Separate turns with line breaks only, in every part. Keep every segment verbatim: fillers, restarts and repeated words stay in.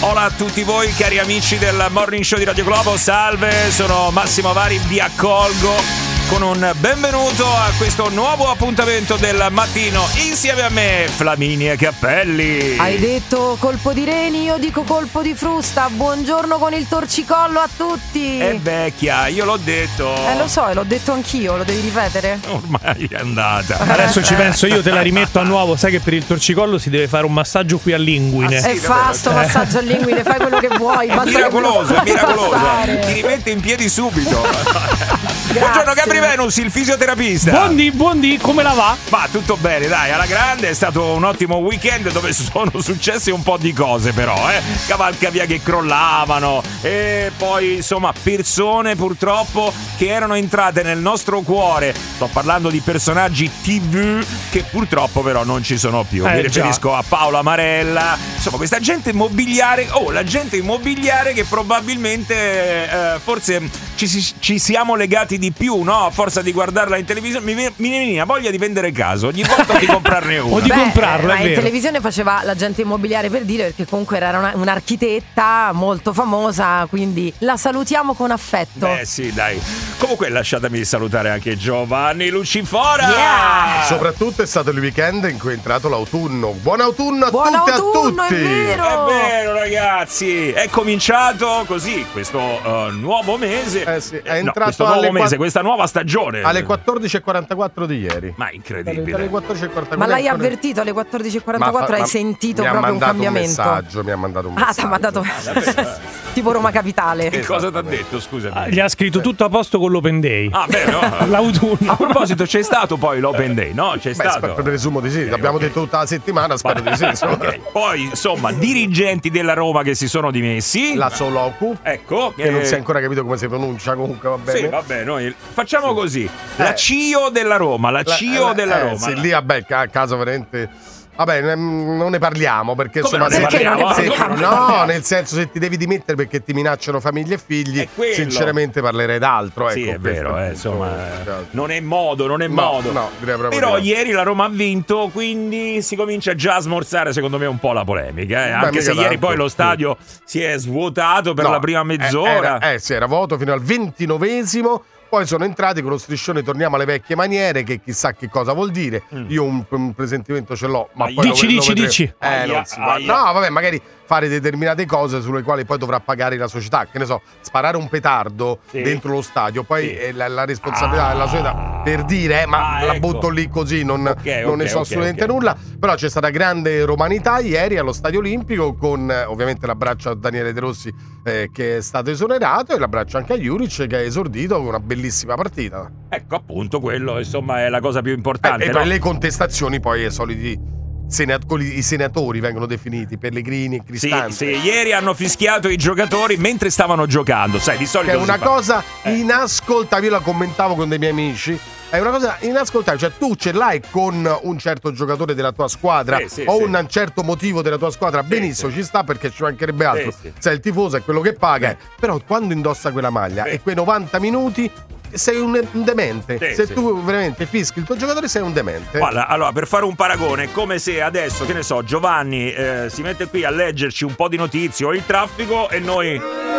Hola a tutti voi cari amici del Morning Show di Radio Globo, salve, sono Massimo Vari, vi accolgo con un benvenuto a questo nuovo appuntamento del mattino insieme a me, Flaminia Cappelli.
Hai detto colpo di reni, io dico colpo di frusta. Buongiorno con il torcicollo a tutti.
È vecchia, io l'ho detto.
Eh lo so, e l'ho detto anch'io, lo devi ripetere?
Ormai è andata.
Adesso ci penso io, te la rimetto a nuovo. Sai che per il torcicollo si deve fare un massaggio qui all'inguine.
Ah, sì, è fa sto massaggio all'inguine, fai quello che vuoi.
È miracoloso, è miracoloso. Ti rimetti in piedi subito. Buongiorno Gabri Venus, il fisioterapista.
Buondì, buondì, come la va?
Va tutto bene, dai, alla grande. È stato un ottimo weekend dove sono successe un po' di cose però, eh cavalcavia che crollavano e poi insomma persone purtroppo che erano entrate nel nostro cuore. Sto parlando di personaggi tivù che purtroppo però non ci sono più.
Eh,
Mi riferisco
già.
a Paola Marella, insomma questa gente immobiliare, oh la gente immobiliare che probabilmente eh, forse ci, ci siamo legati di più, no? A forza di guardarla in televisione mi, mi veniva voglia di vendere casa ogni volta di comprarne uno
o di
Beh,
comprarlo,
ma
è
in
vero.
televisione faceva l'agente immobiliare, per dire, perché comunque era una, un'architetta molto famosa, quindi la salutiamo con affetto.
Beh sì dai, comunque lasciatemi salutare anche Giovanni Lucifora.
Yeah!
Soprattutto è stato il weekend in cui è entrato l'autunno. Buon autunno a
Buon
tutti
autunno,
e a tutti.
è vero.
È vero ragazzi, è cominciato così questo uh, nuovo mese.
Eh sì, è
no,
entrato
questo nuovo
alle
mese,
quattro-
questa nuova stagione.
Alle quattordici e quarantaquattro di ieri.
Ma
Alle
incredibile.
quattordici e quarantaquattro.
Ma l'hai avvertito alle quattordici e quarantaquattro?
Ma fa-
Hai
ma-
sentito
mi ha
proprio un
mandato
cambiamento?
Un messaggio, mi ha mandato un
Ah,
messaggio.
ti ha mandato tipo Roma Capitale.
Che cosa ti ha detto, scusami?
Ah, gli ha scritto tutto a posto con l'open day.
Ah, beh, no.
L'autunno.
A proposito, c'è stato poi l'open day, no? C'è
Beh,
stato.
sper- presumo di sì.
Ok,
L'abbiamo
ok.
detto tutta la settimana, spero di sì. insomma.
Ok. Poi, insomma, dirigenti della Roma che si sono dimessi.
La Solocu,
Ecco.
che non
eh,
si è ancora capito come si pronuncia, comunque va bene.
Sì, vabbè, noi facciamo così. La
Eh.
C I O della Roma, la C I O
La- eh,
della
eh,
Roma.
Sì, lì vabbè, ca- caso veramente. Vabbè, ne- non ne parliamo perché
Come
insomma
non ne
se-
parliamo?
se-
Come non ne
no,
parliamo?
nel senso se ti devi dimettere perché ti minacciano famiglie e figli,
È quello.
sinceramente parlerei d'altro.
Sì,
ecco,
è vero,
questo
eh,
il
insomma,
punto.
eh, non è modo, non è
No,
modo.
no, direi proprio
Però
di no.
ieri la Roma ha vinto, quindi si comincia già a smorzare secondo me un po' la polemica, eh. Anche
mica
se ieri
tanto,
poi lo
sì.
stadio si è svuotato per
No,
la prima
eh,
mezz'ora.
era- Eh, sì, era vuoto fino al ventinovesimo. Poi sono entrati con lo striscione, torniamo alle vecchie maniere, che chissà che cosa vuol dire.
Mm.
Io un, un presentimento ce l'ho, ma
Aia.
poi lo-
Dici,
lo
dici,
vedremo.
dici.
Eh,
Aia,
non si può.
aia.
No, vabbè, magari fare determinate cose sulle quali poi dovrà pagare la società. Che ne so, sparare un petardo
Sì.
dentro lo stadio, poi
Sì.
è la, la responsabilità
Ah.
della società. Per dire, eh, ma
Ah,
la
ecco.
butto lì così, non,
Ok,
non ne
ok,
so
ok,
assolutamente
ok.
nulla. Però c'è stata grande romanità ieri allo Stadio Olimpico con eh, ovviamente l'abbraccio a Daniele De Rossi eh, che è stato esonerato e l'abbraccio anche a Juric che ha esordito con una bellissima partita.
Ecco appunto quello, insomma, è la cosa più
Eh,
importante.
e
no?
poi le contestazioni poi ai soliti senat- quelli- i senatori vengono definiti Pellegrini e
Sì,
Cristante.
sì, ieri hanno fischiato i giocatori mentre stavano giocando, sai, di solito
Che è una
si fa.
cosa
Eh.
inascoltabile, io la commentavo con dei miei amici. È una cosa inascoltabile, cioè tu ce l'hai con un certo giocatore della tua squadra
Sì, sì,
o
sì.
un certo motivo della tua squadra, benissimo,
sì.
ci sta perché ci mancherebbe altro.
Sì, sì.
Sei il tifoso, è quello che paga,
Sì.
però quando indossa quella maglia
Sì.
e quei novanta minuti sei un, un demente.
Sì,
Se
sì.
tu veramente fischi il tuo giocatore sei un demente.
Guarda, allora, per fare un paragone, è come se adesso, che ne so, Giovanni eh, si mette qui a leggerci un po' di notizie o il traffico e noi...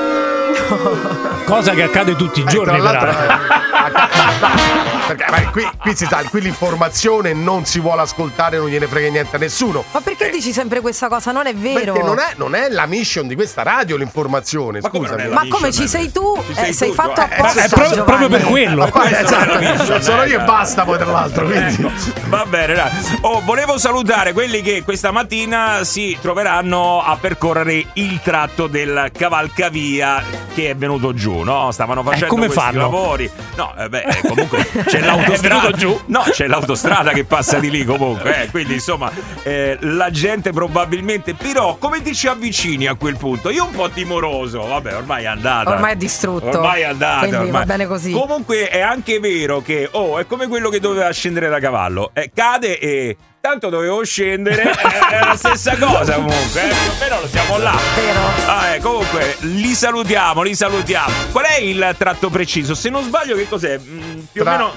Cosa che accade tutti i
Eh,
giorni,
tra l'altro,
peraltro.
eh, perché ma qui, qui si sa, qui l'informazione non si vuole ascoltare, non gliene frega niente a nessuno.
Ma perché dici sempre questa cosa? Non è vero.
Perché non è, non è la mission di questa radio l'informazione,
Ma come non è
scusami.
la
Ma come
mission,
ci sei tu?
Ci sei
Eh, sei
tu,
fatto
eh,
apposta.
è proprio-
Giovanni.
proprio per quello.
Ma poi,
Questa è la
esatto,
mission,
sono
eh,
io e
dai.
basta poi tra l'altro, quindi.
Ecco, va bene, dai. Oh, volevo salutare quelli che questa mattina si troveranno a percorrere il tratto del cavalcavia che è venuto giù, no? Stavano facendo
come
questi
fanno?
lavori. No, eh, beh, eh, comunque c'è
È
l'autostrada
venuto giù?
No, c'è l'autostrada che passa di lì comunque, eh. Quindi insomma, eh, la gente probabilmente, però come ti ci avvicini a quel punto? Io un po' timoroso, vabbè, ormai è andata.
Ormai è distrutto.
Ormai è andata.
Quindi
ormai.
va bene così.
Comunque è anche vero che, oh, è come quello che doveva scendere da cavallo. Eh, cade e tanto dovevo scendere, è, è la stessa cosa comunque, eh. Più o meno siamo là.
Vero.
Ah, eh, comunque li salutiamo, li salutiamo. Qual è il tratto preciso? Se non sbaglio, che cos'è? Mm, più
Tra-
o meno.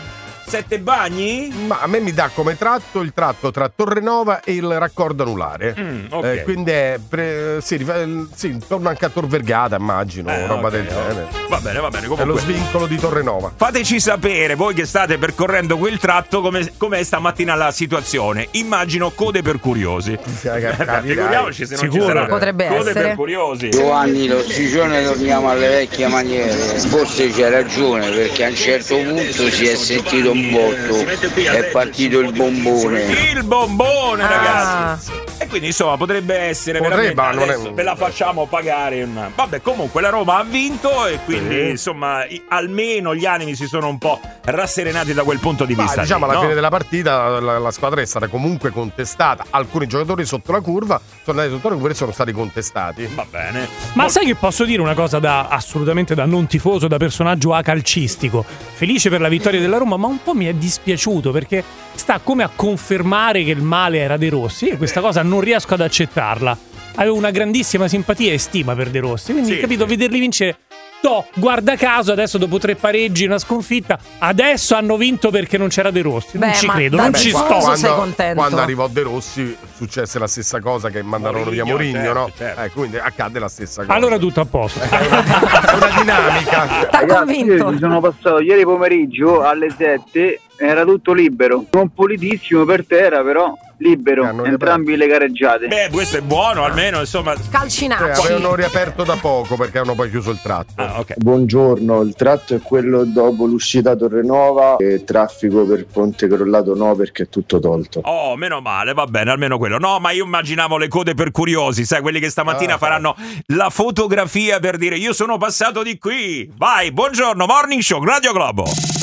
Sette bagni?
Ma a me mi dà come tratto il tratto tra Torrenova e il raccordo anulare.
Mm, okay.
eh, quindi è pre- sì, sì, torna anche a Tor Vergata, immagino,
eh,
roba
okay,
del genere.
Va bene, va bene. Comunque,
è lo svincolo di Torrenova.
Fateci sapere, voi che state percorrendo quel tratto, come com'è stamattina la situazione. Immagino code per curiosi. Figuriamoci se non
Sicuro.
ci saranno
Potrebbe
code
essere.
per curiosi.
Giovanni, l'ossicione torniamo alle vecchie maniere. Forse c'è ragione, perché a un certo punto si è sentito un botto, è partito il bombone.
Il bombone,
Ah.
ragazzi. E quindi insomma potrebbe essere
Potrebbe,
veramente
ma non è-
adesso ve la facciamo pagare una... Vabbè, comunque la Roma ha vinto e quindi
Sì.
insomma i- almeno gli animi si sono un po' rasserenati da quel punto di
Ma
vista.
diciamo
lì,
alla
no?
fine della partita la, la squadra è stata comunque contestata. Alcuni giocatori sotto la curva sono andati sotto la curva e sono stati contestati.
Va bene.
Ma
Mol-
sai che posso dire una cosa da assolutamente da non tifoso, da personaggio acalcistico? Felice per la vittoria della Roma, ma un po' mi è dispiaciuto perché sta come a confermare che il male era De Rossi e questa cosa non riesco ad accettarla. Avevo una grandissima simpatia e stima per De Rossi, quindi
Sì,
capito,
sì.
vederli vincere. No, guarda caso, adesso dopo tre pareggi e una sconfitta, adesso hanno vinto perché non c'era De Rossi. Non
Beh,
ci
ma
credo,
da
non
Beh,
ci
tifoso
sto.
sei
Quando,
contento?
quando arrivò De Rossi successe la stessa cosa che mandarono via
Mourinho,
Mourinho,
certo,
no?
certo.
Eh, quindi accade la stessa cosa.
Allora tutto a posto.
è una, è una dinamica.
T'ha
Ragazzi,
convinto?
io ci sono passato ieri pomeriggio alle sette, era tutto libero, non pulitissimo per terra, però libero,
Hanno
entrambi le gareggiate.
Beh, questo è buono, almeno insomma.
Eh,
Calcinacci.
avevano riaperto da poco perché hanno poi chiuso il tratto.
Ah, ok.
Buongiorno, il tratto è quello dopo l'uscita a Torrenova e traffico per Ponte Crollato no perché è tutto tolto.
Oh, meno male, va bene, almeno quello. No, ma io immaginavo le code per curiosi, sai, quelli che stamattina
Ah,
faranno la fotografia per dire io sono passato di qui. Vai, buongiorno, Morning Show, Radio Globo.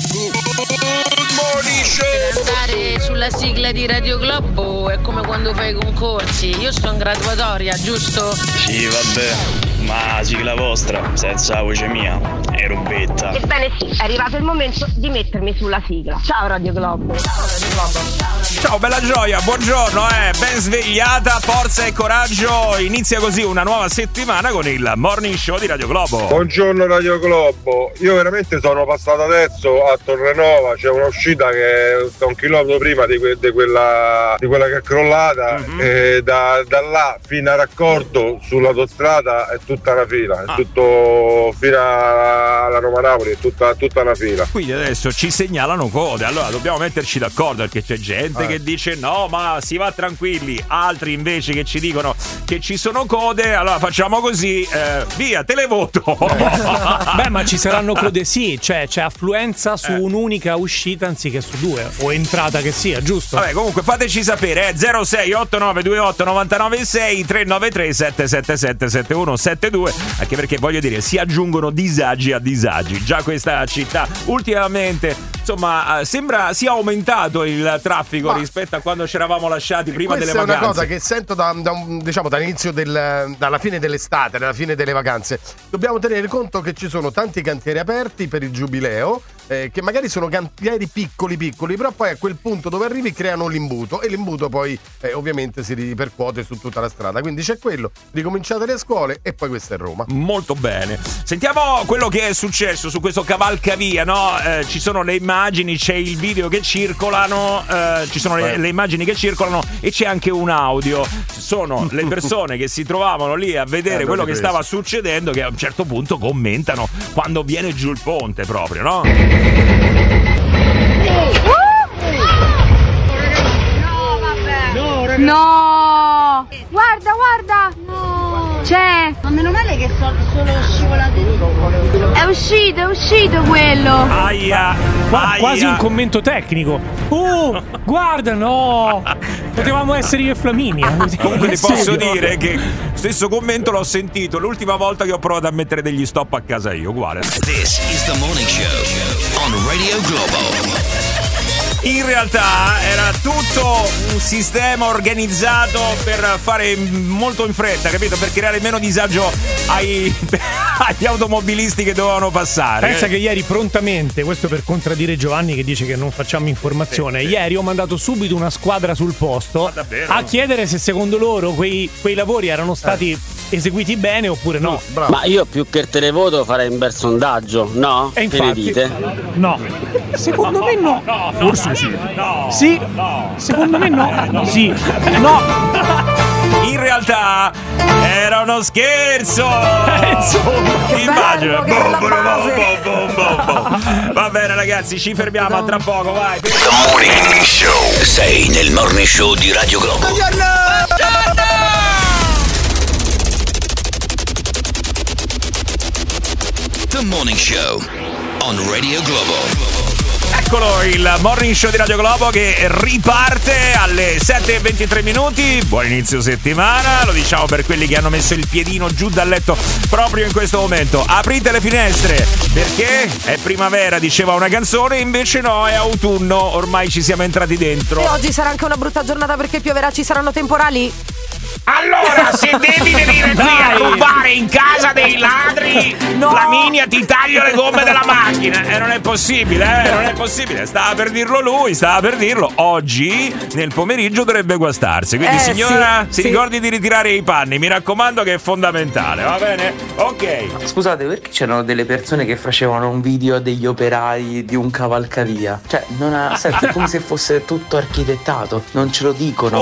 Andare sulla sigla di Radio Globo è come quando fai i concorsi. Io sto in graduatoria, giusto?
Sì, vabbè, ma sigla vostra, senza la voce mia, è robetta.
Ebbene sì, è arrivato il momento di mettermi sulla sigla. Ciao Radio Globo.
Ciao, bella gioia, buongiorno, eh, ben svegliata, forza e coraggio. Inizia così una nuova settimana con il Morning Show di Radio Globo.
Buongiorno Radio Globo, io veramente sono passato adesso a Torrenova, c'è un'uscita che sta un chilometro prima di, que- di, quella, di quella che è crollata,
Mhm.
e da, da là fino a raccordo sull'autostrada è tutta una fila,
Ah.
è tutto fino alla Roma Napoli, è tutta, tutta una fila.
Quindi adesso ci segnalano code, allora dobbiamo metterci d'accordo perché c'è gente
Eh.
che dice no ma si va tranquilli, altri invece che ci dicono che ci sono code, allora facciamo così, eh, via, televoto.
Beh, ma ci saranno code sì, cioè c'è affluenza su
Eh.
un'unica uscita anziché su due, o entrata che sia, giusto?
Vabbè, comunque fateci sapere, eh, zero sei otto nove due otto nove nove sei tre nove tre sette sette sette sette uno sette due, anche perché voglio dire si aggiungono disagi a disagi. Già questa città ultimamente insomma eh, sembra sia aumentato il traffico
Ma-
rispetto a quando ci eravamo lasciati prima
Questa
delle
è una
vacanze.
cosa che sento da, da un- diciamo dall'inizio del, dalla fine dell'estate, dalla fine delle vacanze. Dobbiamo tenere conto che ci sono tanti cantieri aperti per il giubileo, eh, che magari sono cantieri piccoli piccoli, però poi a quel punto dove arrivi creano l'imbuto e l'imbuto poi eh, ovviamente si ripercuote su tutta la strada. Quindi c'è quello, ricominciate le scuole e poi questa è Roma.
Molto bene. Sentiamo quello che è successo su questo cavalcavia, no? Eh, ci sono le immagini, c'è il video che circolano, eh, ci sono le,
Eh.
le immagini che circolano e c'è anche un audio. Sono le persone che si trovavano lì a vedere
Eh,
quello
l'ho
che
ripreso.
stava succedendo che a un certo punto commentano quando viene giù il ponte proprio, no?
No! Guarda, guarda! No! C'è! Ma meno male che sono solo scivolate di... È uscito, è uscito quello!
Aia!
Qua-
aia.
quasi un commento tecnico. Oh, guarda, no! Potevamo essere io e Flaminia.
Comunque ti
In
posso
studio.
dire che stesso commento l'ho sentito l'ultima volta che ho provato a mettere degli stop a casa io, uguale.
This is the morning show on Radio Globo.
In realtà era tutto un sistema organizzato per fare molto in fretta, capito? Per creare meno disagio ai, agli automobilisti che dovevano passare.
Pensa che ieri prontamente, questo per contraddire Giovanni che dice che non facciamo informazione,
Sì, sì.
ieri ho mandato subito una squadra sul posto
Ma davvero?
a chiedere se secondo loro quei, quei lavori erano stati eseguiti bene oppure no.
Bravo.
Ma io più che il televoto farei un bel sondaggio, no?
E
Che ne
infatti,
dite?
no. Secondo me no.
No, no,
Forse
no,
sì.
no,
Sì.
no.
Secondo me no. Sì. No.
In realtà era uno scherzo.
Insomma,
che
immagino.
bello che è la
Bom,
base.
bom, bom, bom, bom. Va bene ragazzi, ci fermiamo a tra poco, vai.
The Morning Show. Sei nel Morning Show di Radio Globo. The Morning Show on Radio Globo.
Eccolo il Morning Show di Radio Globo che riparte alle sette e ventitré minuti. Buon inizio settimana, lo diciamo per quelli che hanno messo il piedino giù dal letto proprio in questo momento. Aprite le finestre perché è primavera, diceva una canzone, invece no, è autunno, ormai ci siamo entrati dentro.
E oggi sarà anche una brutta giornata perché pioverà, ci saranno temporali.
Allora, se devi venire qui a rubare in casa dei ladri,
No.
Flaminia, ti taglio le gomme della macchina. E eh, non è possibile, eh, non è possibile. Stava per dirlo lui, stava per dirlo. Oggi, nel pomeriggio, dovrebbe guastarsi. Quindi,
Eh,
signora,
sì,
si
sì.
ricordi di ritirare i panni. Mi raccomando che è fondamentale, va bene? Ok.
Scusate, perché c'erano delle persone che facevano un video degli operai di un cavalcavia? Cioè, non ha senso, è come se fosse tutto architettato, non ce lo dicono.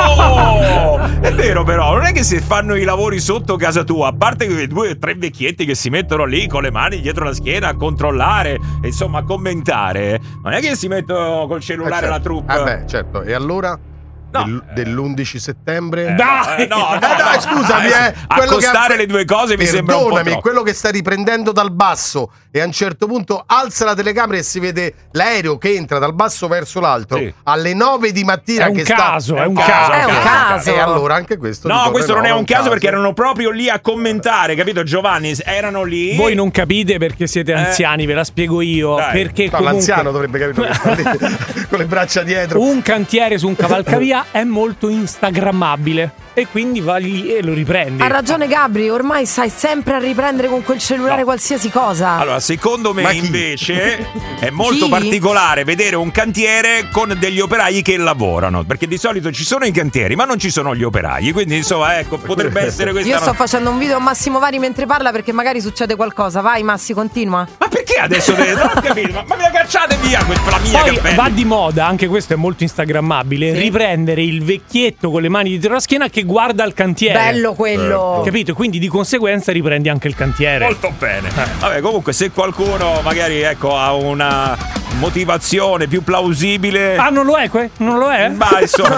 Oh! È vero però, non è che se fanno i lavori sotto casa tua, a parte quei due o tre vecchietti che si mettono lì con le mani dietro la schiena a controllare e insomma a commentare, non è che si mettono col cellulare
Eh,
la
certo.
troupe.
Eh beh, certo. E allora?
No.
Del- dell'undici settembre?
Dai, no, no,
Eh, dai,
no.
scusami, eh. Quello che
Accostare
ha-
le due cose mi sembra un po'
Perdonami,
troppo.
quello che sta riprendendo dal basso e a un certo punto alza la telecamera e si vede l'aereo che entra dal basso verso l'alto
Sì.
alle nove di mattina.
È un
che
caso,
sta...
è un
caso,
è un caso.
E allora anche questo
No,
dico,
questo non è
no,
un caso perché erano proprio lì a commentare, capito Giovanni? Erano lì.
Voi non capite perché siete
Eh.
anziani, ve la spiego io.
Dai.
Perché
No,
comunque
l'anziano dovrebbe capire che sta lì con le braccia dietro.
un cantiere su un cavalcavia è molto instagrammabile e quindi va lì e lo riprendi.
Ha ragione Gabri, ormai stai sempre a riprendere con quel cellulare
No.
qualsiasi cosa.
Allora, secondo me
Ma chi?
invece è molto
Chi?
particolare vedere un cantiere con degli operai che lavorano, perché di solito ci sono i cantieri, ma non ci sono gli operai, quindi insomma, ecco, potrebbe essere questa.
Io sto
no-
facendo un video a Massimo Vari mentre parla perché magari succede qualcosa. Vai Massi, continua.
Ma perché adesso deve... non ho capito, ma, ma mi cacciate via quella mia
Poi
cappella.
va di moda, anche questo è molto instagrammabile,
Sì.
riprendere il vecchietto con le mani dietro la schiena che guarda il cantiere.
Bello quello.
Capito? Quindi di conseguenza riprendi anche il cantiere.
Molto bene. Vabbè, comunque se qualcuno magari ecco ha una motivazione più plausibile.
Ah, non lo è? que- Non lo è?
Ma insomma.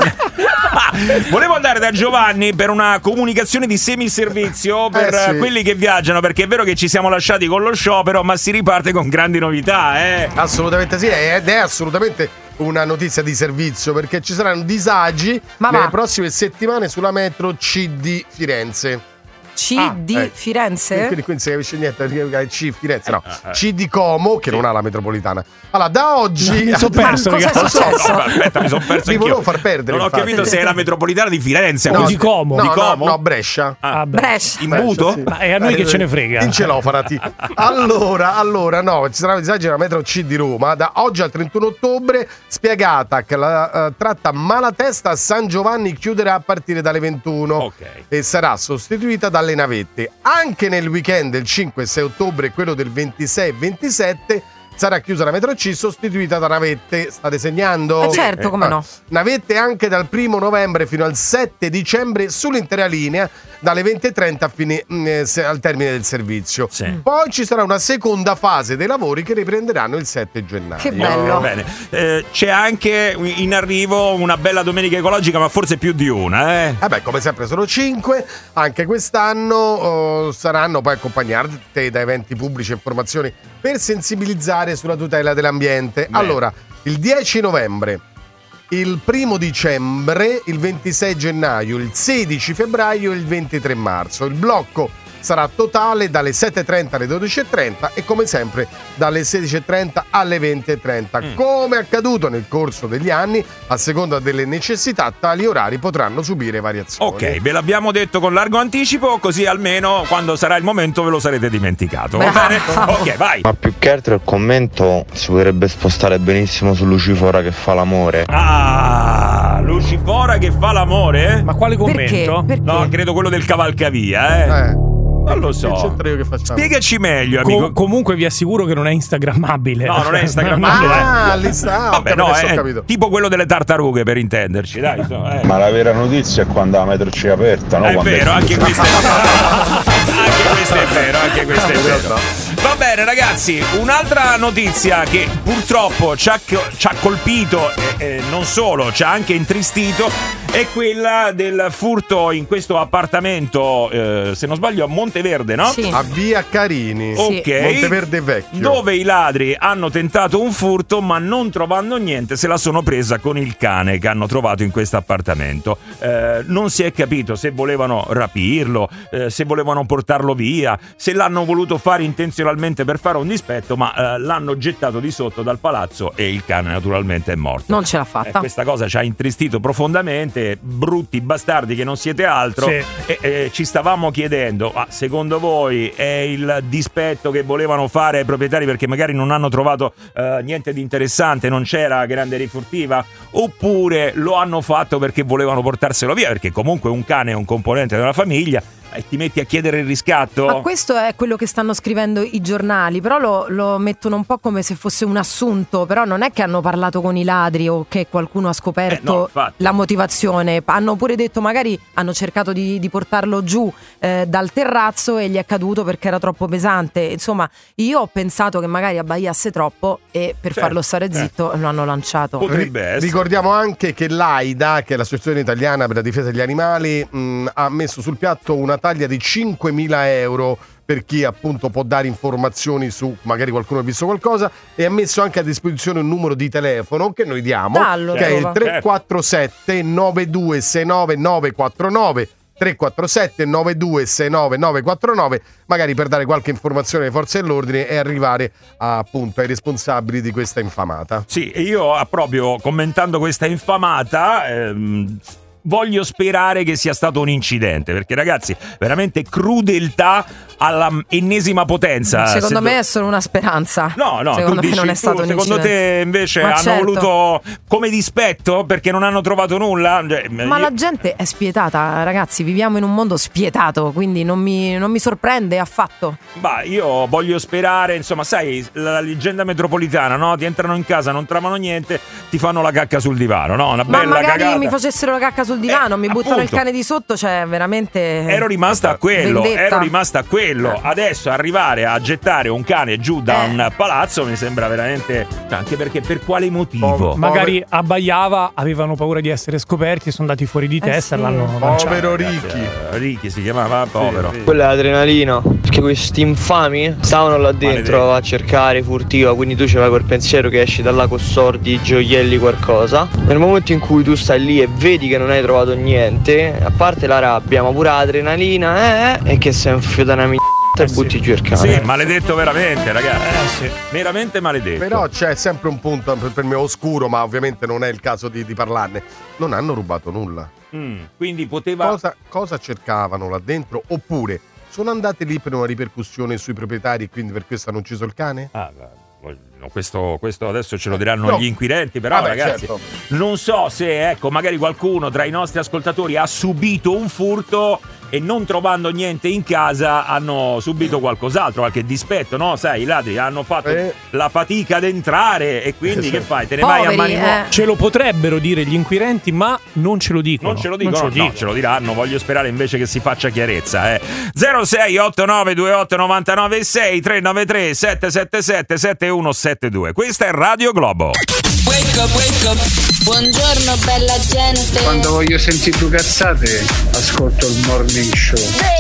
Volevo andare da Giovanni per una comunicazione di semiservizio per
Eh, sì.
quelli che viaggiano, perché è vero che ci siamo lasciati con lo sciopero, ma si riparte con grandi novità, eh.
Assolutamente sì, ed è assolutamente una notizia di servizio perché ci saranno disagi
Ma
nelle
va.
prossime settimane sulla metro C D Firenze.
C D
eh.
Firenze?
Quindi, quindi si capisce niente perché C Firenze, no.
Eh, eh.
C di Como, che non ha la metropolitana. Allora, da oggi.
Mi son perso,
Ma cos'è
ragazzi.
successo?
No, aspetta, mi sono perso
Mi
anch'io.
volevo far perdere,
Non ho
infatti.
capito se è la metropolitana di Firenze
No,
o
di Como.
No,
Di
no,
Como?
no, Brescia.
Ah,
Vabbè.
Brescia.
in muto?
Sì.
Ma è a noi che ce ne frega.
In celofanati. Allora, allora, no, ci saranno disagi nella metro C di Roma. Da oggi al trentuno ottobre, spiegata che la eh, tratta Malatesta a San Giovanni chiuderà a partire dalle ventuno.
Ok.
E sarà sostituita dalle navette. Anche nel weekend del cinque e sei ottobre e quello del ventisei e ventisette sarà chiusa la metro C, sostituita da navette. State segnando?
Eh certo, come no.
Navette anche dal primo novembre fino al sette dicembre sull'intera linea, dalle venti e trenta a fine, mh, eh, se- al termine del servizio.
Sì.
Poi ci sarà una seconda fase dei lavori che riprenderanno il sette gennaio.
Che bello.
Va bene. Eh, c'è anche in arrivo una bella domenica ecologica, ma forse più di una, eh.
Vabbè, come sempre sono cinque, anche quest'anno oh, saranno poi accompagnate da eventi pubblici e informazioni per sensibilizzare sulla tutela dell'ambiente.
Beh.
Allora, il dieci novembre, il primo dicembre, il ventisei gennaio, il sedici febbraio e il ventitré marzo. Il blocco sarà totale dalle sette e trenta alle dodici e trenta e come sempre dalle sedici e trenta alle venti e trenta.
Mm.
Come accaduto nel corso degli anni, a seconda delle necessità, tali orari potranno subire variazioni.
Ok, ve l'abbiamo detto con largo anticipo, così almeno quando sarà il momento ve lo sarete dimenticato. Va bene? Ok, vai.
Ma più che altro il commento si potrebbe spostare benissimo su Lucifora che fa l'amore.
Ah, Lucifora che fa l'amore?
Ma quale commento?
Perché? Perché?
No, credo quello del cavalcavia, eh.
Eh.
Non lo
Che
so.
c'entra io che facciamo?
Spiegaci meglio,
Co-
amico.
comunque vi assicuro che non è instagrammabile.
No, non è instagrammabile.
Ah, lì sta.
Vabbè,
Vabbè,
no,
adesso ho
è
capito.
tipo quello delle tartarughe, per intenderci, dai. insomma, eh.
Ma la vera notizia è quando la metro c'è aperta, no?
È
Quando
vero,
è
anche
chiusa.
questo è vero. Anche questo è vero, anche questo è vero. Va bene, ragazzi, un'altra notizia che purtroppo ci ha, ci ha colpito e, e non solo, ci ha anche intristito, è quella del furto in questo appartamento, eh, se non sbaglio, a Monteverde, no?
Sì.
A via Carini.
Ok.
Monteverde Vecchio.
Dove i ladri hanno tentato un furto, ma non trovando niente se la sono presa con il cane che hanno trovato in questo appartamento. Eh, non si è capito se volevano rapirlo, eh, se volevano portarlo via, se l'hanno voluto fare intenzionalmente per fare un dispetto, ma eh, l'hanno gettato di sotto dal palazzo e il cane naturalmente è morto.
Non ce l'ha fatta.
Eh, questa cosa ci ha intristito profondamente, brutti bastardi che non siete altro.
Sì.
E, e ci stavamo chiedendo, ma secondo voi è il dispetto che volevano fare ai proprietari perché magari non hanno trovato eh, niente di interessante, non c'era grande rifurtiva, oppure lo hanno fatto perché volevano portarselo via, perché comunque un cane è un componente della famiglia e ti metti a chiedere il riscatto?
Ma questo è quello che stanno scrivendo i giornali, però lo, lo mettono un po' come se fosse un assunto, però non è che hanno parlato con i ladri o che qualcuno ha scoperto
Eh, no, infatti.
la motivazione. Hanno pure detto, magari hanno cercato di, di portarlo giù eh, dal terrazzo e gli è caduto perché era troppo pesante. Insomma, io ho pensato che magari abbaiasse troppo e per
Certo,
farlo stare zitto
eh.
lo hanno lanciato.
Potrebbe essere.
Ricordiamo anche che l'AIDA, che è l'Associazione Italiana per la Difesa degli Animali, mh, ha messo sul piatto una taglia di cinquemila euro per chi appunto può dare informazioni su magari qualcuno ha visto qualcosa, e ha messo anche a disposizione un numero di telefono che noi diamo,
Dallo,
che è il
trova.
tre quattro sette nove due sei nove nove quattro nove tre quattro sette nove due sei nove nove quattro nove, magari per dare qualche informazione alle forze dell'ordine e arrivare a, appunto ai responsabili di questa infamata.
Sì, e io ah, proprio commentando questa infamata ehm, voglio sperare che sia stato un incidente, perché ragazzi, veramente crudeltà alla ennesima potenza.
Secondo
Se
me
do-
è solo una speranza.
No, no,
secondo
tu
me
dici,
non è
tu,
stato un
secondo
incidente.
te invece
Ma
hanno
certo.
voluto come dispetto perché non hanno trovato nulla? Cioè,
Ma
io-
la gente è spietata, ragazzi, viviamo in un mondo spietato, quindi non mi, non mi sorprende affatto.
Bah, io voglio sperare, insomma, sai, la leggenda metropolitana, no? Ti entrano in casa, non trovano niente, ti fanno la cacca sul divano, no? Una
Ma
bella
magari
cagata.
mi facessero la cacca sul divano,
Eh,
mi buttano
appunto.
il cane di sotto, cioè veramente.
Ero rimasta a quello,
vendetta.
ero rimasta a quello. Adesso arrivare a gettare un cane giù da
Eh.
un palazzo mi sembra veramente. Anche perché per quale motivo?
Magari abbaiava, avevano paura di essere scoperti e sono andati fuori di testa e
sì.
l'hanno lanciato.
Povero Ricky.
Eh, Ricky si chiamava, povero.
Quella è l'adrenalina, perché questi infami stavano là dentro
Maledetti.
a cercare furtiva, quindi tu c'avevi col pensiero che esci da là con sordi, gioielli, qualcosa. Nel momento in cui tu stai lì e vedi che non hai trovato niente, a parte la rabbia, ma pure l'adrenalina, eh, e che sei un figlio da una m***a e butti giù il cane.
Sì, maledetto veramente, ragazzi. Veramente maledetto.
Però c'è sempre un punto per, per me oscuro, ma ovviamente non è il caso di, di parlarne. Non hanno rubato nulla.
Mm, quindi poteva.
Cosa, cosa cercavano là dentro? Oppure sono andate lì per una ripercussione sui proprietari e quindi per questo hanno ucciso il cane?
Ah, no, questo, questo adesso ce lo diranno
No.
gli inquirenti, però
Vabbè,
ragazzi,
certo.
non so se ecco magari qualcuno tra i nostri ascoltatori ha subito un furto e non trovando niente in casa hanno subito qualcos'altro, qualche dispetto, no? Sai, i ladri hanno fatto
Eh.
la fatica ad entrare e quindi che fai? Te ne
Poveri,
vai a mani
eh.
nuove?
Ce lo potrebbero dire gli inquirenti, ma non ce lo dicono.
Non ce lo dicono,
Non
no,
ce lo dicono.
ce lo diranno. Voglio sperare invece che si faccia chiarezza. Eh. zero sei otto nove due otto nove nove sei tre nove tre sette sette sette sette uno sette due. Questa è Radio Globo.
Wake up, wake up. Buongiorno bella gente.
Quando voglio sentire due cazzate, ascolto il morning show.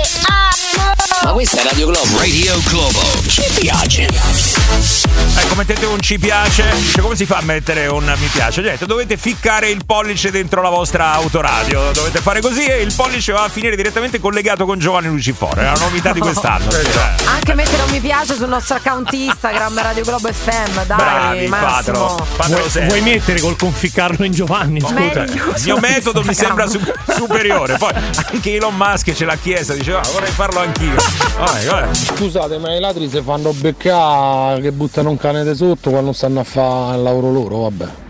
Ma questa è Radio Globo. Radio Globo. Ci piace.
Ecco, mettete un ci piace. Cioè, come si fa a mettere un mi piace? Gente, dovete ficcare il pollice dentro la vostra autoradio. Dovete fare così e il pollice va a finire direttamente collegato con Giovanni Lucifora. È una novità di quest'anno. Sì, eh.
Anche mettere un mi piace sul nostro account Instagram Radio Globo F M, dai.
Bravi,
Massimo.
fatelo. Fatelo
Vuoi,
sempre.
vuoi mettere col conficcarlo in Giovanni? Scusa.
Meglio
Il
su
mio metodo mi
Instagram.
sembra su- superiore. Poi anche Elon Musk ce l'ha chiesto, diceva ah, vorrei farlo anch'io. Vai, vai.
Scusate, ma i ladri si fanno beccare che buttano un cane di sotto quando stanno a fare il lavoro loro, vabbè.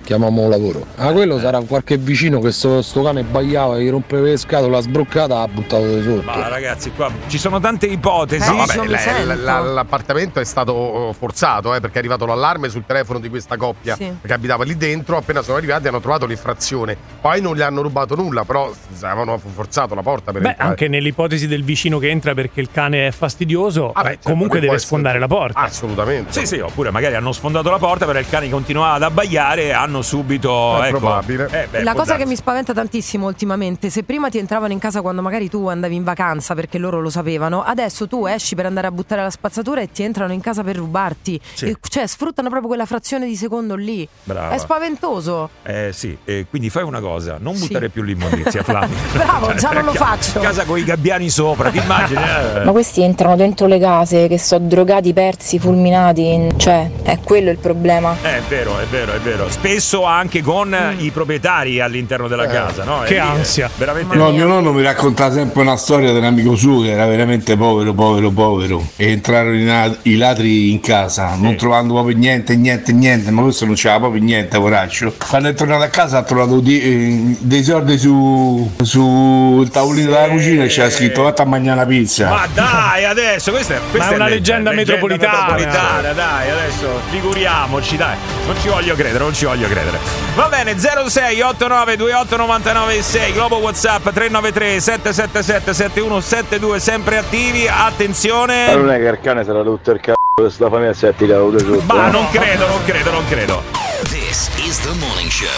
chiamiamo lavoro. Ah, quello sarà qualche vicino che sto, sto cane baiava, gli rompeva le scatole, l'ha sbroccata, ha buttato di sotto.
Ma ragazzi, qua ci sono tante ipotesi.
No, vabbè, la, la, l'appartamento è stato forzato eh, perché è arrivato l'allarme sul telefono di questa coppia
Sì.
che abitava lì dentro. Appena sono arrivati hanno trovato l'infrazione. Poi non gli hanno rubato nulla, però avevano forzato la porta per
Beh,
entrare.
anche nell'ipotesi del vicino che entra perché il cane è fastidioso,
Ah, beh,
eh,
certo,
comunque
che
deve
può
sfondare
essere-
la porta.
Assolutamente.
Sì, sì, oppure magari hanno sfondato la porta, però il cane continuava ad abbaiare e hanno subito.
È
ecco,
probabile.
eh, beh,
La
può
cosa che
darsi.
mi spaventa tantissimo ultimamente, se prima ti entravano in casa quando magari tu andavi in vacanza perché loro lo sapevano, adesso tu esci per andare a buttare la spazzatura e ti entrano in casa per rubarti.
Sì.
E- cioè sfruttano proprio quella frazione di secondo lì.
Brava.
È spaventoso.
Eh sì, e quindi fai una cosa, non
Sì.
buttare più l'immondizia, Flavio.
Bravo, già non lo
Ca-
faccio.
Casa con i gabbiani sopra, ti immagini? Eh.
Ma questi entrano dentro le case che sono drogati, persi, fulminati, cioè è quello il problema.
È vero, è vero, è vero. Spesso anche con
Mm.
i proprietari all'interno della casa, no?
Che
E lì è
ansia.
Veramente.
No, mio nonno mi raccontava sempre una storia dell'amico suo che era veramente povero, povero, povero. E entrarono i, na- i ladri in casa, non trovando proprio niente, niente, niente. Ma questo non c'era proprio niente, poraccio. Quando è tornato a casa ha trovato di- eh, dei soldi su, sul tavolino della cucina e c'era scritto vatti a mangiare una pizza.
Ma dai, adesso questa è, questa
Ma è una leggenda metropolitana.
metropolitana, dai, adesso figuriamoci, dai. Non ci voglio credere, non ci voglio credere. Va bene, zero sei otto nove due otto nove nove sei, Globo WhatsApp tre nove tre sette sette sette sette uno sette due, sempre attivi. Attenzione.
Ma non è che il cane sarà tutto il c***o di sta famiglia se ti cavo sotto.
Ma
eh?
non credo, non credo, non credo.
This is the morning show.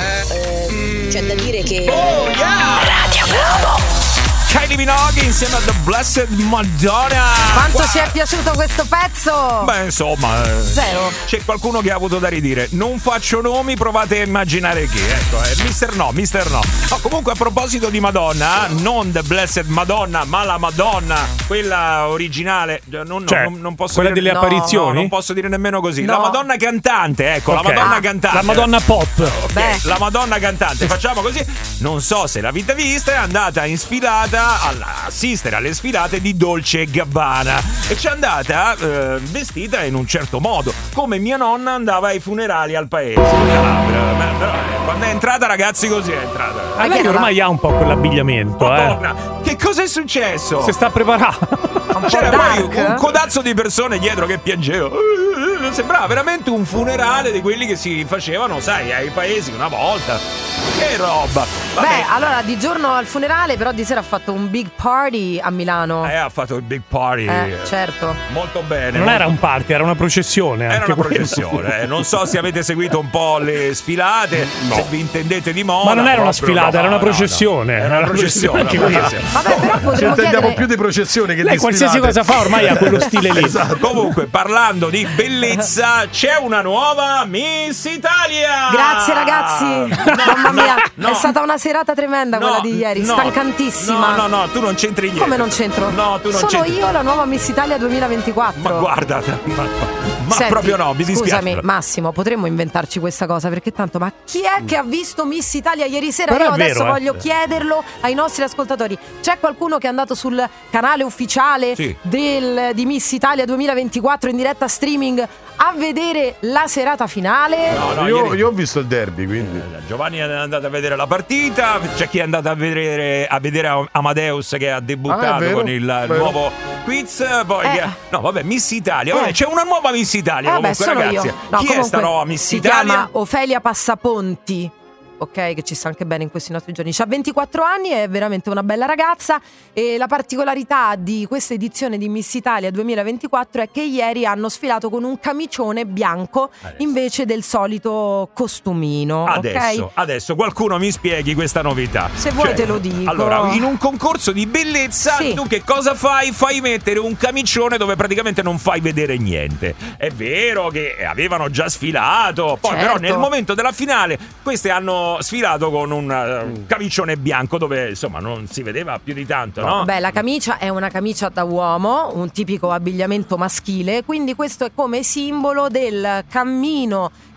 C'è da dire che
Oh yeah!
Radio Globo.
Kylie Minogue insieme a The Blessed Madonna.
Quanto
Wow.
ci è piaciuto questo pezzo?
Beh, insomma, eh,
Zero.
c'è qualcuno che ha avuto da ridire. Non faccio nomi, provate a immaginare chi. Ecco, eh, mister No, mister No. Oh, comunque, a proposito di Madonna, non The Blessed Madonna, ma la Madonna, quella originale. Non, non-
Cioè,
non, non posso
quella
dire,
delle
no,
apparizioni?
no, non posso dire nemmeno così.
No.
La Madonna cantante, ecco,
Ok.
la Madonna
Ah,
cantante.
La Madonna pop.
Ok,
Beh.
la Madonna cantante, facciamo così. Non so se l'avete vista, è andata in sfilata a assistere alle sfilate di Dolce e Gabbana e c'è andata eh, vestita in un certo modo, come mia nonna andava ai funerali al paese. Ah, però, però, eh, quando è entrata, ragazzi, così è entrata.
Ma lei ormai ha un po' quell'abbigliamento, eh.
Madonna, che cosa è successo?
Si sta preparando.
Un po'
C'era poi
dark.
un codazzo di persone dietro che piangevano. Sembrava veramente un funerale di quelli che si facevano, sai, ai paesi una volta. Che roba. Vabbè.
Beh, allora di giorno al funerale, però di sera ha fatto un big party a Milano.
Eh, ha fatto il big party.
Eh, certo.
Molto bene.
Non
molto-
era un party, era una processione.
Era
anche
una
quello.
processione. eh. Non so se avete seguito un po' le sfilate, se vi intendete di moda.
Ma non era una
proprio
sfilata,
no,
era una
no, no.
processione.
Era una processione.
Anche
una
quella.
processione.
Vabbè, però
Ci
potremmo
intendiamo
chiedere
più di processioni che
Lei
di
qualsiasi
sfilate.
cosa fa ormai ha quello stile lì.
Esatto. Comunque, parlando di bellezza, c'è una nuova Miss Italia.
Grazie ragazzi. Mamma mia,
no.
è stata una serata tremenda quella
No,
di ieri,
no,
stancantissima.
No, no, no, tu non c'entri niente.
Come non c'entro?
No, tu non
Sono
c'entri.
io la nuova Miss Italia duemilaventiquattro.
Ma guarda, ma, ma
Senti,
proprio no, mi dispiace.
Scusami, Massimo, potremmo inventarci questa cosa perché tanto, ma chi è che ha visto Miss Italia ieri sera?
Però
Io
è
adesso
vero, eh.
voglio chiederlo ai nostri ascoltatori. C'è qualcuno che è andato sul canale ufficiale
Sì.
del, di Miss Italia duemilaventiquattro in diretta streaming a vedere la serata finale?
No, no,
io,
ieri-
io ho visto il derby, quindi.
Giovanni è andato a vedere la partita, c'è chi è andato a vedere, a vedere Amadeus che ha debuttato
Ah, è vero,
con il
vero.
nuovo quiz. Poi
Eh.
chi è- no, vabbè, Miss Italia.
Eh.
Vabbè, c'è una nuova Miss Italia.
Eh, vabbè,
comunque,
sono
ragazzi.
io. No,
chi è
comunque
sta nuova Miss
si
Italia?
chiama Ofelia Passaponti. Ok, che ci sta anche bene in questi nostri giorni. C'ha ventiquattro anni, è veramente una bella ragazza e la particolarità di questa edizione di Miss Italia duemilaventiquattro è che ieri hanno sfilato con un camicione bianco invece del solito costumino.
Adesso,
ok?
adesso qualcuno mi spieghi questa novità.
Se vuoi
Cioè,
te lo dico.
Allora, in un concorso di bellezza,
Sì.
tu che cosa fai? Fai mettere un camicione dove praticamente non fai vedere niente. È vero che avevano già sfilato, poi
Certo.
però nel momento della finale queste hanno sfilato con un uh, camicione bianco dove insomma non si vedeva più di tanto, no?
Beh, la camicia è una camicia da uomo, un tipico abbigliamento maschile, quindi questo è come simbolo del cammino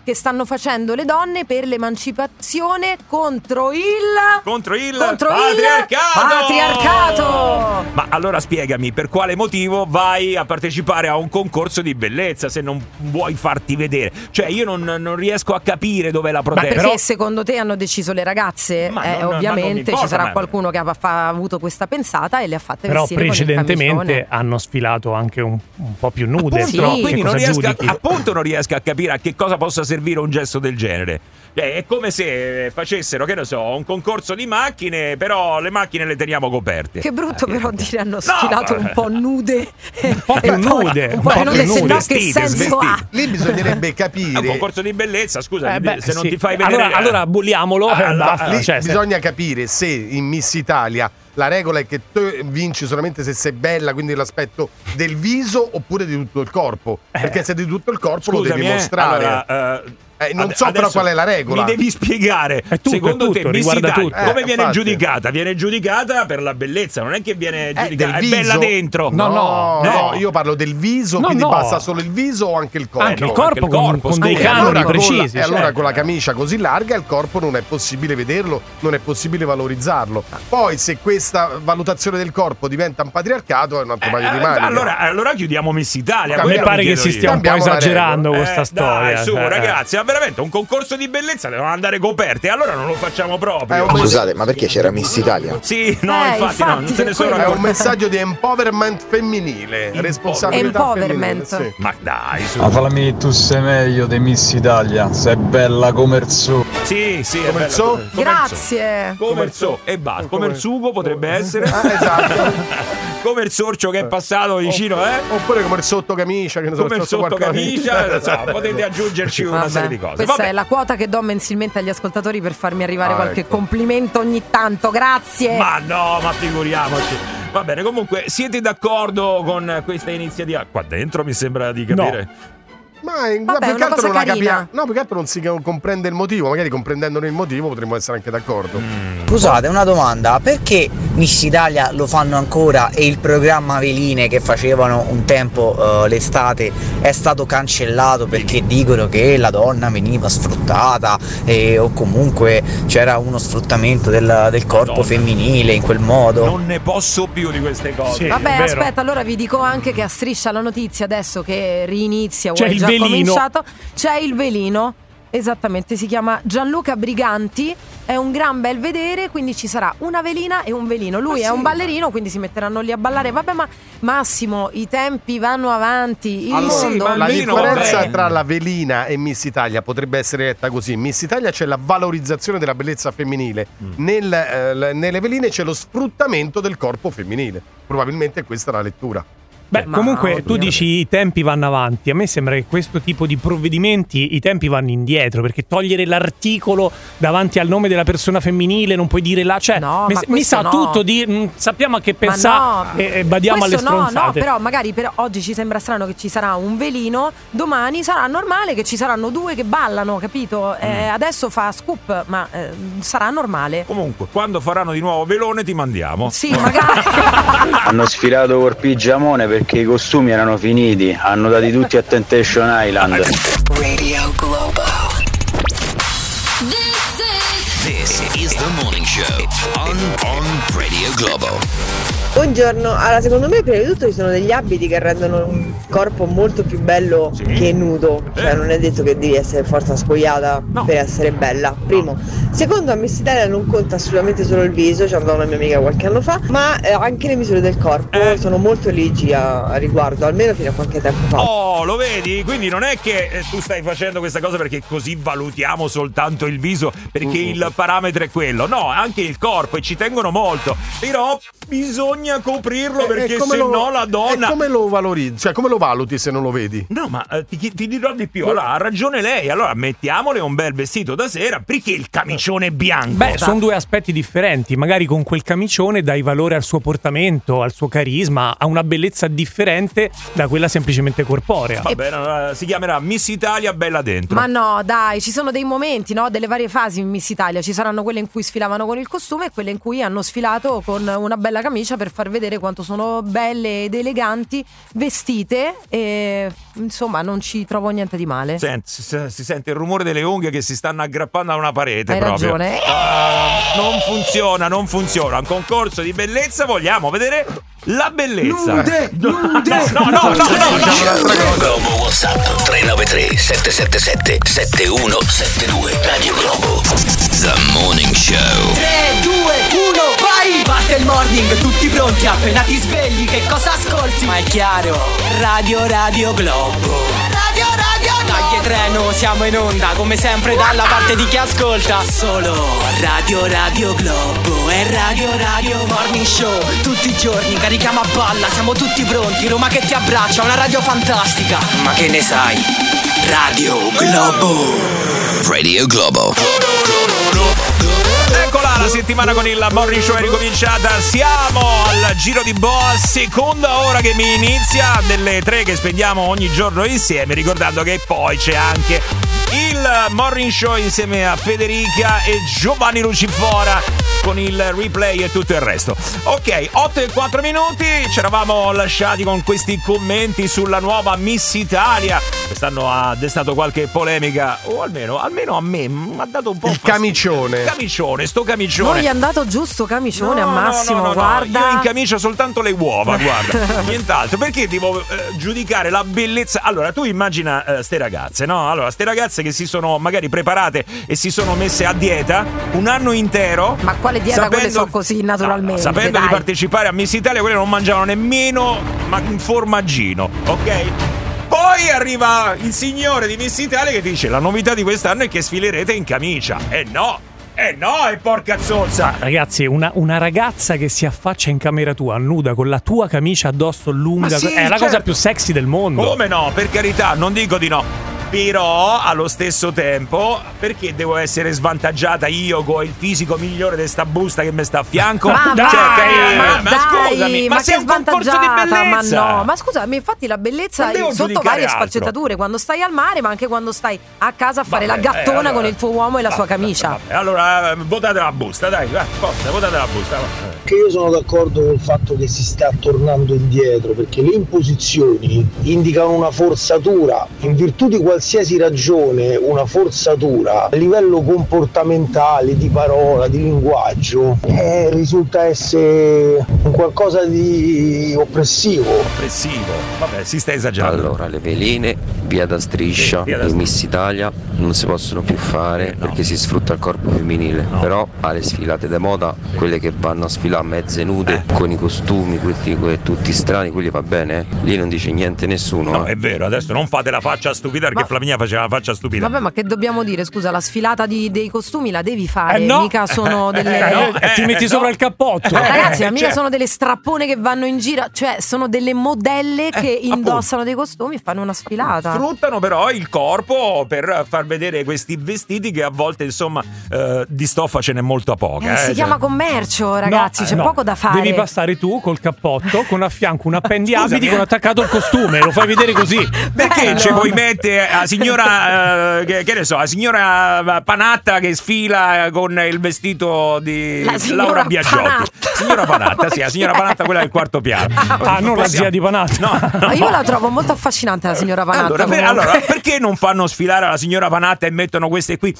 che stanno facendo le donne per l'emancipazione contro il
contro il
contro
patriarcato.
il patriarcato.
Ma allora spiegami per quale motivo vai a partecipare a un concorso di bellezza se non vuoi farti vedere? Cioè io non, non riesco a capire dov'è la protesta.
Ma perché secondo te hanno deciso le ragazze?
Ma
Eh,
non-
ovviamente
ma non mi importa,
ci sarà
ma-
qualcuno che ha, fa- avuto questa pensata e le ha fatte
Però
vestire con il
precedentemente
camicione.
hanno sfilato anche un, un po' più nude.
Appunto,
no?
quindi
Che
non
cosa
riesco a,
giudichi?
appunto non riesco a capire a che cosa possa servire un gesto del genere. Cioè, è come se facessero, che ne so, un concorso di macchine, però le macchine le teniamo coperte.
Che brutto però dire hanno sfilato un po' nude.
Un po' più nude.
Un po' più nude, se no che
Svestite,
senso ha?
svestite.
Lì bisognerebbe
È un
capire.
concorso di bellezza, scusa,
Eh beh,
se non
sì.
ti fai vedere.
Allora, allora aboliamolo e
Allora,
basta.
Lì
Cioè, se-
bisogna capire se in Miss Italia la regola è che tu vinci solamente se sei bella, quindi l'aspetto del viso oppure di tutto il corpo. Perché se di tutto il corpo lo
Scusami,
devi
eh,
mostrare.
allora, eh,
Eh, non
ade-
so però
adesso
qual è la regola.
Mi devi spiegare.
È tutto,
Secondo
è
te
tutto,
Miss
riguarda
Italia
tutto.
come
Eh,
viene
infatti.
giudicata? Viene giudicata per la bellezza, non è che viene giudicata,
del
è bella
viso?
dentro.
No, no,
no,
no.
io parlo del viso,
No,
quindi
no.
basta solo il viso o anche il corpo?
Anche il
no,
corpo,
anche il
con,
corpo,
con dei
scusa.
canoni
allora, con la-
precisi.
e allora
certo.
con la camicia così larga il corpo non è possibile vederlo, non è possibile valorizzarlo. Poi se questa valutazione del corpo diventa un patriarcato è un altro paio di
Eh,
maniche.
allora, allora chiudiamo Miss Italia.
A me
A me
quello
pare
mi
che
chiedo
si
io.
stia un po'
Cambiamo la
esagerando
regola.
questa
Eh,
storia.
Dai, su,
cioè.
ragazzi, ma veramente un concorso di bellezza devono andare coperte, allora non lo facciamo proprio.
È un
Scusate, ma perché c'era Miss Italia?
Sì, no,
Eh,
infatti, no,
infatti,
non se ne sono
quello-
È un
accorti.
messaggio di empowerment femminile, responsabilità
Empowerment.
femminile. Sì.
Ma dai, su.
Ma fammi tu sei meglio di Miss Italia, sei bella come il suo.
Sì, sì, è
Come il
bello,
so?
come- come il so.
Grazie.
Come il so e basta, come il sugo potrebbe essere.
Ah, esatto.
Come il sorcio che è passato vicino, eh?
Oppure come il sottocamicia, che ne so,
Come il
sotto qualcosa di-
sottocamicia, insomma, potete aggiungerci una
Vabbè,
serie di cose.
questa
Vabbè.
è la quota che do mensilmente agli ascoltatori per farmi arrivare
Ah,
qualche
ecco.
complimento ogni tanto. Grazie.
Ma no, ma figuriamoci. Va bene, comunque siete d'accordo con questa iniziativa? Qua dentro mi sembra di capire.
Ma in-
Vabbè,
più
è
che
una
altro
cosa
non la
carina.
capiamo. No, più che altro non si comprende il motivo. Magari comprendendone il motivo potremmo essere anche d'accordo.
Scusate, una domanda, perché Miss Italia lo fanno ancora e il programma Veline che facevano un tempo eh, l'estate è stato cancellato perché dicono che la donna veniva sfruttata e, o comunque c'era uno sfruttamento del, del corpo
Madonna.
femminile in quel modo?
Non ne posso più di queste cose.
Sì.
Vabbè,
è vero.
aspetta, allora vi dico anche che a Striscia la notizia adesso che rinizia o
C'è
è
il
già
velino.
cominciato, c'è il velino. Esattamente, si chiama Gianluca Briganti, è un gran bel vedere, quindi ci sarà una velina e un velino. Lui
Ah,
è
sì?
un ballerino, quindi si metteranno lì a ballare. Vabbè, ma Massimo, i tempi vanno avanti, il
Allora,
mondo
ma
la
il velino,
differenza
vabbè.
tra la velina e Miss Italia potrebbe essere detta così: Miss Italia c'è la valorizzazione della bellezza femminile,
Mm.
Nel, eh, l- nelle veline c'è lo sfruttamento del corpo femminile. Probabilmente questa è la lettura.
Beh,
Ma
comunque
oddio.
tu dici i tempi vanno avanti. A me sembra che questo tipo di provvedimenti i tempi vanno indietro, perché togliere l'articolo davanti al nome della persona femminile non puoi dire là, cioè
No,
mi,
ma
mi
questo
sa
no.
tutto di mh, sappiamo a che
Ma
pensare
no,
e, e badiamo alle
questo no,
stronzate.
no, però magari per oggi ci sembra strano che ci sarà un velino, domani sarà normale che ci saranno due che ballano, capito? Eh, adesso fa scoop, ma eh, sarà normale.
Comunque, quando faranno di nuovo velone ti mandiamo.
Sì, magari.
Hanno sfilato col pigiamone perché i costumi erano finiti, hanno dati tutti a Temptation Island.
Radio Globo. This is the morning show on, on Radio Globo.
Buongiorno, allora secondo me prima di tutto ci sono degli abiti che rendono un corpo molto più bello che nudo, cioè non è detto che devi essere forza spogliata per essere bella, primo. Secondo, a Miss Italia non conta assolutamente solo il viso, ci andò una mia amica qualche anno fa, ma eh, anche le misure del corpo sono molto ligi a, a riguardo, almeno fino a qualche tempo fa.
Oh, lo vedi? Quindi non è che eh, tu stai facendo questa cosa perché così valutiamo soltanto il viso, perché il parametro è quello. No, anche il corpo, e ci tengono molto. Però bisogna coprirlo perché
E come
se
lo-
no la donna...
E come lo valorizzi? Cioè, come lo valuti se non lo vedi?
No, ma eh, ti, ti dirò di più. Allora, ha ragione lei. Allora, mettiamole un bel vestito da sera. Perché il camicione bianco?
Beh, sono due aspetti differenti. Magari con quel camicione dai valore al suo portamento, al suo carisma, a una bellezza differente da quella semplicemente corporea.
Va bene, allora, si chiamerà Miss Italia Bella Dentro.
Ma no, dai, ci sono dei momenti, no? Delle varie fasi in Miss Italia. Ci saranno quelle in cui sfilavano con il costume e quelle in cui hanno sfilato con una bella camicia per per far vedere quanto sono belle ed eleganti, vestite, e insomma non ci trovo niente di male.
Senti, si, si sente il rumore delle unghie che si stanno aggrappando a una parete.
Hai
proprio.
ragione.
Uh, non funziona, non funziona. Un concorso di bellezza, vogliamo vedere la bellezza.
Nude, nude.
No, no, no, no,
Radio Globo WhatsApp tre nove tre sette sette sette sette uno sette due. Radio Globo The Morning Show.
tre, due, uno, vai! Parte il morning, tutti pronti, appena ti svegli, che cosa ascolti? Ma è chiaro, Radio Radio Globo. Radio Radio Globo. Dai treno, siamo in onda, come sempre dalla parte di chi ascolta. Solo Radio Radio Globo e Radio Radio Morning Show. Tutti i giorni carichiamo a palla, siamo tutti pronti, Roma che ti abbraccia, una radio fantastica. Ma che ne sai? Radio Globo.
Radio Globo.
Eccola, la settimana con il Morning Show è ricominciata. Siamo al giro di boa, seconda ora che mi inizia, delle tre che spendiamo ogni giorno insieme, ricordando che poi c'è anche il Morning Show insieme a Federica e Giovanni Lucifora con il replay e tutto il resto. Ok, otto e quattro minuti, ci eravamo lasciati con questi commenti sulla nuova Miss Italia. Quest'anno ha destato qualche polemica, o almeno, almeno a me mi ha dato un po'
il
fastidio.
camicione.
Camicione, sto camicione.
Non gli è andato giusto camicione
No,
a Massimo,
no, no, no,
guarda.
Io in camicia soltanto le uova, guarda. Nient'altro. Perché devo eh, giudicare la bellezza? Allora, tu immagina eh, ste ragazze, no? Allora, ste ragazze che si sono magari preparate e si sono messe a dieta un anno intero.
Ma quale dieta?
sapendo,
quelle sono così naturalmente.
No, sapendo
dai.
di partecipare a Miss Italia, quelle non mangiavano nemmeno ma un formaggino, ok? Poi arriva il signore di Miss Italia che dice: la novità di quest'anno è che sfilerete in camicia. E no, eh no, e porca zozza.
Ragazzi, una, una ragazza che si affaccia in camera tua nuda con la tua camicia addosso lunga
sì,
è la
certo.
cosa più sexy del mondo.
Come no? Per carità, non dico di no. Però allo stesso tempo, perché devo essere svantaggiata io con il fisico migliore di sta busta che mi sta a fianco?
Ma
Cioè,
vai,
che-
ma,
ma
dai,
scusami, ma,
ma
sei
che
un concorso di
svantaggiata,
bellezza.
ma no, ma scusami, infatti la bellezza
Non devo
è sotto
giudicare
varie
altro.
sfaccettature, quando stai al mare, ma anche quando stai a casa a fare
Vabbè,
la gattona
eh, allora.
con il tuo uomo e la sua camicia.
E allora eh, votate la busta, dai, vai, forza, votate la busta. va.
Che io sono d'accordo col fatto che si sta tornando indietro, perché le imposizioni indicano una forzatura, in virtù di qualsiasi ragione una forzatura a livello comportamentale, di parola, di linguaggio, eh, risulta essere un qualcosa di oppressivo.
Oppressivo, vabbè, si sta esagerando.
Allora, le veline via da striscia,
Via da
in Miss Italia non si possono più fare perché si sfrutta il corpo femminile. Però alle sfilate da moda, quelle che vanno a sfilare mezze nude con i costumi, quelli, quelli tutti strani, quelli va bene, eh? Lì non dice niente nessuno.
No,
eh.
è vero, adesso non fate la faccia stupida perché
Ma-
Flaminia faceva la faccia stupida.
Vabbè, ma che dobbiamo dire? Scusa, la sfilata di- dei costumi la devi fare,
Eh no.
mica sono delle...
Eh, no, e ti metti sopra il cappotto.
Ragazzi, ma mica
cioè-
sono delle strappone che vanno in giro, cioè sono delle modelle
Eh,
che indossano dei costumi e fanno una sfilata.
Sfruttano però il corpo per far vedere questi vestiti che a volte, insomma, eh, di stoffa ce n'è molto poca.
Eh,
eh,
si
cioè-
chiama commercio, ragazzi,
No,
c'è
no.
poco da fare.
Devi passare tu col cappotto con a fianco un appendiabiti
Scusami,
con
eh.
attaccato il costume, lo fai vedere così.
Perché
Bello.
ci puoi mettere la signora, eh, che, che ne so, la signora Panatta che sfila con il vestito di
La signora
Laura Biagiotti.
Panatta.
Signora Panatta, sì, la signora Panatta, quella del quarto piano.
Ah, non la zia di Panatta.
No,
Ma io la trovo molto affascinante la signora Panatta.
Allora, per-
comunque.
allora, perché non fanno sfilare la signora Panatta e mettono queste qui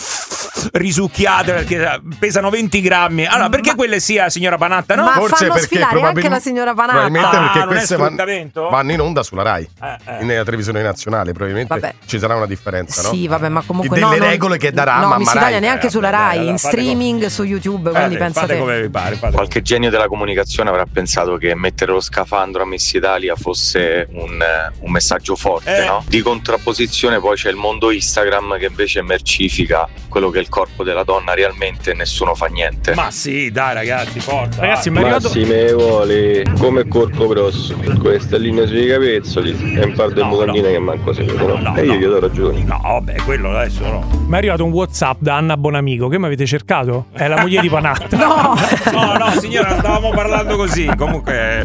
risucchiate perché pesano venti grammi? Allora, perché
Ma-
quelle sia signora Panatta, no?
Ma
Forse
fanno
perché
sfilare
probabil-
anche la signora Panatta.
Probabilmente
Ah,
perché
non è
queste van-
sfruttamento?
vanno in onda sulla Rai,
Eh, eh.
nella televisione nazionale, probabilmente
Vabbè.
ci sarà una differenza, no?
Sì, vabbè, ma comunque
Delle
no, non-
regole che darà
no,
mamma
Miss
Rai.
Italia neanche
Eh,
sulla
vabbè,
Rai,
allora
in
fate
streaming su YouTube, quindi
Fate,
pensate.
fate come vi pare, fate.
Qualche genio della comunicazione avrà pensato che mettere lo scafandro a Miss Italia fosse un, eh, un messaggio forte,
Eh.
no? Di contrapposizione poi c'è il mondo Instagram che invece mercifica quello che è il corpo della donna realmente e nessuno fa niente.
Ma sì, dai ragazzi, forza.
Ragazzi,
vai.
mi è arrivato
Massime vuole come corpo grosso, questa linea sui capezzoli e un par di
No,
mutandine
no.
che manco si vedono.
No,
e io
no.
gli do ragione.
No, vabbè, quello adesso no.
mi è arrivato un WhatsApp da Anna Bonamico. Che mi avete cercato? È la moglie di Panatta.
No!
No, no, signora, stavamo parlando così. Comunque,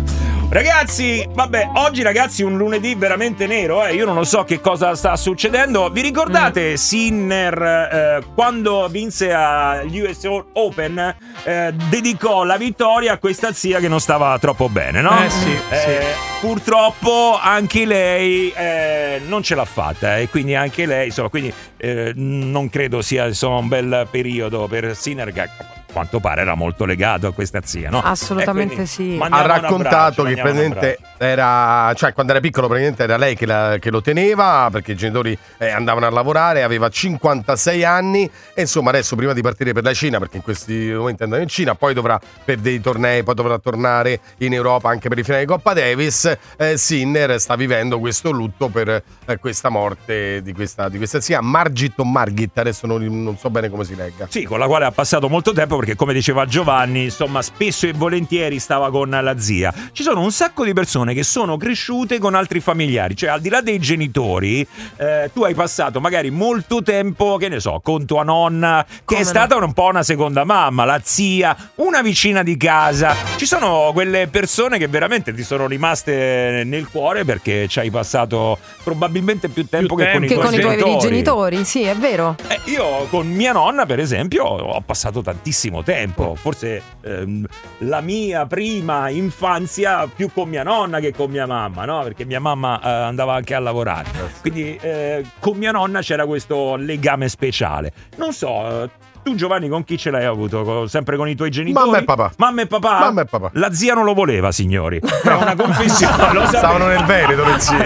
Ragazzi, vabbè, oggi ragazzi un lunedì veramente nero, eh. Io non lo so che cosa sta succedendo. Vi ricordate mm. Sinner eh, quando vinse agli U S Open eh, dedicò la vittoria a questa zia che non stava troppo bene, no?
Eh sì,
eh,
sì.
Purtroppo anche lei eh, non ce l'ha fatta e quindi anche lei, insomma, quindi eh, non credo sia insomma un bel periodo per Sinner, che a quanto pare era molto legato a questa zia, no?
Assolutamente sì.
Ha raccontato che praticamente era, cioè quando era piccolo praticamente era lei che, la, che lo teneva, perché i genitori eh, andavano a lavorare, aveva cinquantasei anni e insomma adesso prima di partire per la Cina, perché in questi momenti andava in Cina, poi dovrà per dei tornei, poi dovrà tornare in Europa anche per i finali di Coppa Davis, eh, Sinner sta vivendo questo lutto per eh, questa morte di questa, di questa zia, Margit o Margit, adesso non, non so bene come si legga.
Sì, con la quale ha passato molto tempo, perché come diceva Giovanni, insomma, spesso e volentieri stava con la zia. Ci sono un sacco di persone che sono cresciute con altri familiari, cioè al di là dei genitori, eh, tu hai passato magari molto tempo, che ne so, con tua nonna, che come è stata no? un po' una seconda mamma, la zia, una vicina di casa. Ci sono quelle persone che veramente ti sono rimaste nel cuore perché ci hai passato probabilmente più tempo, più che, tempo. Con,
che
i
con i tuoi
genitori.
genitori, sì, è vero.
Eh, io con mia nonna, per esempio, ho passato tantissimo tempo, forse ehm, la mia prima infanzia più con mia nonna che con mia mamma, no? Perché mia mamma eh, andava anche a lavorare, quindi eh, con mia nonna c'era questo legame speciale. Non so, eh, tu Giovanni con chi ce l'hai avuto? Con, sempre con i tuoi genitori?
Mamma e papà.
Mamma e papà?
Mamma e papà.
La zia non lo voleva, signori. È una confessione. Lo
stavano nel Veneto le zie.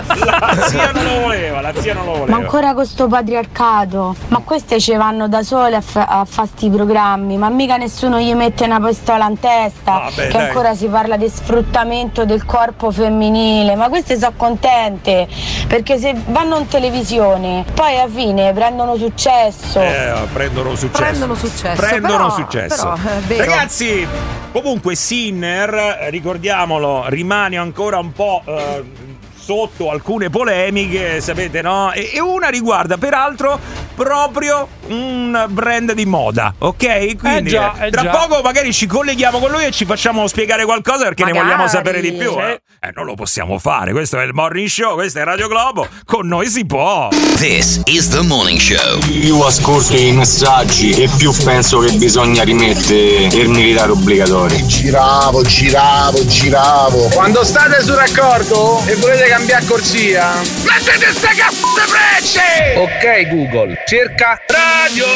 La zia non lo voleva, la zia non lo voleva.
Ma ancora con sto patriarcato. Ma queste ci vanno da sole a, fa- a fare sti programmi. Ma mica nessuno gli mette una pistola in testa.
Vabbè,
che
dai.
Ancora si parla di sfruttamento del corpo femminile. Ma queste sono contente. Perché se vanno in televisione, poi alla fine prendono successo.
Eh, prendono successo.
Prendono successo.
Prendono
però,
successo.
Però, è vero.
Ragazzi, comunque Sinner, ricordiamolo, rimane ancora un po' eh, sotto alcune polemiche, sapete, no? E, e una riguarda peraltro proprio un brand di moda, ok? Quindi
eh già, eh
tra
già.
poco magari ci colleghiamo con lui e ci facciamo spiegare qualcosa, perché
magari.
ne vogliamo sapere di più.
Sì.
Eh? Eh, non lo possiamo fare, questo è il Morning Show, questo è Radio Globo, con noi si può.
This is the Morning Show.
Più ascolto i messaggi e più penso che bisogna rimettere il militare obbligatorio.
Giravo, giravo, giravo.
Quando state sul raccordo e volete cambiare corsia, mettete ste cazzate frecce! Ok Google, cerca Radio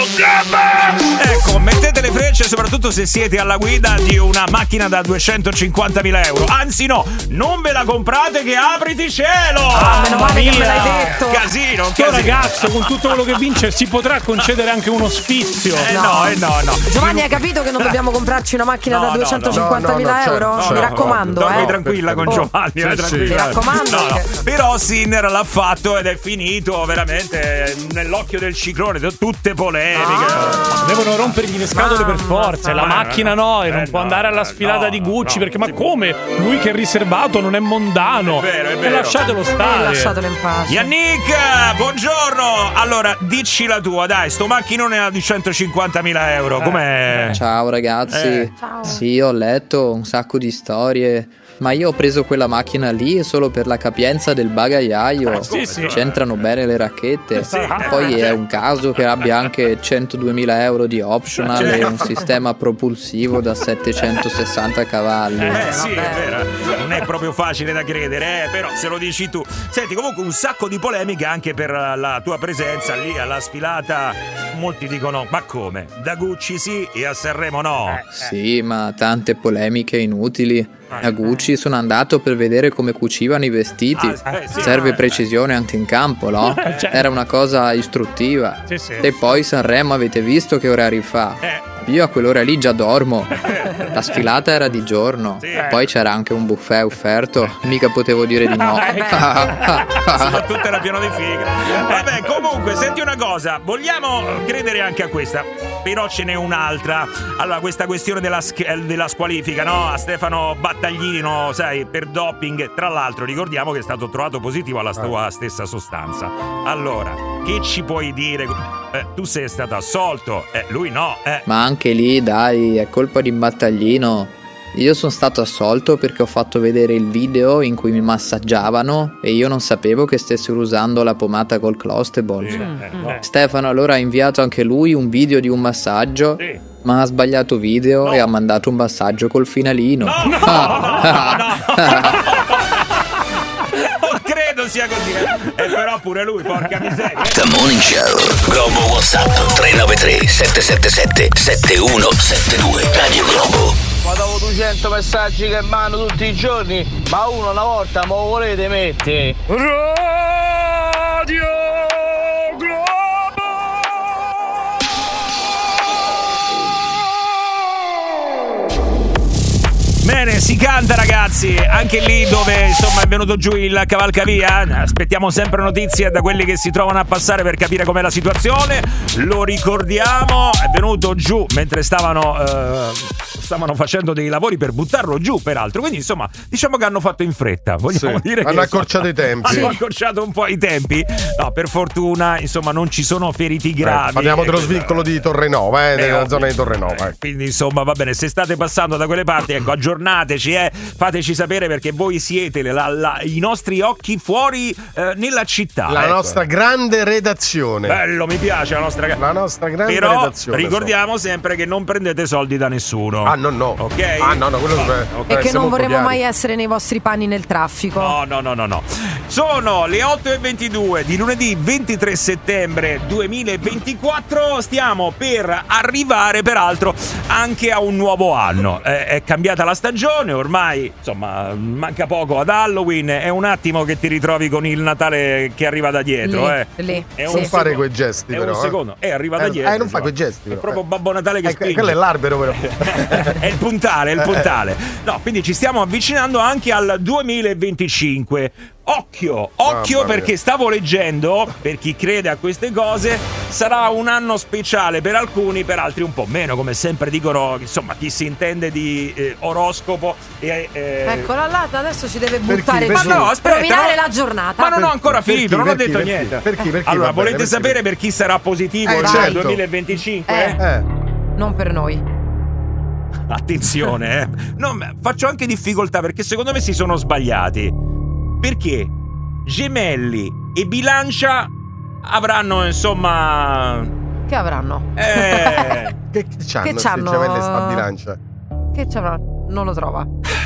Globo!
Ecco, mettete le frecce soprattutto se siete alla guida di una macchina da duecentocinquantamila euro. Anzi no, non ve la comprate che apriti cielo!
Ah, meno male che me l'hai detto.
Casino,
Sto
casino.
ragazzo con tutto quello che vince si potrà concedere anche uno sfizio.
Eh no, eh no, no.
Giovanni, hai capito che non dobbiamo comprarci una macchina
No,
da
no,
duecentocinquantamila
no, no,
euro?
certo,
Mi
certo.
raccomando,
Dormi
eh.
tranquilla con
Oh.
Giovanni,
Sì,
eh,
sì.
tranquilla.
Mi raccomando
No, no.
che-
Però Sinner l'ha fatto ed è finito veramente nell'occhio del ciclone, tutte polemiche.
Ah.
Devono rompergli le scatole per
Mamma
forza. E la
mia.
macchina no, e
Eh,
non può
no,
andare alla
no,
sfilata
no,
di Gucci.
no,
perché, ma
sì.
come? Lui che è riservato, non è mondano.
È vero, è
E
vero.
lasciatelo
Eh,
stare.
lasciatelo in pace.
Yannick, buongiorno. Allora, dici la tua, dai, sto macchinone a duecentocinquantamila euro. Com'è?
Ciao ragazzi,
Eh.
Ciao.
sì, ho letto un sacco di storie, ma io ho preso quella macchina lì solo per la capienza del bagagliaio.
Sì, sì.
C'entrano bene le racchette.
Sì.
Poi è un caso che abbia anche centoduemila euro di optional e un sistema propulsivo da settecentosessanta cavalli.
Eh sì, è vero, non è proprio facile da credere, eh, però se lo dici tu. Senti, comunque un sacco di polemiche anche per la tua presenza lì alla sfilata. Molti dicono, ma come? Da Gucci sì e a Sanremo no?
Sì, ma tante polemiche inutili. A Gucci sono andato per vedere come cucivano i vestiti.
Ah, eh, sì.
Serve precisione anche in campo, no?
certo.
Era una cosa istruttiva.
Sì, sì.
E poi Sanremo avete visto che orari fa?
Eh.
Io a quell'ora lì già dormo. La sfilata era di giorno.
Sì.
Poi c'era anche un buffet offerto. Mica potevo dire di no.
Soprattutto era pieno di figa. Vabbè, comunque, senti una cosa, vogliamo credere anche a questa, però ce n'è un'altra. Allora, questa questione della, sch- della squalifica, no? A Stefano Battaglini, no? Sai, per doping. Tra l'altro, ricordiamo che è stato trovato positivo alla sua stessa sostanza. Allora, che ci puoi dire? Eh, tu sei stato assolto, eh, lui no, eh.
Ma anche lì, dai, è colpa di Battaglino. Io sono stato assolto perché ho fatto vedere il video in cui mi massaggiavano e io non sapevo che stessero usando la pomata col Clostebol.
Sì, eh, no.
Stefano allora ha inviato anche lui un video di un massaggio,
Sì.
ma ha sbagliato video
No.
e ha mandato un massaggio col finalino.
No, no,
Ah.
no, no. Non credo sia così. E però pure lui, porca miseria.
The Morning Show. Globo WhatsApp tre nove tre sette sette sette sette uno sette due. Radio Globo.
Ma dopo duecento messaggi che mando tutti i giorni, ma uno una volta me lo volete mettere? Radio Globo!
Bene, si canta ragazzi, anche lì dove insomma è venuto giù il cavalcavia. Aspettiamo sempre notizie da quelli che si trovano a passare per capire com'è la situazione. Lo ricordiamo, è venuto giù mentre stavano eh, stavano facendo dei lavori per buttarlo giù, peraltro. Quindi insomma, diciamo che hanno fatto in fretta. Vogliamo
Sì,
dire
hanno
che
accorciato i tempi.
Hanno accorciato un po' i tempi. No, per fortuna, insomma, non ci sono feriti gravi.
Eh, parliamo dello
Eh,
svincolo di Torrenova, eh, della
ovvio.
zona di Torrenova.
Eh, quindi insomma va bene, se state passando da quelle parti, ecco, aggiornateci, eh, fateci sapere perché voi siete la, la, i nostri occhi fuori eh, nella città.
La
ecco.
nostra grande redazione.
Bello, mi piace la nostra,
la nostra grande
Però
redazione.
ricordiamo sempre che non prendete soldi da nessuno.
Ah no no.
Ok?
Ah no no, quello
No,
è-
ok.
E che
siamo
non vorremmo
cordiali.
mai essere nei vostri panni nel traffico.
No, no, no, no, no. Sono le otto e ventidue di lunedì ventitré settembre duemilaventiquattro. Stiamo per arrivare, peraltro, anche a un nuovo anno. Eh, è cambiata la stagione, ormai, insomma, manca poco ad Halloween. È un attimo che ti ritrovi con il Natale che arriva da dietro.
Lì,
eh.
lì,
È
sì.
un
Non fare
secondo.
quei gesti
È
però.
un
eh.
secondo. Eh, arriva da
Eh,
dietro.
eh, non fa
insomma.
quei gesti,
È
però.
proprio Babbo Natale che
Eh,
spinge.
quello è l'albero però.
È il puntale, è il puntale. No, quindi ci stiamo avvicinando anche al duemilaventicinque. Occhio, occhio,
Mamma mia.
perché stavo leggendo, per chi crede a queste cose, sarà un anno speciale per alcuni, per altri un po' meno, come sempre dicono, insomma, chi si intende di eh, oroscopo e eh,
Eccola là, adesso ci deve buttare
Per chi?
giù,
Ma no, aspetta,
rovinare
no.
la giornata.
Ma non ho
Per-
ancora
per
finito,
chi,
non ho
per chi,
detto
per chi?
niente.
Per chi, per chi?
Allora,
Va bene,
volete
per chi?
sapere per chi sarà positivo
Eh,
nel
certo.
duemilaventicinque?
Eh.
Eh.
Non per noi.
Attenzione, eh. No, ma faccio anche difficoltà perché secondo me si sono sbagliati. Perché Gemelli e Bilancia avranno, insomma,
Che avranno?
eh,
Che, che c'hanno?
Che
sti
c'hanno?
gemelli sta bilancia?
Che ci avrà? Non lo trova.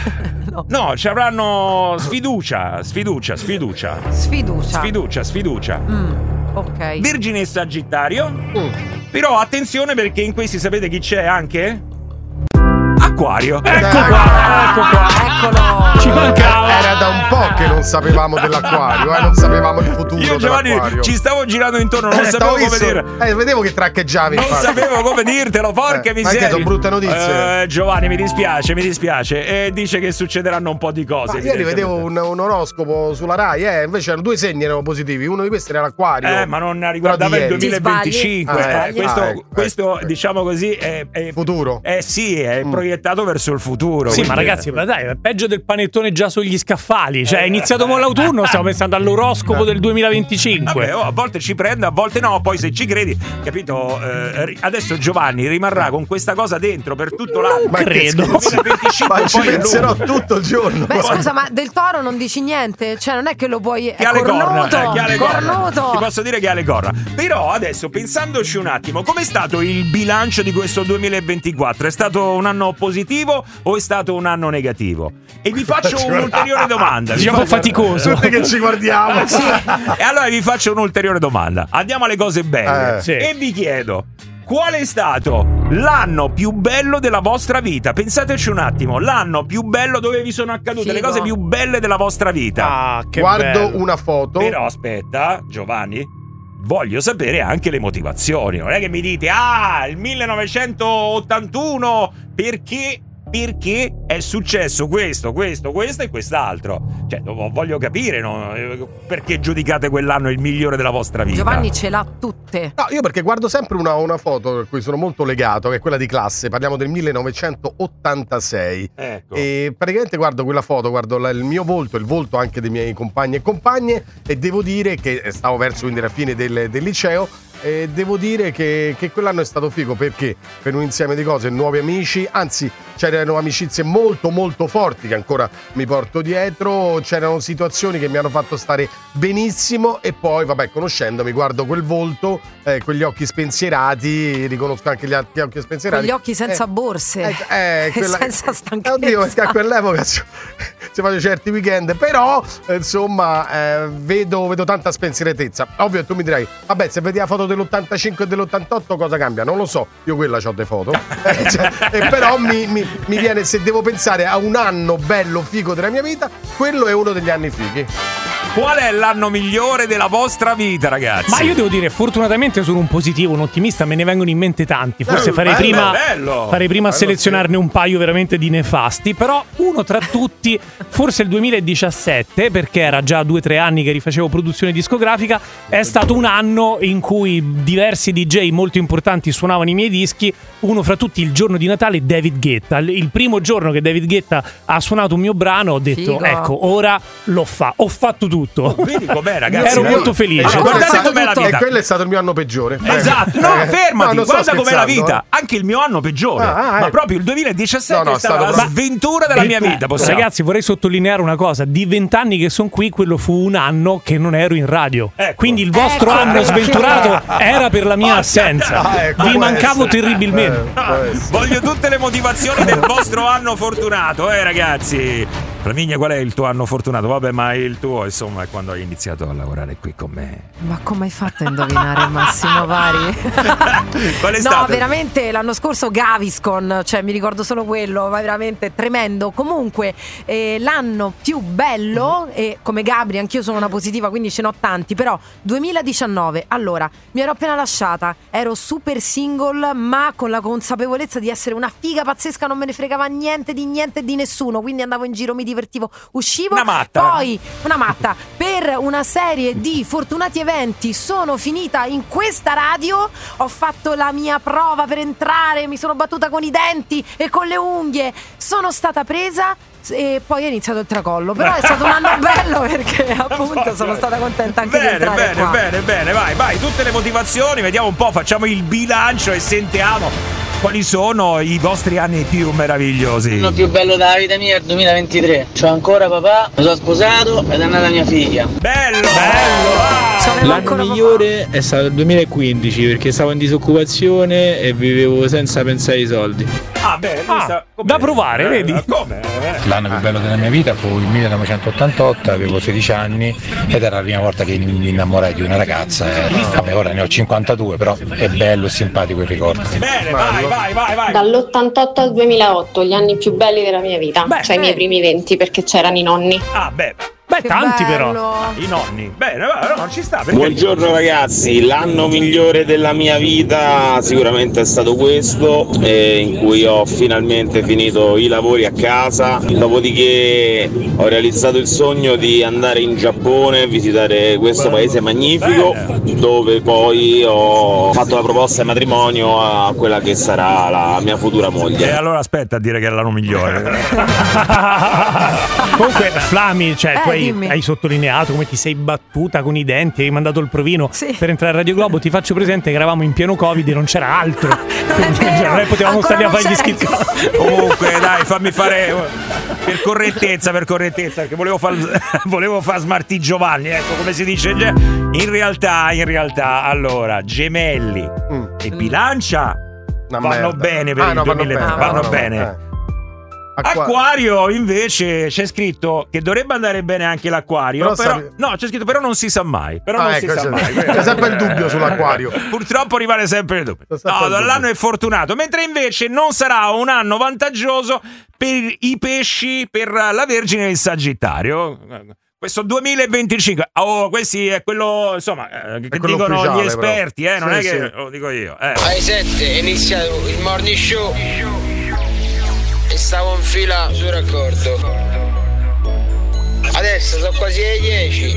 No.
no, ci avranno sfiducia, sfiducia, sfiducia,
Sfiducia.
sfiducia, sfiducia.
Mm, ok.
Vergine e Sagittario.
Mm.
Però attenzione perché in questi sapete chi c'è anche? Acquario.
Ecco qua, ecco qua.
Eccolo.
Ci mancava.
Era da un po' che non sapevamo dell'acquario, eh, non sapevamo il futuro
Io Giovanni
dell'acquario.
ci stavo girando intorno, non
Eh,
sapevo
stavo
come
visto-
dire.
Eh, vedevo che traccheggiavi.
Non
infatti.
sapevo come dirtelo, porca
Eh, ma
miseria.
che sono brutte notizie?
Eh, Giovanni, mi dispiace, mi dispiace. E dice che succederanno un po' di cose.
Ma ieri vedevo un, un oroscopo sulla Rai, eh, invece erano due segni erano positivi, uno di questi era l'acquario.
Eh, ma non riguardava il
Però di ieri.
duemilaventicinque.
Ti
eh,
sbagli.
questo,
Ah, ecco,
questo
ecco.
diciamo così, è, è
Futuro.
Eh sì, è
Mm.
proiettato verso il futuro.
Sì,
quindi-
ma ragazzi, ma dai, è peggio del panettone già sugli scaffali. Cioè, è iniziato mo l'autunno, stiamo pensando all'oroscopo del duemilaventicinque.
Vabbè, oh, a volte ci prende, a volte no. Poi se ci credi, capito? eh, ri- adesso Giovanni rimarrà con questa cosa dentro per tutto l'anno.
Ma che
credo.
scherzi?
duemilaventicinque
Ma ci
poi è
penserò
lungo.
tutto il giorno.
Beh, scusa, ma del toro non dici niente? Cioè, non è che lo puoi.
Che
È
ha le corna,
cornuto.
eh, che ha le corna.
cornuto.
Ti posso dire che ha le corna. Però adesso, pensandoci un attimo, com'è stato il bilancio di questo duemilaventiquattro? È stato un anno positivo o è stato un anno negativo? E vi faccio un'ulteriore domanda. Vi
Diciamo
faccio-
faticoso.
Tutti che ci guardiamo.
Sì. E allora vi faccio un'ulteriore domanda. Andiamo alle cose belle.
Eh.
Sì.
E vi chiedo: qual è stato l'anno più bello della vostra vita? Pensateci un attimo. L'anno più bello dove vi sono accadute le
Figo.
cose più belle della vostra vita.
Ah, che
Guardo
bello.
una foto.
Però aspetta, Giovanni, voglio sapere anche le motivazioni. Non è che mi dite, ah, il millenovecentottantuno, perché... Perché è successo questo, questo, questo e quest'altro. Cioè, lo voglio capire, no? Perché giudicate quell'anno il migliore della vostra vita.
Giovanni ce l'ha tutte.
No, io perché guardo sempre una, una foto a cui sono molto legato, che è quella di classe, parliamo del millenovecentottantasei.
Ecco.
E praticamente guardo quella foto, guardo la- il mio volto, il volto anche dei miei compagni e compagne, e devo dire che stavo verso quindi la fine del, del liceo, e devo dire che, che quell'anno è stato figo perché per un insieme di cose, nuovi amici, anzi c'erano amicizie molto molto forti che ancora mi porto dietro, c'erano situazioni che mi hanno fatto stare benissimo e poi vabbè, conoscendomi, guardo quel volto, eh, quegli occhi spensierati, riconosco anche gli altri occhi spensierati,
quegli occhi senza
eh,
borse
eh, eh, quella,
senza stanchezza.
Oddio, perché a quell'epoca si, si faccio certi weekend, però eh, insomma eh, vedo, vedo tanta spensieratezza. Ovvio, tu mi dirai vabbè, se vedi la foto dell'ottantacinque e dell'ottantotto cosa cambia? Non lo so, io quella c'ho delle foto eh, cioè, eh, però mi, mi, mi viene, se devo pensare a un anno bello figo della mia vita, quello è uno degli anni fighi.
Qual è l'anno migliore della vostra vita, ragazzi?
Ma io devo dire, fortunatamente sono un positivo, un ottimista, me ne vengono in mente tanti. Forse
Eh,
farei
bello,
prima,
bello.
farei prima a
Bello,
selezionarne un paio veramente di nefasti. Però uno tra tutti, forse il duemiladiciassette, perché era già due o tre anni che rifacevo produzione discografica, è stato un anno in cui diversi D J molto importanti suonavano i miei dischi. Uno fra tutti, il giorno di Natale, David Guetta. Il primo giorno che David Guetta ha suonato un mio brano, ho detto,
Figo.
ecco, ora l'ho fatto, ho fatto tutto.
Vedi com'è, ragazzi?
Ero
Io-
molto felice.
Eh, guardate com'è la
E
vita.
quello è stato il mio anno peggiore.
Esatto, no,
Eh,
fermati,
no, non sto
guarda com'è la
scherzando,
vita.
eh.
Anche il mio anno peggiore.
Ah, ah,
ma
ecco.
proprio il duemiladiciassette
No, no,
è stata
è stato
la
proprio-
sventura della mia vita. Possiamo.
Ragazzi, vorrei sottolineare una cosa: di vent'anni che sono qui, quello fu un anno che non ero in radio.
Ecco.
Quindi il vostro
Ecco
anno
perché.
sventurato era per la mia assenza.
Ah, ecco,
Vi
può
mancavo
essere.
terribilmente.
Eh, può essere.
Voglio tutte le motivazioni del vostro anno fortunato, eh, ragazzi. Flamiglia, qual è il tuo anno fortunato? Vabbè, ma il tuo, insomma, è quando hai iniziato a lavorare qui con me.
Ma come hai fatto a indovinare, Massimo Vari?
Qual è
No,
stato?
veramente l'anno scorso Gaviscon, cioè mi ricordo solo quello, ma veramente tremendo. Comunque eh, l'anno più bello, e come Gabri anch'io sono una positiva, quindi ce n'ho tanti, però duemiladiciannove, allora, mi ero appena lasciata, ero super single, ma con la consapevolezza di essere una figa pazzesca, non me ne fregava niente di niente e di nessuno, quindi andavo in giro, mi divertivo, uscivo.
Una matta.
Poi, una matta, per una serie di fortunati eventi sono finita in questa radio, ho fatto la mia prova per entrare, mi sono battuta con i denti e con le unghie, sono stata presa e poi è iniziato il tracollo, però è stato un anno bello perché appunto sono stata contenta anche
Bene,
di entrare
bene,
qua.
bene, bene, vai, vai, tutte le motivazioni, vediamo un po', facciamo il bilancio e sentiamo quali sono i vostri anni più meravigliosi.
L'anno più bello della vita mia è il duemilaventitré. C'ho ancora papà, mi sono sposato ed è nata mia figlia.
Bello, bello!
L'anno migliore è stato il duemilaquindici perché stavo in disoccupazione e vivevo senza pensare ai soldi.
Ah, beh,
Ah, da provare, vedi?
Come?
L'anno più bello della mia vita fu il millenovecentottantotto, avevo sedici anni ed era la prima volta che mi innamorai di una ragazza. E, vabbè, ora ne ho cinquantadue, però è bello e simpatico il ricordo.
Bene, vai, vai, vai, vai.
Dall'ottantotto al duemilaotto, gli anni più belli della mia vita,
Beh,
cioè i miei primi venti, perché c'erano i nonni.
Ah, beh,
Beh,
Che
tanti
bello.
però.
i nonni. Bene, va, non ci sta. Perché...
Buongiorno ragazzi, l'anno migliore della mia vita sicuramente è stato questo, eh, in cui ho finalmente finito i lavori a casa, dopodiché ho realizzato il sogno di andare in Giappone, visitare questo paese magnifico, dove poi ho fatto la proposta di matrimonio a quella che sarà la mia futura
E
moglie.
allora aspetta a dire che è l'anno migliore.
Comunque, Flami, cioè,
Eh,
tu hai,
dimmi.
hai sottolineato come ti sei battuta con i denti, hai mandato il provino
Sì.
per entrare a Radio Globo. Ti faccio presente che eravamo in pieno Covid e non c'era altro. Quindi,
vero.
cioè, non è potevamo
Ancora
stare a
non
fare gli
c'era il
schizzi.
Comunque, dai, fammi fare per correttezza, per correttezza, perché volevo far volevo far Smarty Giovanni, ecco, come si dice. In realtà, in realtà, allora, gemelli
Mm.
e bilancia
Una
vanno
merda.
bene per
Ah,
il
no, vanno
duemila,
bene,
vanno
vanno
bene.
bene, eh. Acqua-
Acquario invece c'è scritto che dovrebbe andare bene anche l'acquario,
Però
però,
sape-
no, c'è scritto però non si sa mai, però
Ah,
non
ecco,
si sa
c'è-
mai.
c'è sempre il dubbio sull'acquario.
Purtroppo rimane sempre il dubbio.
C'è sempre
No,
il dubbio.
l'anno è fortunato, mentre invece non sarà un anno vantaggioso per i pesci, per la Vergine e il Sagittario. Questo duemilaventicinque, oh, questi è quello, insomma, eh, che
quello
dicono
ufficiale,
gli esperti, eh, non
Sì,
è che
sì.
lo dico io. Eh.
Alle sette è iniziato il morning show e stavo in fila sul raccordo. Adesso sono quasi le dieci.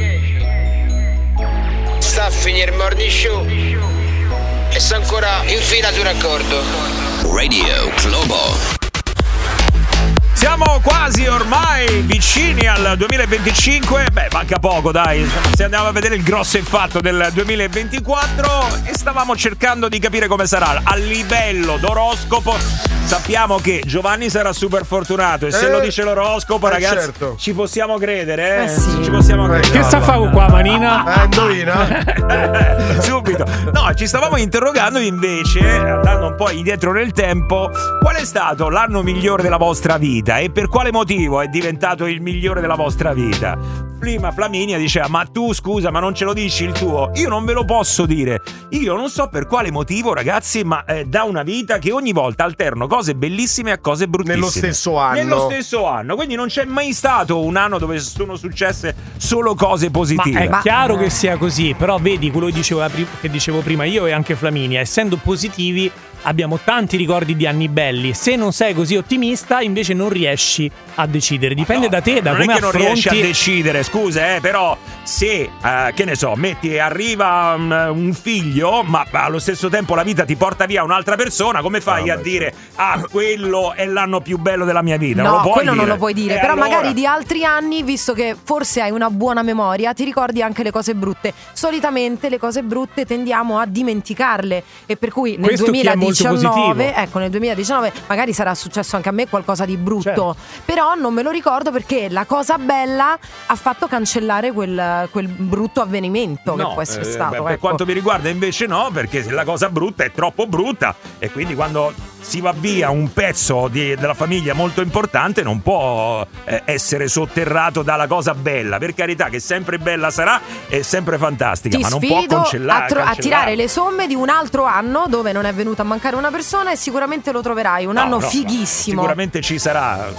Sta a finire il morning show e sto ancora in fila sul raccordo.
Radio Globo.
Siamo quasi ormai vicini al duemilaventicinque. Beh, manca poco, dai. Se andiamo a vedere il grosso e fatto del duemilaventiquattro e stavamo cercando di capire come sarà a livello d'oroscopo. Sappiamo che Giovanni sarà super fortunato e se
Eh,
lo dice l'oroscopo,
eh,
ragazzi,
certo.
ci possiamo credere, eh?
Eh sì.
Ci possiamo credere.
Che sta a fare qua, Manina?
Eh, indovina?
Subito. No, ci stavamo interrogando invece, andando un po' indietro nel tempo, qual è stato l'anno migliore della vostra vita e per quale motivo è diventato il migliore della vostra vita. Prima Flaminia diceva: ma tu scusa, ma non ce lo dici il tuo? Io non ve lo posso dire. Io non so per quale motivo, ragazzi, ma è da una vita che ogni volta alterno cose bellissime a cose bruttissime.
Nello stesso anno.
Nello stesso anno. Quindi non c'è mai stato un anno dove sono successe solo cose positive.
Ma è chiaro che sia così, però vedi quello che dicevo, che dicevo prima io e anche Flaminia, essendo positivi abbiamo tanti ricordi di anni belli. Se non sei così ottimista, invece non riesci a decidere. Dipende
no,
da te, da
non
come
è che non
affronti.
riesci a decidere, scusa, eh, però se, eh, che ne so, metti, arriva um, un figlio, ma allo stesso tempo la vita ti porta via un'altra persona, come fai
Ah,
a
beh,
dire, ah, quello è l'anno più bello della mia vita?
No,
non lo puoi
quello
dire.
non lo puoi dire.
Eh,
Però
allora?
magari di altri anni, visto che forse hai una buona memoria, ti ricordi anche le cose brutte. Solitamente le cose brutte tendiamo a dimenticarle. E per cui nel
Questo chi è molto
duemiladiciannove,
positivo.
ecco, nel duemiladiciannove magari sarà successo anche a me qualcosa di brutto.
Certo.
Però non me lo ricordo perché la cosa bella ha fatto cancellare quel, quel brutto avvenimento
No,
che può essere
eh,
stato.
beh, per
ecco.
quanto mi riguarda invece no, perché la cosa brutta è troppo brutta e quindi quando si va via un pezzo di- della famiglia molto importante non può eh, essere sotterrato dalla cosa bella. Per carità, che sempre bella sarà e sempre fantastica,
Ti
ma non può
sfido
cancellare,
a, tro- a
cancellare.
tirare le somme di un altro anno dove non è venuta a mancare una persona e sicuramente lo troverai. Un
No,
anno
no,
fighissimo.
Sicuramente ci sarà.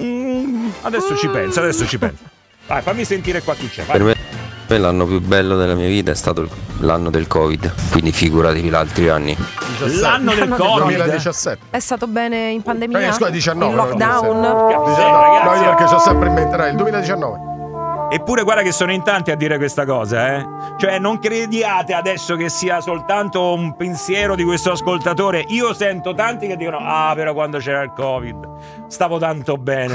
Mm, adesso ci penso, adesso ci penso. Vai, fammi sentire qua chi c'è. Vai.
Per me l'anno più bello della mia vita è stato l'anno del Covid, quindi figuratevi gli altri anni.
L'anno del Covid.
duemiladiciassette.
È stato bene in pandemia?
Eh, scusa, diciannove.
In
no,
lockdown?
diciannove.
ragazzi.
No, io perché c'ho sempre in mente, dai, il duemiladiciannove.
Eppure guarda che sono in tanti a dire questa cosa, eh. Cioè non crediate adesso che sia soltanto un pensiero di questo ascoltatore. Io sento tanti che dicono: ah, però quando c'era il Covid stavo tanto bene.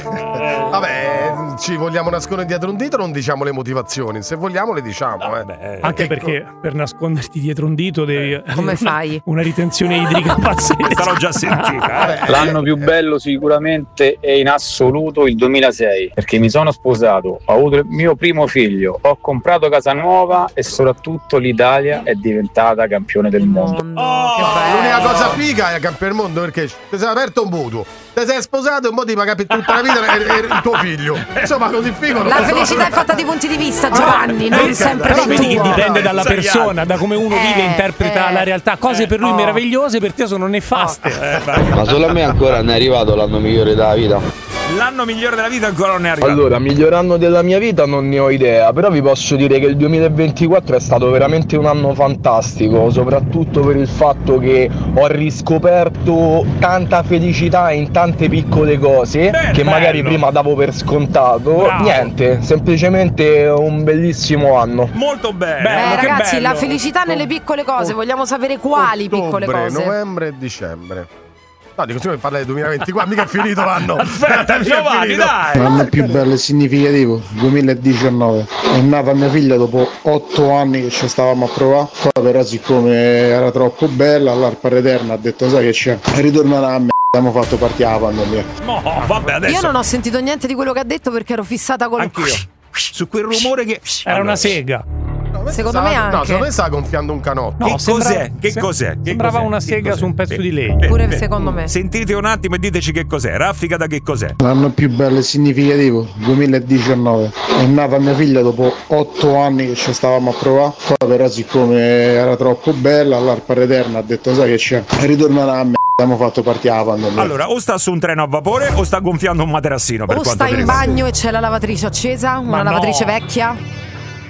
Eh,
Vabbè, ci vogliamo nascondere dietro un dito, non diciamo le motivazioni. Se vogliamo le diciamo, eh.
vabbè.
Anche
Ecco.
perché per nasconderti dietro un dito devi
Come
una,
fai?
una ritenzione idrica pazzesca.
Questa l'ho già sentita, eh.
L'anno più bello sicuramente è in assoluto il duemilasei, perché mi sono sposato, ho avuto il mio primo figlio, ho comprato casa nuova e soprattutto l'Italia è diventata campione del mondo.
Oh,
L'unica cosa figa è campione del mondo perché ti sei aperto un mutuo, ti sei sposato e mo ti paga per tutta la vita e, e il tuo figlio. Insomma, così figo non
La
lo so.
felicità è fatta di punti di vista, Giovanni, non
eh,
sempre
Però
il
vedi che
tuo.
dipende dalla
Sai
persona, da come uno
Eh,
vive e interpreta
eh.
la realtà. Cose per lui
Oh.
meravigliose, per te sono nefaste.
Eh, vai.
Ma solo a me ancora non è arrivato l'anno migliore della vita.
L'anno migliore della vita ancora non è arrivato.
Allora, miglior anno della mia vita non ne ho idea, però vi posso dire che il duemilaventiquattro è stato veramente un anno fantastico, soprattutto per il fatto che ho riscoperto tanta felicità in tante piccole cose
Beh,
che magari
bello.
prima davo per scontato.
Bravo.
Niente, semplicemente un bellissimo anno.
Molto bene.
Bello,
Eh,
che
ragazzi,
bello.
la felicità nelle piccole cose, vogliamo sapere quali piccole
Ottobre,
cose.
novembre e dicembre. No, dico, tu mi parli del duemilaventiquattro, mica è finito l'anno.
Aspetta,
Mica è
Giovanni,
finito.
dai.
L'anno più bello e significativo, duemiladiciannove. È nata mia figlia dopo otto anni che ci stavamo a provare. Poi però siccome era troppo bella, l'Arpa Eterna ha detto sai che c'è, ritornerà a me. Abbiamo fatto partire la pandemia.
No, vabbè, adesso.
Io non ho sentito niente di quello che ha detto perché ero fissata con
Anch'io. Su quel rumore che.
Era una sega.
Secondo
Stava-
me anche.
No, secondo me stava gonfiando un canotto.
Che
No, sembra-
cos'è? Che
se-
cos'è? Che
sembrava
cos'è?
una
Che
sega
cos'è?
su un pezzo
Beh,
di legno.
beh,
Pure
beh.
secondo me.
Sentite un attimo e diteci che cos'è. Raffica da che cos'è?
L'anno più bello e significativo, duemiladiciannove. È nata mia figlia dopo otto anni che ci stavamo a provare. Poi però siccome era troppo bella, l'Arpa Eterna ha detto sai che c'è, ritornerà a me. Abbiamo fatto partire la pandemia.
Allora, o sta su un treno a vapore o sta gonfiando un materassino. Per
O
quanto
sta
mi
in
riguarda.
bagno e c'è la lavatrice accesa, una
Ma no.
lavatrice vecchia.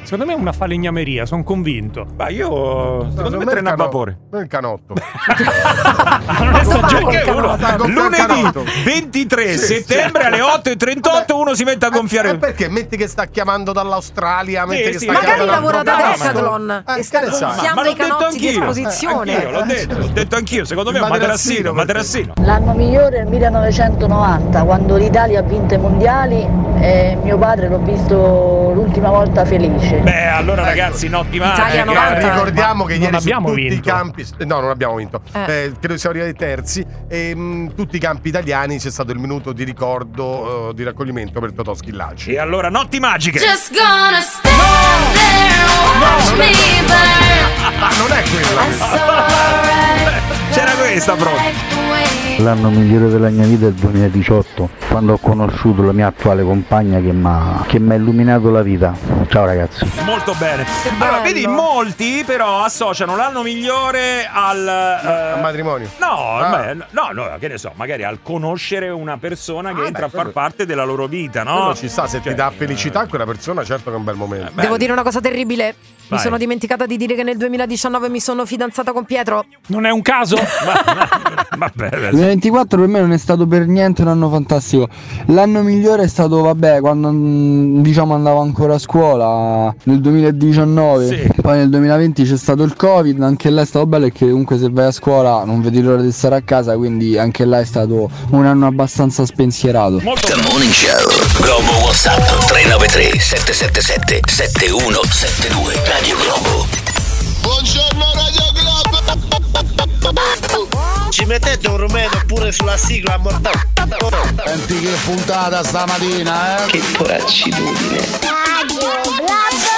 Secondo me è una falegnameria, sono convinto.
Ma io secondo no, me treno a vapore.
Non il canotto.
non è stagione.
Uno, lunedì ventitré sì, settembre sì. alle otto e trentotto uno si mette a gonfiare.
Eh, perché metti che sta chiamando dall'Australia,
sì,
metti
sì,
che
sì.
sta
magari lavora da
programma.
Decathlon
eh,
e sta gonfiando i canotti di esposizione.
Eh, anch'io, l'ho detto, l'ho detto anch'io. Secondo me è un materassino, materassino.
L'anno migliore è il millenovecentonovanta, quando l'Italia ha vinto i mondiali e mio padre l'ho visto l'ultima volta felice.
Beh, allora ragazzi, notti
Italia
magiche.
Ricordiamo che ieri su tutti
vinto.
i campi, no, non abbiamo vinto. Eh. Eh, credo siamo arrivati terzi e mh, tutti i campi italiani c'è stato il minuto di ricordo uh, di raccoglimento per Totò Schillaci.
E allora notti magiche.
Just gonna stand there, watch
no,
me
burn. Ma non è quella.
C'era questa proprio.
L'anno migliore della mia vita è il duemiladiciotto, quando ho conosciuto la mia attuale compagna che mi ha che m'ha illuminato la vita. Ciao ragazzi.
Molto bene. Allora, vedi, molti però associano l'anno migliore al uh,
al matrimonio.
No,
ah.
beh, no, no, che ne so, magari al conoscere una persona che ah, entra beh, a far parte della loro vita, no?
Quello ci sta, se
cioè,
ti dà felicità quella persona, certo che è un bel momento.
Eh, Devo dire una cosa terribile.
Vai.
Mi sono dimenticata di dire che nel duemiladiciannove mi sono fidanzata con Pietro.
Non è un caso?
Vabbè, duemilaventiquattro per me non è stato per niente un anno fantastico. L'anno migliore è stato, vabbè, quando diciamo andavo ancora a scuola, nel duemiladiciannove. Sì. Poi nel duemilaventi c'è stato il Covid, anche là è stato bello perché comunque se vai a scuola non vedi l'ora di stare a casa, quindi anche là è stato un anno abbastanza spensierato.
Molto The Morning Show. Globo WhatsApp tre nove tre sette sette sette sette uno sette due. Radio Globo.
Buongiorno Radio Globo. Ci mettete un rumeno pure sulla sigla mortale.
Senti che puntata stamattina, eh?
Che poracitudine.
Radio Globo.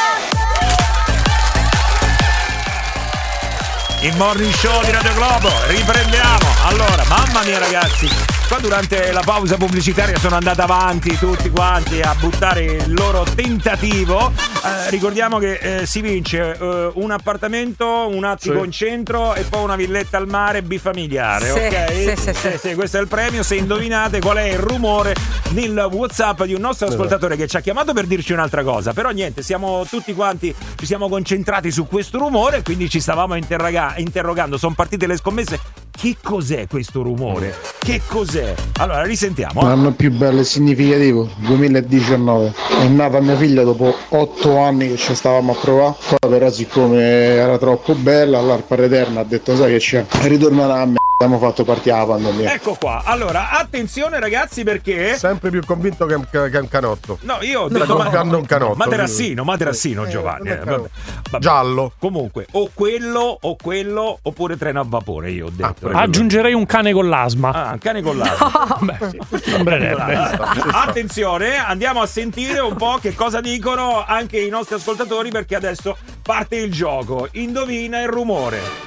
Il morning show di Radio Globo, riprendiamo. Allora, mamma mia ragazzi, qua durante la pausa pubblicitaria sono andati avanti tutti quanti a buttare il loro tentativo. Eh, ricordiamo che eh, si vince eh, un appartamento, un attico
sì.
in centro e poi una villetta al mare bifamiliare,
sì,
ok?
Sì, sì, sì.
Eh, sì, questo è il premio. Se indovinate qual è il rumore nel WhatsApp di un nostro ascoltatore che ci ha chiamato per dirci un'altra cosa, però niente, siamo tutti quanti, ci siamo concentrati su questo rumore, quindi ci stavamo interroga- interrogando, sono partite le scommesse. Che cos'è questo rumore? Che cos'è? Allora, risentiamo.
L'anno più bello e significativo, duemiladiciannove. È nata mia figlia dopo otto anni che ci stavamo a provare. Poi però siccome era troppo bella, l'Arpa Eterna ha detto sai che c'è, ritornerà a me. Abbiamo fatto partire la pandemia.
Ecco qua. Allora, attenzione ragazzi perché
sempre più convinto che è un canotto.
No, io ho
detto
no,
ma... un canotto.
Materassino, materassino
eh,
Giovanni. Eh, vabbè. Vabbè.
Giallo.
Comunque, o quello o quello oppure treno a vapore, io ho detto.
Ah, aggiungerei un cane con l'asma.
Ah, un cane con l'asma.
No. Beh, sì, sembrerebbe.
Attenzione, andiamo a sentire un po' che cosa dicono anche i nostri ascoltatori, perché adesso parte il gioco. Indovina il rumore.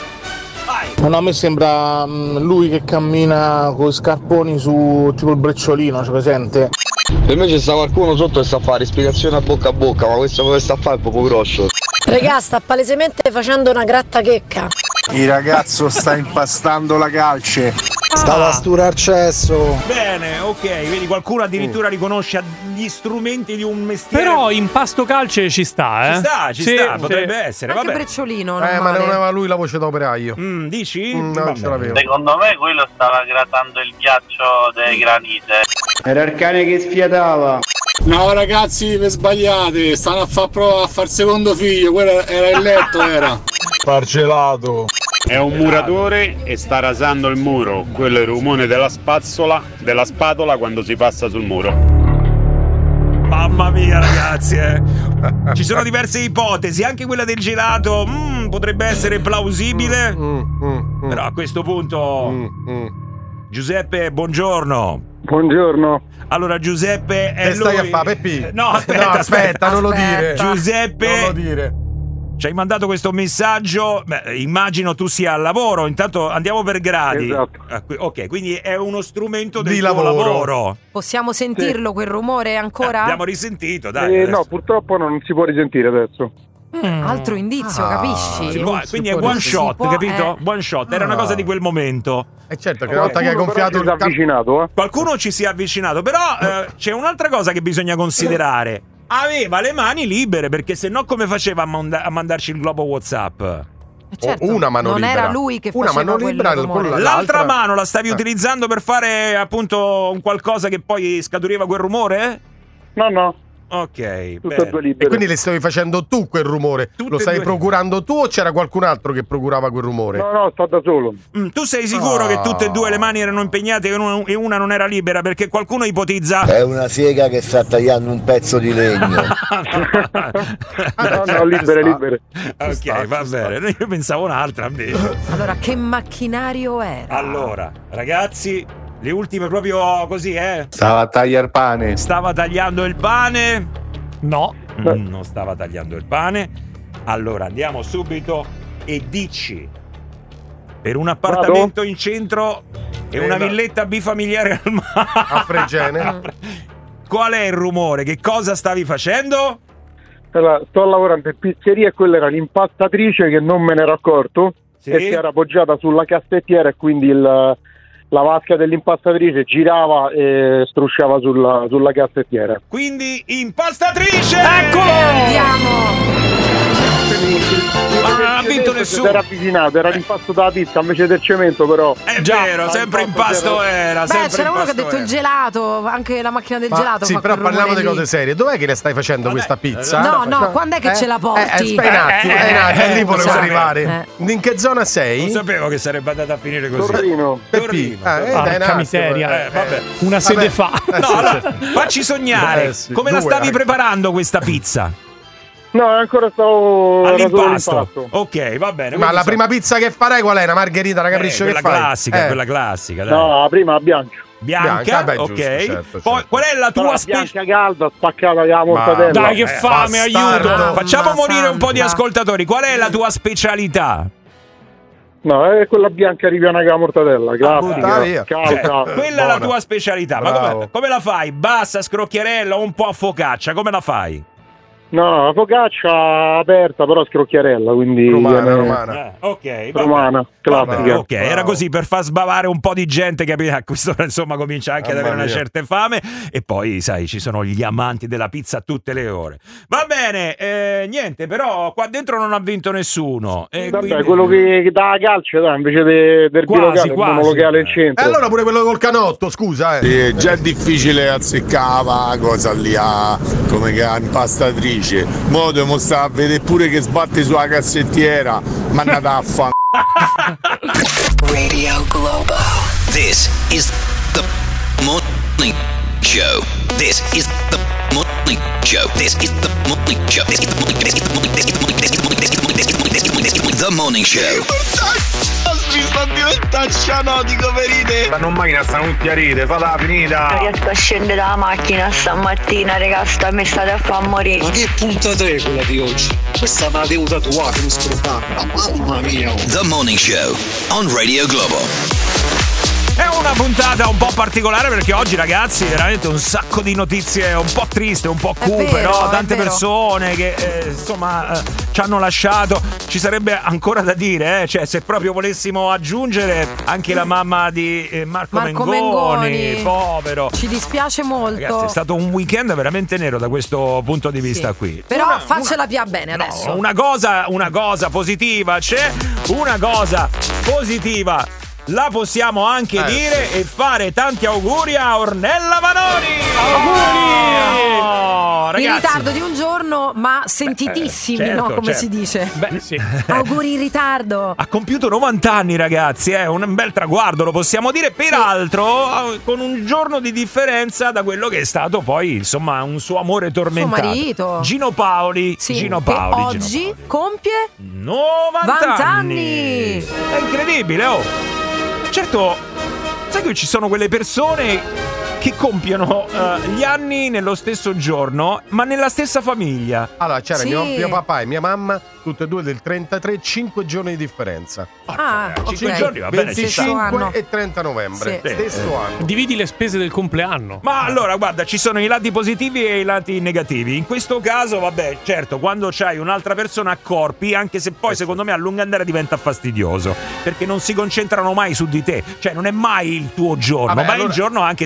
Vai.
No, a me sembra um, lui che cammina con i scarponi su tipo il brecciolino, c'è presente?
Per me c'è sta qualcuno sotto che sta a fare spiegazione a bocca a bocca, ma questo che sta a fare è proprio grosso.
Regà, sta palesemente facendo una grattachecca.
Il ragazzo sta impastando la calce. Stava a sturare cesso.
Bene, ok, vedi, qualcuno addirittura riconosce gli strumenti di un mestiere.
Però impasto calce ci sta, eh?
Ci sta, ci
sì,
sta,
sì.
potrebbe essere.
Anche
vabbè.
brecciolino.
Eh, ma non aveva lui la voce da operaio.
Mm, dici?
Mm, non ce l'avevo.
Secondo me quello stava grattando il ghiaccio dei granite.
Era il cane che sfiatava.
No ragazzi, vi sbagliate, stanno a far prova a far secondo figlio, quello era il letto, era.
Parcelato.
È un muratore e sta rasando il muro. Quello è il rumore della spazzola, della spatola quando si passa sul muro.
Mamma mia ragazzi, eh. Ci sono diverse ipotesi, anche quella del gelato mm, potrebbe essere plausibile.
Mm, mm, mm,
Però a questo punto
mm, mm.
Giuseppe, buongiorno.
Buongiorno.
Allora Giuseppe è
che stai
lui.
a fare, Peppi?
No, aspetta,
no, aspetta,
aspetta,
non lo dire.
Giuseppe,
non lo dire.
Ci hai mandato questo messaggio. Beh, immagino tu sia al lavoro. Intanto andiamo per gradi.
Esatto.
Ok, quindi è uno strumento del
di
tuo
lavoro.
lavoro.
Possiamo sentirlo
sì.
quel rumore ancora?
Eh, abbiamo risentito, dai.
Eh, no, purtroppo non si può risentire adesso.
Mm. Altro indizio,
Ah,
capisci?
Si può, quindi è one shot,
può,
capito?
eh.
One shot, era una cosa di quel momento.
E certo che una volta che hai gonfiato il
avvicinato, eh.
Qualcuno ci si è avvicinato, però eh, c'è un'altra cosa che bisogna considerare. aveva le mani libere, perché se no come faceva a, manda- a mandarci il globo WhatsApp?
Certo,
una mano
non
libera.
era lui che
una
faceva
mano libera,
quel rumore.
con
L'altra mano la stavi
Eh.
utilizzando per fare appunto un qualcosa che poi scaturiva quel rumore?
No, no.
Ok,
Tutte
bene.
e due libere.
E quindi le stavi facendo tu quel rumore?
Tutte
Lo
e
stavi
due.
procurando tu o c'era qualcun altro che procurava quel rumore?
No, no, sto da solo.
Mm, tu sei sicuro
Ah.
che tutte e due le mani erano impegnate e una, e una non era libera? Perché qualcuno ipotizza...
È una sega che sta tagliando un pezzo di legno.
No, no, libere, libere.
Ok,
sta,
va
ci sta.
bene. Io pensavo un'altra invece.
Allora, che macchinario era?
Allora, ragazzi, le ultime proprio così, eh?
Stava a tagliare pane.
Stava tagliando il pane?
No.
Mm, non stava tagliando il pane. Allora, andiamo subito e dici: per un appartamento in centro e
Eh,
una
no.
villetta bifamiliare al mare.
A Fregene.
Qual è il rumore? Che cosa stavi facendo?
Allora, sto lavorando in pizzeria e quella era l'impastatrice che non me ne ero accorto
Sì?
e si era appoggiata sulla cassettiera e quindi il, la vasca dell'impastatrice girava e strusciava sulla, sulla cassettiera.
Quindi impastatrice!
Eccolo!
Andiamo!
Ma non ha vinto nessuno.
Era avvicinato, era l'impasto della pizza invece del cemento, però.
È
Già,
vero, sempre
l'impasto
impasto
c'era-
era.
Beh,
sempre
c'era uno che ha
impasto
detto il
era.
gelato, anche la macchina del
Ma
gelato.
sì,
fa
però
quel
parliamo di
rumore
cose
lì.
serie. Dov'è che le stai facendo questa pizza?
No, no, quando è che ce la porti?
Eh, aspetta un attimo, eh, un attimo, lì volevo
Scusate.
arrivare. In che zona sei?
Non sapevo che sarebbe andata a finire così.
Torrino.
Torrino.
Ah, eh,
Torrino.
dai, un
Porca
attimo,
miseria.
Eh, vabbè.
Una sede
Vabbè.
fa.
No, allora, facci sognare.
Eh, sì,
Come la
due
stavi
anche.
preparando questa pizza?
No, ancora stavo era solo
All'impasto.
l'impasto.
Ok, va bene.
Ma
quindi
la
so-
prima pizza che farai qual è? Una margherita, una
Eh,
capriccio
quella
che fai?
classica,
Eh.
quella classica, dai.
No, la prima bianca.
Bianca,
Bianca, vabbè,
ok.
giusto, certo,
Poi
certo.
qual è la
Però
tua
la
specialità?
bianca calda spaccata con la mortadella.
Dai, che
Eh,
fame,
bastardo.
aiuto!
Facciamo
Mamma
morire un po' di
santa.
ascoltatori. Qual è la tua specialità?
No, è quella bianca ripiana con la mortadella,
buttare
classica,
via.
calda.
Cioè, quella è la
buona.
tua specialità. Ma
Bravo.
come, come la fai? Bassa, scrocchiarella o un po' a focaccia? Come la fai?
No, la focaccia aperta, però scrocchiarella, quindi
Romana,
viene-
romana.
Eh, ok, va
romana,
bene.
classica.
Ok, era così per far sbavare un po' di gente, capito? A quest'ora insomma comincia anche ad
Mamma
avere una
mia.
certa fame. E poi, sai, ci sono gli amanti della pizza a tutte le ore. Va bene, eh, niente, però qua dentro non ha vinto nessuno. E
Vabbè,
quindi-
quello che, che dà calcio, dai, invece de- del
Quasi,
bilocale, il
quasi.
monolocale in
E
centro.
allora pure quello col canotto, scusa, eh.
Sì, è già difficile azzeccare la cosa lì a, come che a impastatrice. Mo dobbiamo stare a vedere pure che sbatte sulla cassettiera. Ma andata a fa.
Radio Globo. This is the morning show. This is the morning show. This is the morning show. This is the morning. This is the morning. This is the morning. This is the morning. This is the morning. This is the morning. This is the morning. This is the morning. The morning show.
Mi sta diventando cianotico per ride.
Ma non mai stanno tutti a ride, falla finita.
Non riesco a scendere dalla macchina stamattina, raga, sta mi state a far morire.
Ma che puntata è quella di oggi? Questa me la devo tatuare, non scordata. Mamma mia.
The morning show on Radio Globo.
È una puntata un po' particolare perché oggi, ragazzi, veramente un sacco di notizie un po' triste, un po' cupe,
vero,
no?
è
Tante
vero.
persone che eh, insomma eh, ci hanno lasciato. Ci sarebbe ancora da dire, eh? Cioè, se proprio volessimo aggiungere anche la mamma di eh, Marco,
Marco
Mengoni,
Mengoni.
povero.
Ci dispiace molto.
Ragazzi, è stato un weekend veramente nero da questo punto di vista
Sì.
qui.
Però
Una-
faccela più bene
No,
adesso.
una cosa, una cosa positiva c'è, una cosa positiva la possiamo anche
Eh,
dire e fare tanti auguri a Ornella Vanoni.
Auguri!
Oh,
In
ragazzi.
ritardo di un giorno, ma sentitissimi,
certo,
no? Come
certo.
si dice.
Beh, sì.
Auguri in ritardo.
Ha compiuto novanta anni, ragazzi, è un bel traguardo, lo possiamo dire. Peraltro, con un giorno di differenza da quello che è stato poi, insomma, un suo amore tormentato.
Suo marito.
Gino Paoli.
Sì,
Gino
che
Paoli. Gino
oggi
Paoli.
compie
novanta
novanta
anni.
anni.
È incredibile, oh. Certo, sai che ci sono quelle persone che compiono eh, gli anni nello stesso giorno, ma nella stessa famiglia.
Allora, c'era
Sì.
mio, mio papà e mia mamma, tutte e due del trentatré, cinque giorni di differenza.
Ah,
cinque
ok.
giorni, va bene, ci sta.
Stesso anno.
venticinque e trenta novembre,
Sì.
stesso anno.
Dividi le spese del compleanno.
Ma allora, guarda, ci sono i lati positivi e i lati negativi. In questo caso, vabbè, certo, quando c'hai un'altra persona a corpi, anche se poi secondo me a lungo andare diventa fastidioso, perché non si concentrano mai su di te. Cioè, non è mai il tuo giorno,
Vabbè,
ma è
allora-
il giorno anche di quell'altro.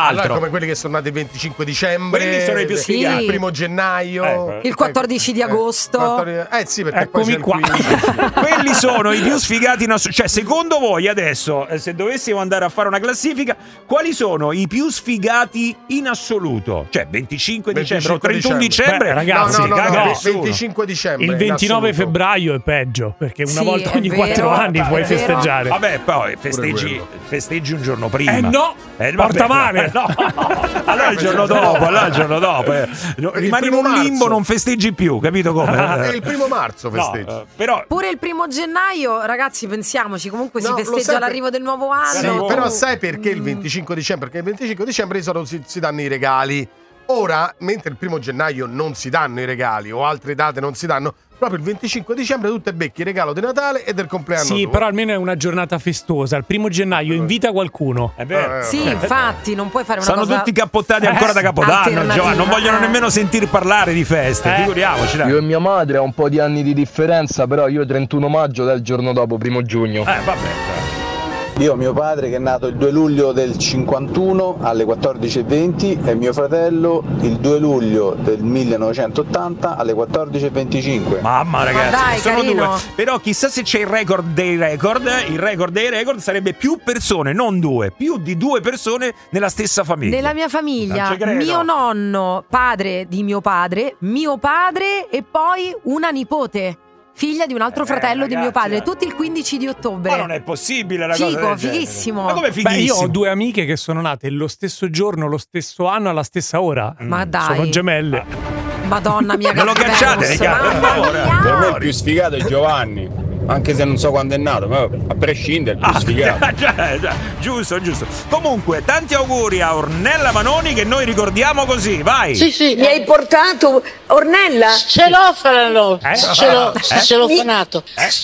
altro.
Allora, come quelli che sono nati il venticinque dicembre.
Quelli sono i più
Sì.
sfigati.
Il primo gennaio.
Ecco.
Il quattordici di agosto.
quattordici Eh sì, perché poi c'è
Eccomi
il
qua.
quindici.
Quelli sono i più sfigati in assoluto. Cioè, secondo voi adesso, eh, se dovessimo andare a fare una classifica, quali sono i più sfigati in assoluto? Cioè, venticinque dicembre o trentuno dicembre?
Beh, ragazzi,
no, no, no,
caga
no,
nessuno.
venticinque dicembre.
Il
in
ventinove
assoluto.
febbraio è peggio, perché una
Sì,
volta
è
ogni
vero,
quattro anni puoi
è vero.
festeggiare.
Vabbè, poi festeggi, festeggi un giorno prima.
Eh no,
Eh,
porta
vabbè,
male.
no. Allora il giorno dopo, allora il giorno dopo. eh. No, rimani in
primo
un limbo,
marzo.
non festeggi più, capito come?
È il primo marzo
No,
festeggi.
eh, però
Pure il primo gennaio, ragazzi, pensiamoci, comunque
No,
si
lo
festeggia
sai per-
l'arrivo del nuovo
Sì,
anno.
però sai perché il venticinque dicembre? Perché il venticinque dicembre di solito si, si danno i regali. Ora, mentre il primo gennaio non si danno i regali o altre date non si danno, proprio il venticinque dicembre tu te becchi il regalo di Natale e del compleanno
Sì,
tuo.
però almeno è una giornata festosa. Il primo gennaio invita qualcuno.
è vero.
Eh,
Sì, infatti, non puoi fare una
Sono
cosa
tutti cappottati ancora
Eh,
da Capodanno,
alternativa.
Giovanni. Non vogliono
Eh.
nemmeno sentir parlare di feste,
Eh.
figuriamoci. dai.
Io e mia madre ha un po' di anni di differenza, però io trentuno maggio del giorno dopo, primo giugno.
Eh, vabbè.
Io ho mio padre che è nato il due luglio del cinquantuno alle quattordici e venti e mio fratello il due luglio del millenovecentottanta alle quattordici e venticinque.
Mamma ragazzi,
dai,
sono
carino.
due. Però chissà se c'è il record dei record. Il record dei record sarebbe più persone, non due, più di due persone nella stessa famiglia.
Nella mia famiglia,
Non ci credo.
mio nonno, padre di mio padre, mio padre e poi una nipote, figlia di un altro
Eh,
fratello di mio
ragazzi,
padre,
eh.
tutti il quindici di ottobre.
Ma non è possibile la
Figo,
cosa del genere.
fighissimo.
Ma come
Beh,
fighissimo?
io ho due amiche che sono nate lo stesso giorno, lo stesso anno, alla stessa ora.
Ma dai.
Sono gemelle.
Madonna mia,
Me lo
che
cacciate,
Venus,
raga, per
mamma
favore.
mia.
Per me il più sfigato è Giovanni, anche se non so quando è nato, ma a prescindere è il più
Ah,
sfigato.
già, già, giusto, giusto. Comunque, tanti auguri a Ornella Vanoni che noi ricordiamo così, vai.
Sì, sì. Mi hai portato Ornella?
Celofano,
Eh?
celo,
Eh?
celofanato,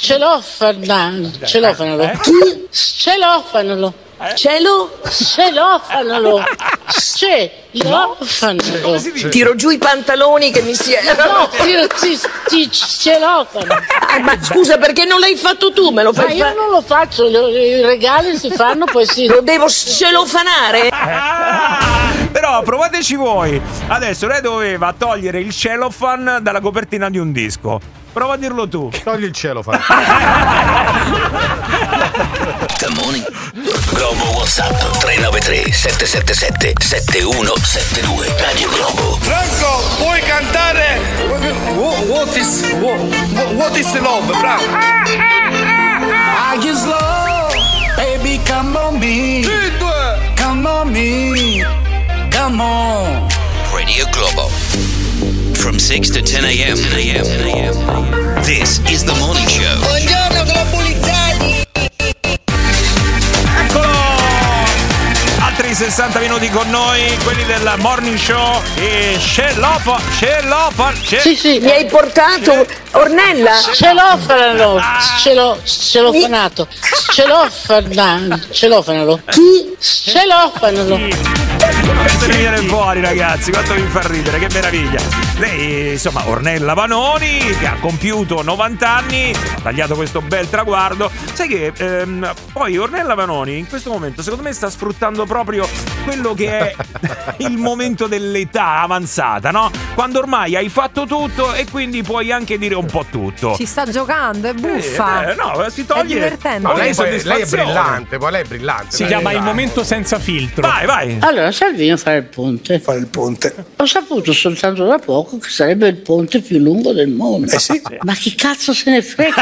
celofana, celofanalo.
Chi?
Celofanalo,
Cielo?
celofanalo, celofanalo.
Tiro giù i pantaloni che mi si
No, tiro, ti, ti celofano.
Ah, ma scusa, perché non l'hai fatto tu? Me lo
Ma
fai
io
fare?
non lo faccio, i regali si fanno, poi si...
Lo devo celofanare?
Ah, però provateci voi. Adesso lei doveva togliere il cellophane dalla copertina di un disco. Prova a dirlo tu.
Togli il cielo, fa.
Good morning. Globo WhatsApp tre nove tre sette sette sette sette uno sette due. Radio Globo.
Franco, puoi cantare What, what is what, what is love, Franco?
I just love, baby, come on me, come on me, come on.
Radio Globo. From six to ten a.m. This is the morning show.
Buongiorno globulizzati.
Eccolo! Altri sessanta minuti con noi, quelli del morning show. E Cellophane, Cellophane, ce-
Sì, sì. Mi hai portato Ornella?
Celofano, celo, celofanato, celofana, celofanalo.
Chi?
Celofanalo.
Quanto mi viene fuori, ragazzi, quanto mi fa ridere, che meraviglia. Lei, insomma, Ornella Vanoni, che ha compiuto novanta anni, ha tagliato questo bel traguardo. Sai che ehm, poi Ornella Vanoni in questo momento, secondo me, sta sfruttando proprio quello che è il momento dell'età avanzata, no? Quando ormai hai fatto tutto e quindi puoi anche dire un po' tutto.
Ci sta giocando, è buffa.
Eh, eh, no, si toglie.
È divertente.
No, lei, poi- lei è
soddisfazione.
brillante, poi lei è brillante.
Si
lei
chiama
è
il
brillante.
momento senza filtro.
Vai, vai.
Allora, Salvino fare il ponte.
Fare il ponte.
Ho saputo soltanto da poco che sarebbe il ponte più lungo del mondo.
Eh sì.
Ma chi cazzo se ne frega?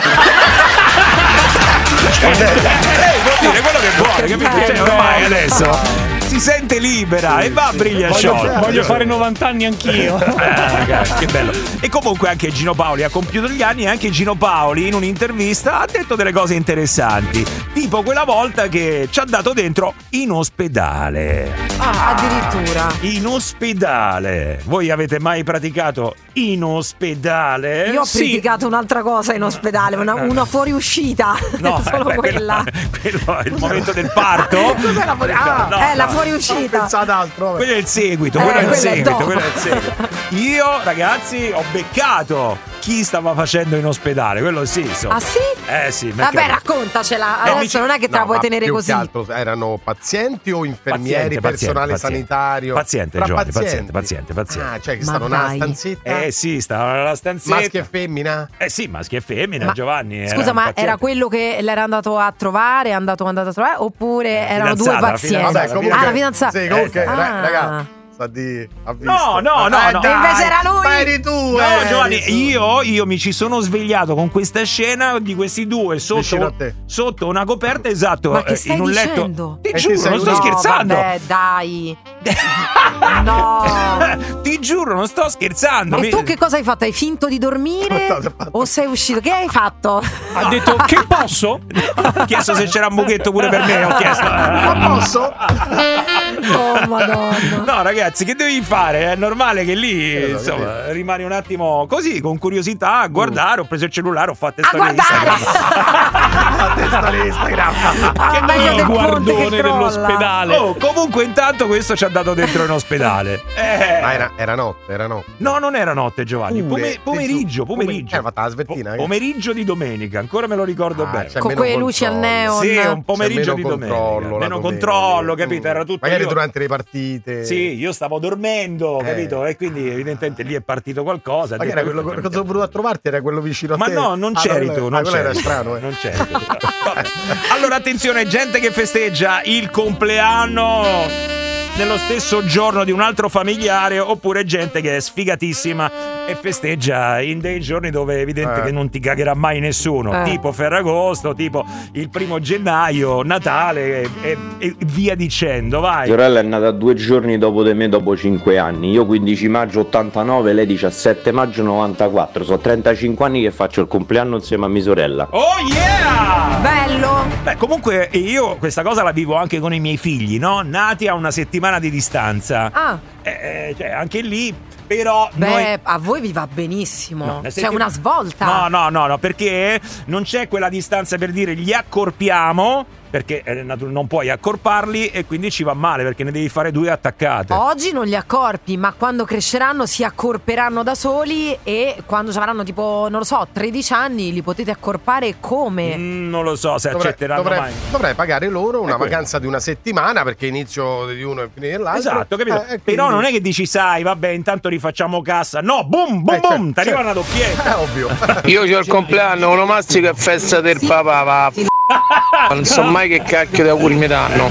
Lei può dire quello che vuole, capito? Cioè, ormai adesso si sente libera e va a briglia
Voglio,
show.
voglio fare novanta anni anch'io.
Eh, ragazzi, che bello. E comunque anche Gino Paoli ha compiuto gli anni e anche Gino Paoli in un'intervista ha detto delle cose interessanti. Tipo quella volta che ci ha dato dentro in ospedale.
Ah, addirittura.
In ospedale. Voi avete mai praticato in ospedale?
Io ho
Sì.
praticato un'altra cosa in ospedale, una, una fuoriuscita.
No,
solo
beh,
quella.
Quello, quello è il momento del parto.
Cos'è la fuori- Ah,
No,
eh,
no.
la fuoriuscita.
Pensate altro. vabbè.
Quello è il seguito,
Eh,
quello è il
quello è
seguito,
dopo.
quello è il seguito. Io, ragazzi, ho beccato chi stava facendo in ospedale, quello sì, insomma.
Ah sì?
Eh sì.
Vabbè, raccontacela,
Eh,
adesso non è che te la
No,
puoi
ma
tenere
più
così.
che altro erano pazienti o infermieri,
Paziente,
personale
paziente,
sanitario?
Paziente,
Tra
Giovanni,
pazienti.
paziente, paziente, paziente.
Ah, cioè che
Ma
stanno nella
dai.
stanzetta?
Eh sì, stavano nella stanzetta.
Maschio e femmina?
Eh sì, maschio e femmina,
Ma-
Giovanni.
Scusa, ma era quello che l'era andato a trovare, è andato, andato a trovare, oppure erano due
fidanzata, la
pazienti?
fidanzata,
Vabbè, comunque,
Ah, la fidanzata.
Sì, comunque,
Eh,
ra-
ah.
raga, sta di ha visto.
No, no, no,
Eh,
no.
dai,
Invece era lui.
ma eri tu,
No,
eri
Giovanni,
tu.
io, io mi ci sono svegliato con questa scena di questi due
Vicino a
sotto,
te.
sotto una coperta, esatto,
Ma che
eh,
stai
in un
dicendo?
letto. Ti
E ti
giuro,
sei
non sto
no,
scherzando.
Vabbè, dai. No.
Ti giuro, non sto scherzando.
E
Mi-
tu che cosa hai fatto? Hai finto di dormire? O sei uscito? Che hai fatto?
Ha detto che posso?
Ho chiesto se c'era un buchetto pure per me, ho chiesto.
Ma posso?
Oh, madonna.
No, ragazzi, che devi fare? È normale che lì,
Eh, lo
insomma, rimani un attimo così, con curiosità, a guardare. Ho preso il cellulare, ho fatto
A
storie
guardare!
Instagram.
La testa di Instagram.
Ah, meglio
Il
del ponte
guardone
che crolla.
dell'ospedale.
Oh, comunque intanto questo ci ha dato dentro in ospedale. Eh.
Ma era, era notte, era notte.
No, non era notte, Giovanni.
Pure,
Pome- pomeriggio,
Gesù.
pomeriggio.
Eh, fatta la svettina,
Po-
che-
pomeriggio di domenica, ancora me lo ricordo
Ah,
bene.
c'è
Con
meno
quelle luci al
controllo.
neon.
Sì, un pomeriggio
C'è
di
meno
domenica.
controllo, la
Meno
domenica.
controllo, capito? Era tutto
Magari
io-
durante le partite.
Sì, io stavo dormendo,
Eh.
capito? E quindi evidentemente lì è partito qualcosa.
Ma che
Detto
era quello
questo,
cosa ho voluto a trovarti? Era quello vicino a
Ma
te?
no, non
Ah,
c'eri
quello-
tu,
ah,
non
quello
c'eri.
era strano, eh.
Non c'eri tu. Vabbè. Allora, attenzione, gente che festeggia il compleanno nello stesso giorno di un altro familiare, oppure gente che è sfigatissima e festeggia in dei giorni dove è evidente
Eh.
che non ti cagherà mai nessuno,
Eh.
tipo Ferragosto, tipo il primo gennaio, Natale e, e- e via dicendo, vai.
Mia sorella è nata due giorni dopo di me, dopo cinque anni. Io quindici maggio ottantanove, lei diciassette maggio novantaquattro. Sono trentacinque anni che faccio il compleanno insieme a mia sorella.
Oh yeah!
Bello.
Beh, comunque io questa cosa la vivo anche con i miei figli, no? Nati a una settimana di distanza.
Ah,
Eh, eh, cioè, anche lì, però
beh,
noi...
a voi vi va benissimo.
No, nel
C'è
senso-
una svolta.
No, no, no, no, perché non c'è quella distanza per dire li accorpiamo, perché eh, natu- non puoi accorparli e quindi ci va male perché ne devi fare due attaccate.
Oggi non li accorpi, ma quando cresceranno si accorperanno da soli e quando avranno tipo, non lo so, tredici anni li potete accorpare come?
Mm, non lo so se
Dovrei,
accetteranno
dovrei-
mai.
dovrei pagare loro una
È quello.
vacanza di una settimana perché inizio di uno e fine dell'altro.
Esatto, capito?
Eh, e quindi-
Però non è che dici, sai, vabbè, intanto rifacciamo cassa. No, boom, boom,
Eh,
boom,
certo,
ti arriva
certo.
una doppietta.
È ovvio.
Io ho il compleanno, uno mastico e festa del papà, va. Non so mai che cacchio di auguri mi danno.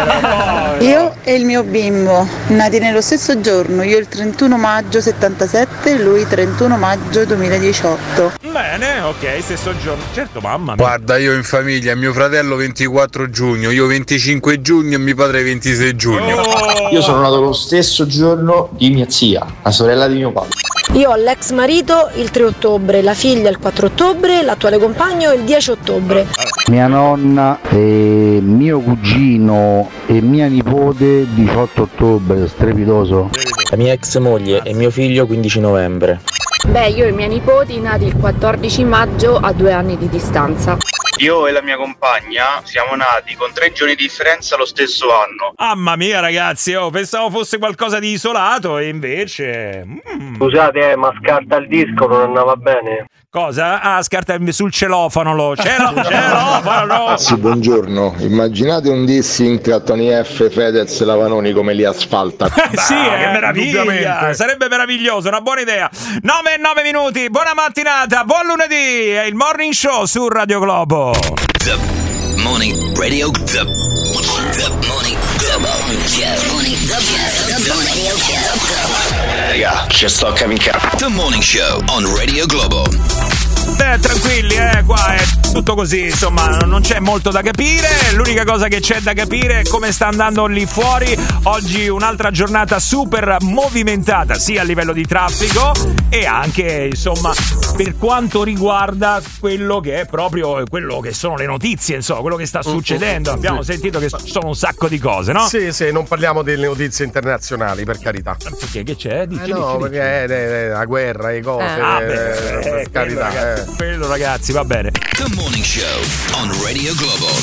Io e il mio bimbo, nati nello stesso giorno, io il trentuno maggio settantasette, lui il trentuno maggio duemiladiciotto.
Bene, ok, stesso giorno. Certo, mamma mia.
Guarda, io in famiglia, mio fratello ventiquattro giugno, io venticinque giugno e mio padre ventisei giugno.
Oh!
Io sono nato lo stesso giorno di mia zia, la sorella di mio padre.
Io ho l'ex marito il tre ottobre, la figlia il quattro ottobre, l'attuale compagno il dieci ottobre.
Mia nonna, e mio cugino e mia nipote diciotto ottobre, strepitoso.
La mia ex moglie e mio figlio quindici novembre.
Beh, io e i miei nipoti nati il quattordici maggio a due anni di distanza.
Io e la mia compagna siamo nati con tre giorni di differenza lo stesso anno.
Mamma mia, ragazzi, oh, pensavo fosse qualcosa di isolato e invece... mm.
Scusate, eh, ma scarta il disco, non andava bene.
Cosa? Ah, scarta sul celofano, lo. Celo, celofano!
Sì, buongiorno. Immaginate un dissing tra Tony F, Fedez e Lavanoni come li asfalta.
Sì,
Ah,
che meraviglia!
indubbiamente.
Sarebbe meraviglioso, una buona idea. nove e nove minuti, buona mattinata, buon lunedì! È il Morning Show su Radio Globo.
The morning radio. The, the morning. The morning show. Morning. The, the morning show.
Raga, ci sto a cavicare.
The morning show on Radio Globo.
Eh, tranquilli, eh, qua è tutto così, insomma, non c'è molto da capire. L'unica cosa che c'è da capire è come sta andando lì fuori. Oggi un'altra giornata super movimentata, sia a livello di traffico e anche, insomma, per quanto riguarda quello che è proprio quello che sono le notizie, insomma, quello che sta succedendo. Abbiamo
Sì.
sentito che sono un sacco di cose, no?
Sì, sì, non parliamo delle notizie internazionali, per carità.
Perché che c'è? Dici,
Eh no,
dici, dici.
perché eh, eh, la guerra, le cose,
Ah, beh,
eh,
eh,
per carità.
quello, ragazzi,
eh.
quello, ragazzi, va bene.
The morning show on Radio Globo.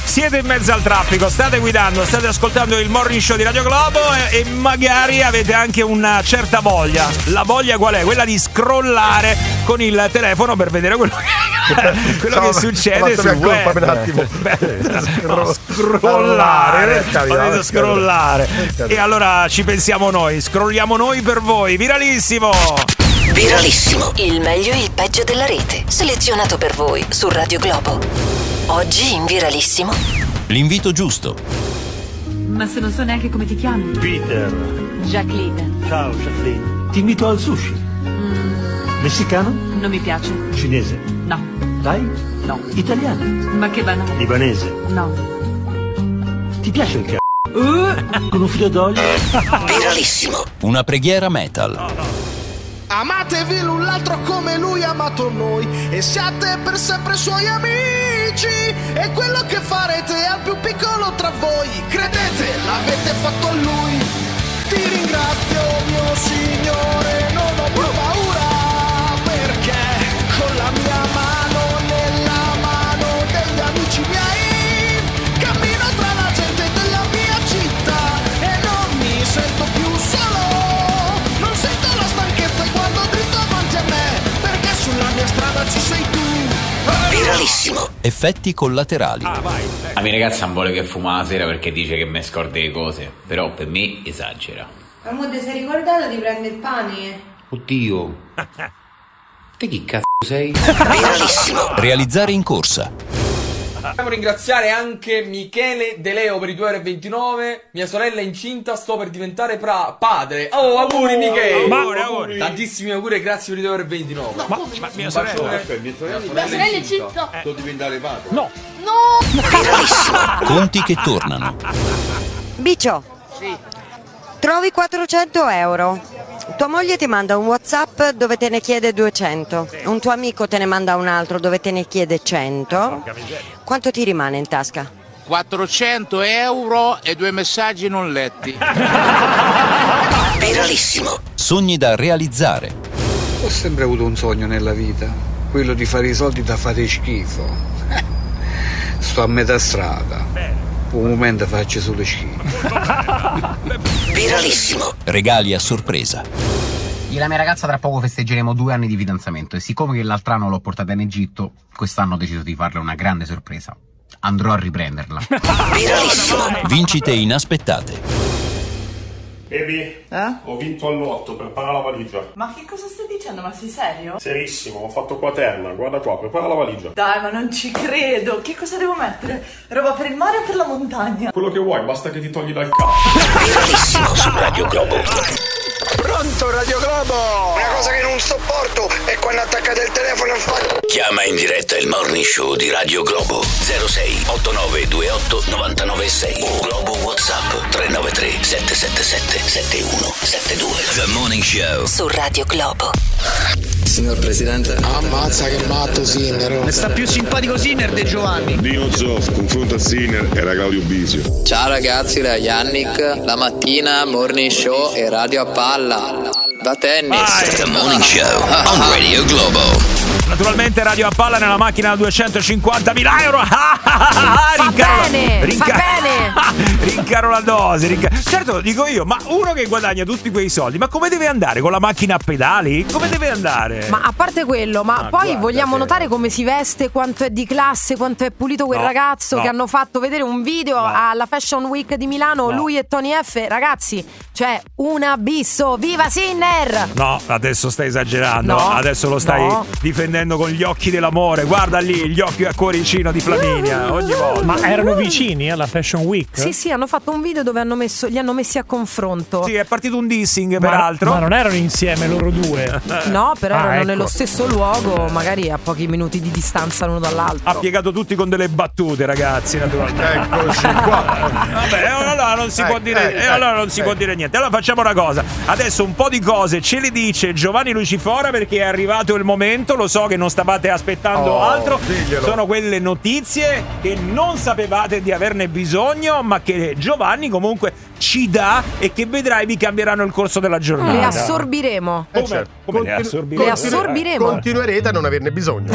siete in mezzo al traffico, state guidando, state ascoltando il Morning Show di Radio Globo e, e magari avete anche una certa voglia. La voglia qual è? Quella di scrollare con il telefono per vedere quello che, quello che succede sul web. Un attimo. No, scrollare, ho detto scrollare. E allora ci pensiamo noi, scrolliamo noi per voi. Viralissimo!
Viralissimo, il meglio e il peggio della rete, selezionato per voi su Radio Globo. Oggi in Viralissimo,
l'invito giusto.
Ma se non so neanche come ti chiami?
Peter.
Jacqueline.
Ciao Jacqueline. Ti invito al sushi.
Mm.
Messicano?
Non mi piace.
Cinese?
No.
Dai?
No.
Italiano?
Ma che banale.
Libanese?
No.
Ti piace il c***o?
Uh.
Con un filo d'olio?
Viralissimo, una preghiera metal.
No, no. Amatevi l'un l'altro come lui ha amato noi e siate per sempre suoi amici. E quello che farete al più piccolo tra voi, credete, l'avete fatto a lui. Ti ringrazio mio Signore, non ho più paura, perché con la mia mano nella mano degli amici miei cammino tra la gente della mia città e non mi sento più solo. Non sento la stanchezza e guardo dritto avanti a me, perché sulla mia strada ci sei tu.
Viralissimo, effetti collaterali.
Ah, vai. La mia ragazza non vuole che fuma la sera perché dice che mi scorda le cose, però per me esagera.
Amore, sei ricordato di prendere il pane?
Oddio. Te chi cazzo sei?
Viralissimo, realizzare in corsa.
Vogliamo ringraziare anche Michele De Leo per i due euro e ventinove. Mia sorella è incinta, sto per diventare pra- padre. Oh, auguri Michele!
Ma auguri, auguri.
Tantissimi auguri e grazie per i due euro e ventinove. No,
ma, ma mia sorella,
eh, mia sorella,
mia sorella è incinta.
Sto diventare padre. No.
No!
Viralissimo, conti che tornano.
Bicio.
Sì.
Trovi quattrocento euro. Tua moglie ti manda un WhatsApp dove te ne chiede duecento. Un tuo amico te ne manda un altro dove te ne chiede cento. Quanto ti rimane in tasca?
quattrocento euro e due messaggi non letti.
Viralissimo, sogni da realizzare.
Ho sempre avuto un sogno nella vita, quello di fare i soldi da fare schifo. Sto a metà strada. Un momento faccio solo schifo.
Viralissimo, regali a sorpresa.
Io e la mia ragazza tra poco festeggeremo due anni di fidanzamento e siccome che l'altro anno l'ho portata in Egitto, quest'anno ho deciso di farle una grande sorpresa. Andrò a riprenderla.
Viralissimo, vincite inaspettate.
Baby,
eh?
ho vinto all'otto, prepara la valigia.
Ma che cosa stai dicendo? Ma sei serio?
Serissimo, ho fatto quaterna, guarda qua, prepara la valigia.
Dai, ma non ci credo. Che cosa devo mettere? Roba per il mare o per la montagna?
Quello che vuoi, basta che ti togli dal cazzo.
Viralissimo su Radio Globo.
Pronto Radio Globo! Una cosa che non sopporto è quando attaccate il telefono e fate...
Chiama in diretta il Morning Show di Radio Globo zero sei otto nove due otto nove nove sei o Globo WhatsApp tre nove tre sette sette sette sette uno sette due. The Morning Show
su Radio Globo.
Signor Presidente.
Ammazza che matto Sinner.
Ne sta più simpatico Sinner di Giovanni.
Dino Zoff, confronta Sinner era Claudio Bisio.
Ciao ragazzi, da Yannick. La mattina Morning Show e Radio a palla. Da tennis.
The Morning Show on Radio Globo.
Naturalmente Radio a palla nella macchina da duecentocinquantamila euro.
Fa bene,
rinca-
fa bene.
Rincaro la dose. Rinca- certo, dico io, ma uno che guadagna tutti quei soldi, ma come deve andare? Con la macchina a pedali? Come deve andare?
Ma a parte quello, ma
Ah,
poi
guarda,
vogliamo
sì.
notare come si veste, quanto è di classe, quanto è pulito quel
No,
ragazzo
no.
che hanno fatto vedere un video
No.
alla Fashion Week di Milano,
No.
lui e Tony F. Ragazzi, cioè un abisso. Viva Sinner!
No, adesso stai esagerando.
No,
Adesso lo stai
no.
difendendo con gli occhi dell'amore. Guarda lì, gli occhi a cuoricino di Flaminia. Ogni volta.
Ma erano vicini alla Fashion Week?
Sì, sì, hanno fatto un video dove hanno messo, li hanno messi a confronto.
Sì, è partito un dissing,
Ma-
peraltro.
Ma non erano insieme loro due?
No, però
Ah,
erano
ecco.
nello stesso luogo, magari a pochi minuti di distanza l'uno dall'altro.
Ha piegato tutti con delle battute, ragazzi, naturalmente.
Eccoci qua.
Vabbè, e allora non si può
Eh,
dire,
eh,
e allora non
eh,
si
eh.
può dire niente. niente, allora facciamo una cosa. Adesso un po' di cose ce le dice Giovanni Lucifora, perché è arrivato il momento. Lo so che non stavate aspettando
Oh,
altro.
diglielo.
Sono quelle notizie che non sapevate di averne bisogno, ma che Giovanni comunque ci dà e che vedrai vi cambieranno il corso della giornata.
Le assorbiremo.
Eh, certo.
Come le
Continu-
assorbiremo?
Le assorbiremo.
Continuerete a non averne bisogno,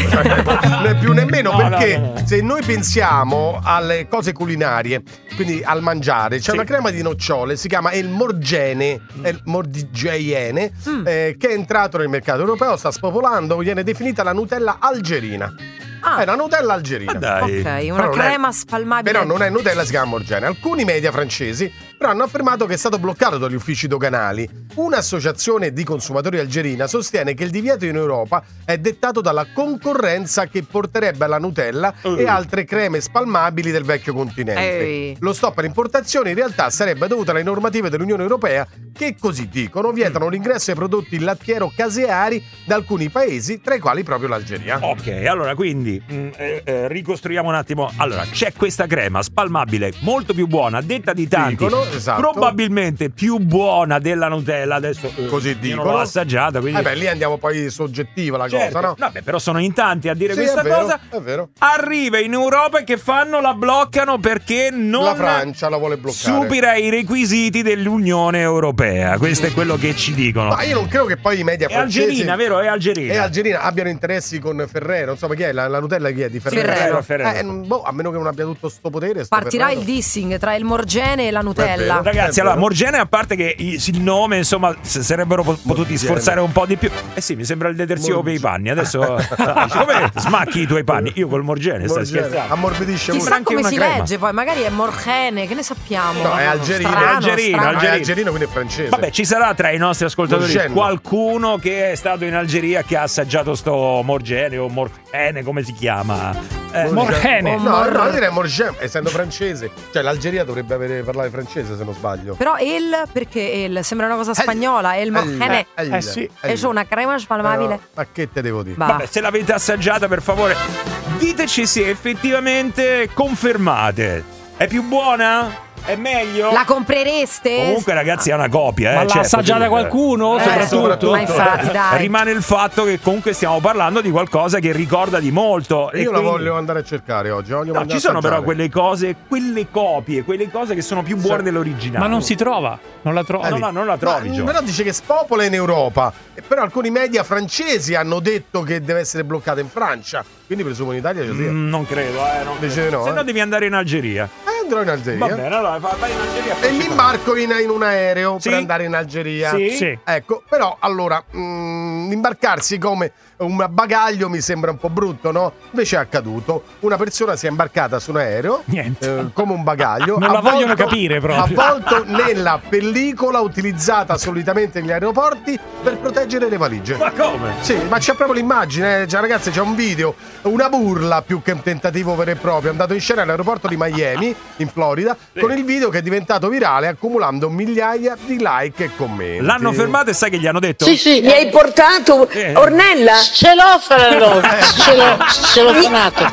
né più né meno,
No,
perché
no, no.
se noi pensiamo alle cose culinarie, quindi al mangiare, c'è
Sì.
una crema di nocciole, si chiama El Morgene, El Mordigene,
Mm.
eh, che è entrato nel mercato europeo, sta spopolando, viene definita la Nutella algerina.
Ah.
È una Nutella algerina.
Ma dai.
Ok,
Però
una
non è-
crema spalmabile.
Però non è Nutella, si chiama Morgene. Alcuni media francesi però hanno affermato che è stato bloccato dagli uffici doganali. Un'associazione di consumatori algerina sostiene che il divieto in Europa è dettato dalla concorrenza che porterebbe alla Nutella
Uh.
e altre creme spalmabili del vecchio continente.
Ehi.
Lo stop all'importazione in realtà sarebbe dovuto alle normative dell'Unione Europea che, così dicono, vietano l'ingresso ai prodotti lattiero-caseari da alcuni paesi, tra i quali proprio l'Algeria.
Ok, allora quindi mh, eh, eh, ricostruiamo un attimo. Allora, c'è questa crema spalmabile molto più buona, a detta di tanti,
Dicono, esatto.
probabilmente più buona della Nutella. Adesso eh,
Così
io
dicono.
non l'ho assaggiata, quindi
Eh beh, lì andiamo poi soggettiva la
certo.
cosa, no?
Vabbè, però sono in tanti a dire
Sì,
questa
è vero,
cosa.
è vero.
Arriva in Europa e che fanno? La bloccano perché non
La Francia la vuole bloccare.
supera i requisiti dell'Unione Europea. Questo è quello che ci dicono.
Ma io non credo che poi i media
È
francesi
algerina, vero? È algerina.
e algerina abbiano interessi con Ferrero. Non so perché è la, la Nutella chi è di Ferrero.
Ferrero.
Ferrero.
Eh, non- boh, a meno che non abbia tutto sto potere. sto
Partirà
Ferrero.
il dissing tra il Morgene e la Nutella.
vero.
Ragazzi,
È
allora,
vero.
Morgene, a parte che i- il nome, insomma, s- sarebbero po- potuti
Morgene.
sforzare un po' di più. Eh sì, mi sembra il detersivo per i panni. Adesso, come smacchi i tuoi panni? Io col Morgene, stai
Morgene.
scherzando?
Ammorbidisce
Chissà
pure.
anche
come
una
si
crema.
legge poi, magari è Morgene, che ne sappiamo?
No, è algerino.
Strano,
È algerino,
strano.
Ah, è
algerino.
algerino, quindi è francese.
Vabbè, ci sarà tra i nostri ascoltatori
Morgene.
qualcuno che è stato in Algeria che ha assaggiato sto Morgene o Morgene, come si chiama? Eh,
Morgene.
No, no, no, direi Morgene, essendo francese. Cioè, l'Algeria dovrebbe avere parlare francese, se non sbaglio.
Però el, perché el? Sembra una cosa spagnola, el Morgene.
Eh,
Eh sì.
E c'è una crema spalmabile.
Però, ma che te devo dire?
Bah.
Vabbè, se l'avete assaggiata, per favore, diteci se effettivamente confermate. È più buona? È meglio?
La comprereste?
Comunque, ragazzi, è una copia. Eh,
Ma l'ha
cioè,
assaggiata
potete-
qualcuno?
Eh,
soprattutto?
ma infatti, dai.
Rimane il fatto che comunque stiamo parlando di qualcosa che ricorda di molto.
Io
e
la
quindi-
voglio andare a cercare oggi. Voglio
No,
andare
ci
a
sono però
assaggiare.
quelle cose, quelle copie, quelle cose che sono più buone
Sì.
dell'originale.
Ma non si trova, non la trovi.
Eh, no, no, non la trovi,
Ma,
Gio.
però dice che spopola in Europa. E però alcuni media francesi hanno detto che deve essere bloccata in Francia. Quindi presumo in Italia ci sia.
Mm, non credo, eh. Non
Dice
credo.
di no,
Se no
eh?
devi andare in Algeria.
Eh, andrò in Algeria.
Va bene, allora vai in Algeria.
E mi imbarco in, in un aereo
Sì?
per andare in Algeria.
Sì?
Sì.
Ecco, però allora mm, imbarcarsi come un bagaglio mi sembra un po' brutto, no? Invece è accaduto. Una persona si è imbarcata su un aereo
Niente.
eh, come un bagaglio.
Non la
avvolto-
vogliono capire proprio.
Avvolto nella pellicola utilizzata solitamente negli aeroporti per proteggere le valigie.
Ma come?
Sì, ma c'è proprio l'immagine, eh. Cioè, ragazzi, c'è un video, una burla più che un tentativo vero e proprio. È andato in scena all'aeroporto di Miami, in Florida, con il video che è diventato virale, accumulando migliaia di like e commenti.
L'hanno fermato e sai che gli hanno detto?
Sì, sì, mi hai portato
Eh.
Ornella?
Celofano, celo, celofanato,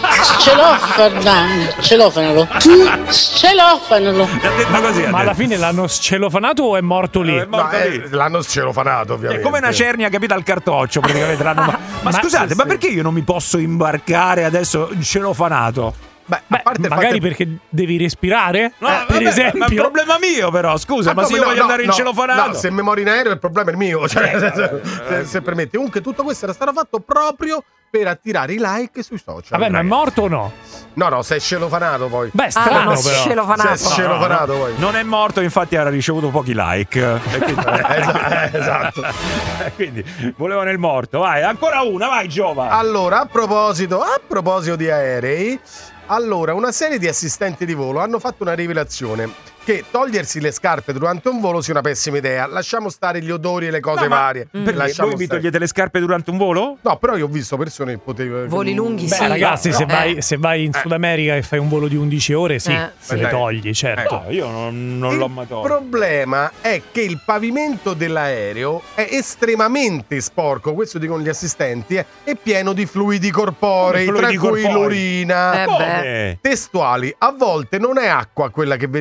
celofano, celofano, celofano.
Gli ha detto così. ha
Ma alla
detto.
fino l'hanno scelofanato o è morto lì?
Eh,
No,
morto
eh,
lì.
l'hanno scelofanato,
È
ovviamente.
come una cernia capita al cartoccio, praticamente l'hanno. Ma, ma
Ma-
scusate,
sì,
ma
sì.
perché io non mi posso imbarcare adesso celofanato?
Beh, a
Beh,
parte il
magari
fatto-
perché devi respirare?
No,
Eh,
vabbè,
per esempio.
ma è un problema mio, però. Scusa,
Ah,
ma se
come
io
no,
voglio
no,
andare in
no,
celofanato.
no, se mi muori in aereo il problema è il mio, cioè,
Eh,
se, se permette. Comunque tutto questo era stato fatto proprio per attirare i like sui social.
Vabbè, ma è morto o no?
No, no, sei scelofanato poi.
Beh,
Ah,
strano
no,
però.
scelofanato.
Sei scelofanato poi.
Non è morto, infatti ha ricevuto pochi like. E quindi,
Eh, esatto.
quindi volevano il morto. Vai, ancora una, vai Giova.
Allora, a proposito, a proposito di aerei, allora, una serie di assistenti di volo hanno fatto una rivelazione che togliersi le scarpe durante un volo sia una pessima idea. Lasciamo stare gli odori e le cose
No, ma
varie.
Perché
Lasciamo
voi vi
stare.
togliete le scarpe durante un volo?
No, però io ho visto persone che potevano.
Voli lunghi,
Beh,
sì.
ragazzi,
No,
se,
eh.
vai, se vai in Sud America e fai un volo di undici ore, sì,
Eh,
se
sì.
le togli, certo.
No, io non, non
Il
l'ho mai tolto.
problema è che il pavimento dell'aereo è estremamente sporco, questo dicono gli assistenti, eh, e pieno di fluidi corporei,
Come
tra
fluidi
cui
corporei?
l'urina.
Eh,
Come?
beh.
Testuali, a volte non è acqua quella che vedi sul pavimento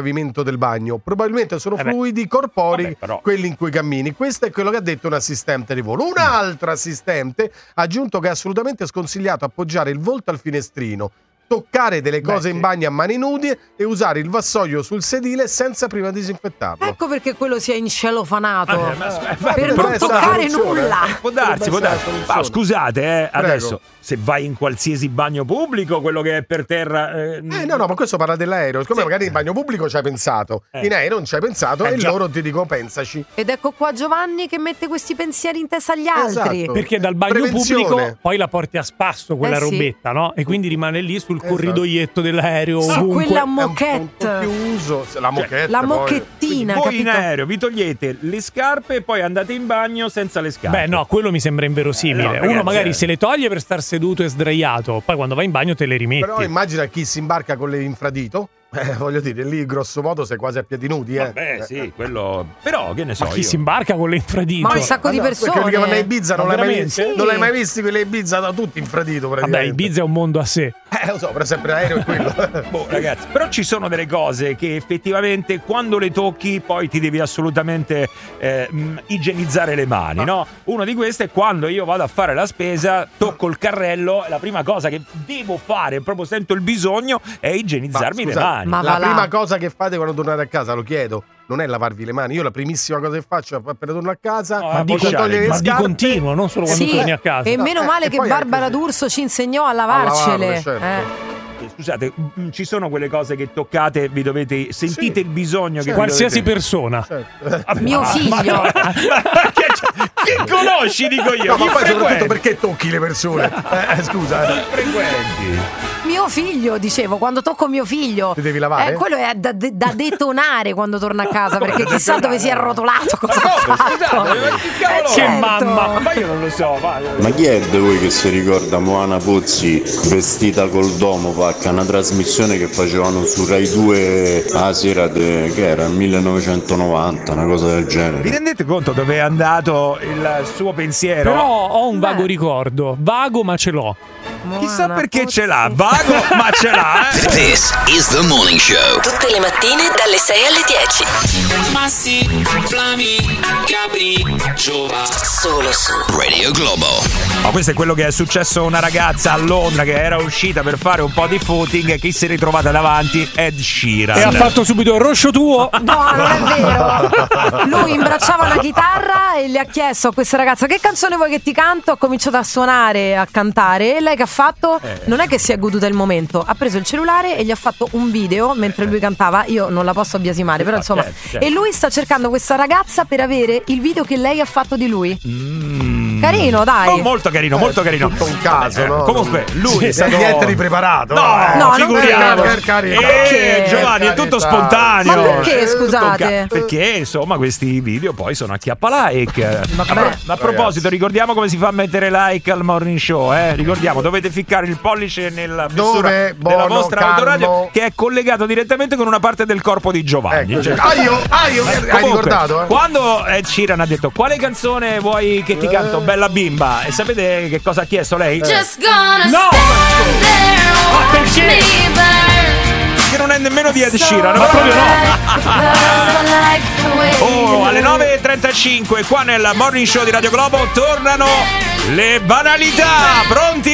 pavimento del bagno. Probabilmente sono
Eh beh.
fluidi corporei
Vabbè, però-
quelli in cui cammini. Questo è quello che ha detto un assistente di volo. Un'altra assistente ha aggiunto che è assolutamente sconsigliato appoggiare il volto al finestrino, toccare delle cose
Beh,
in bagno a mani nudi e usare il vassoio sul sedile senza prima disinfettarlo.
Ecco perché quello si è incelofanato.
Eh, ma scusa,
per
potrebbe
non
essere la
toccare
soluzione.
nulla.
Può darsi, può
Potrebbe essere
darsi.
la
Ma
soluzione.
scusate, eh,
Prego.
adesso se vai in qualsiasi bagno pubblico, quello che è per terra. Eh,
Eh no, no, ma questo parla dell'aereo. Siccome magari in bagno pubblico ci hai pensato,
Eh.
in aereo non ci hai pensato
Eh,
e
già.
loro ti dicono pensaci.
Ed ecco qua Giovanni che mette questi pensieri in testa agli altri.
Esatto.
Perché dal bagno
Prevenzione.
pubblico poi la porti a spasso quella
Eh sì.
robetta, no? E quindi rimane lì sul
Esatto.
corridoietto dell'aereo
Sì,
ovunque.
quella
È un- un po'
moquette.
più uso, la moquette.
La
poi.
mocchettina,
voi in
capito?
aereo vi togliete le scarpe e poi andate in bagno senza le scarpe.
Beh, no, quello mi sembra inverosimile.
Eh, no, ragazzi,
Uno magari
eh.
se le toglie per star seduto e sdraiato, poi quando va in bagno te le rimetti.
Però immagina chi si imbarca con le infradito. Eh, voglio dire, lì grosso modo sei quasi a piedi nudi, eh.
Vabbè, sì, quello. Però che ne so.
Ma chi
io.
si imbarca con le infradito?
Ma un sacco di
Ma no, perché
persone.
quelli che vanno a Ibiza non
Ma
l'hai mai,
veramente?
visto? Non l'hai mai visti quelli a Ibiza da tutti infradito
Vabbè,
praticamente.
Ibiza è un mondo a sé.
Eh, lo so, per esempio l'aereo è quello.
Boh, ragazzi, però ci sono delle cose che effettivamente quando le tocchi poi ti devi assolutamente eh, mh, igienizzare le mani, no? Una di queste è quando io vado a fare la spesa, tocco il carrello, la prima cosa che devo fare, proprio sento il bisogno, è igienizzarmi
Ma,
le
scusate,
mani.
Ma
la
va là.
prima cosa che fate quando tornate a casa, lo chiedo, non è lavarvi le mani. Io la primissima cosa che faccio appena torno a casa,
No,
Ma, di,
Apposciare,
togliere le
ma di
scarpe.
continuo, non solo quando
Sì,
torni a casa.
e meno
Eh,
male
e
che
poi
Barbara
anche-
D'Urso ci insegnò a
A
lavarcele.
lavarle, certo.
Eh.
Scusate, mh, ci sono quelle cose che toccate, vi dovete sentite
Sì.
il bisogno che vi
Qualsiasi
dovete-
persona.
Certo.
Vabbè,
Mio
ma-
figlio.
ma- che, che conosci, dico io.
No, ma
chi
poi soprattutto
frequenti?
perché tocchi le persone? Eh, scusa. eh.
frequenti.
Mio figlio, dicevo, quando tocco mio figlio.
Ti devi lavare?
Eh, quello è da, da detonare quando torna a casa, perché chissà dove si è arrotolato, cosa ha
No,
fatto.
scusate, ma che cavolo
Eh,
è?
certo.
mamma.
Ma io non lo so, vai.
Ma chi è di voi che si ricorda Moana Pozzi vestita col Domovac, una trasmissione che facevano su Rai due la sera de, che era millenovecentonovanta, una cosa del
Vi
genere?
rendete conto dove è andato il suo pensiero?
Però ho un vago
Beh.
ricordo. Vago, ma ce l'ho.
Chissà
Moana
perché
Pozzi.
ce l'ha, vago, ma ce l'ha, eh.
This is the morning show.
Tutte le mattine dalle sei alle dieci.
Massi, Flami, Gabri, Giova.
Solo su
Radio Globo.
Ma questo è quello che è successo a una ragazza a Londra che era uscita per fare un po' di footing e chi si è ritrovata davanti? Ed Sheeran.
E ha fatto subito il roscio tuo.
No, non è vero. Lui imbracciava una chitarra e le ha chiesto a questa ragazza che canzone vuoi che ti canto. Ha cominciato a suonare, a cantare. E lei che ha fatto?
Eh.
Non è che si è goduta il momento. Ha preso il cellulare e gli ha fatto un video mentre lui cantava. Io non la posso biasimare, però insomma.
certo, certo.
E lui sta cercando questa ragazza per avere il video che lei ha fatto di lui.
Mm.
Carino, dai.
Oh, molto carino, molto carino.
tutto un caso,
Eh,
no?
Comunque, lui è
Sei
stato...
niente di preparato.
No,
eh.
no, non
figuriamo.
per
carità.
Eh,
Perché?
Giovanni, è tutto
Per carità.
spontaneo.
Ma perché,
È tutto un
scusate?
ca- Perché, insomma, questi video poi sono a chiappa like. A,
Vabbè.
pro- a proposito, ricordiamo come si fa a mettere like al morning show, eh? Ricordiamo, dovete ficcare il pollice nella
Dove?
fessura
Buono,
della vostra
calmo.
autoradio che è collegato direttamente con una parte del corpo di Giovanni.
Ecco,
Cioè-
ah, io, ah, io, hai
Comunque,
ricordato, eh?
Quando Ed Sheeran ha detto quale canzone vuoi che ti canto, bella bimba, e sapete che cosa ha chiesto lei?
Just gonna
No!
stand there and
Ma
watch
perché?
me burn.
Che non è nemmeno di Ed Sheeran.
Ma proprio no.
Because I like the way
Oh,
you
alle
move.
nove e trentacinque qua nel Morning Show di Radio Globo tornano le banalità. Pronti?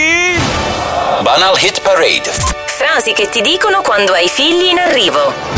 Banal Hit Parade.
frasi che ti dicono quando hai figli in arrivo.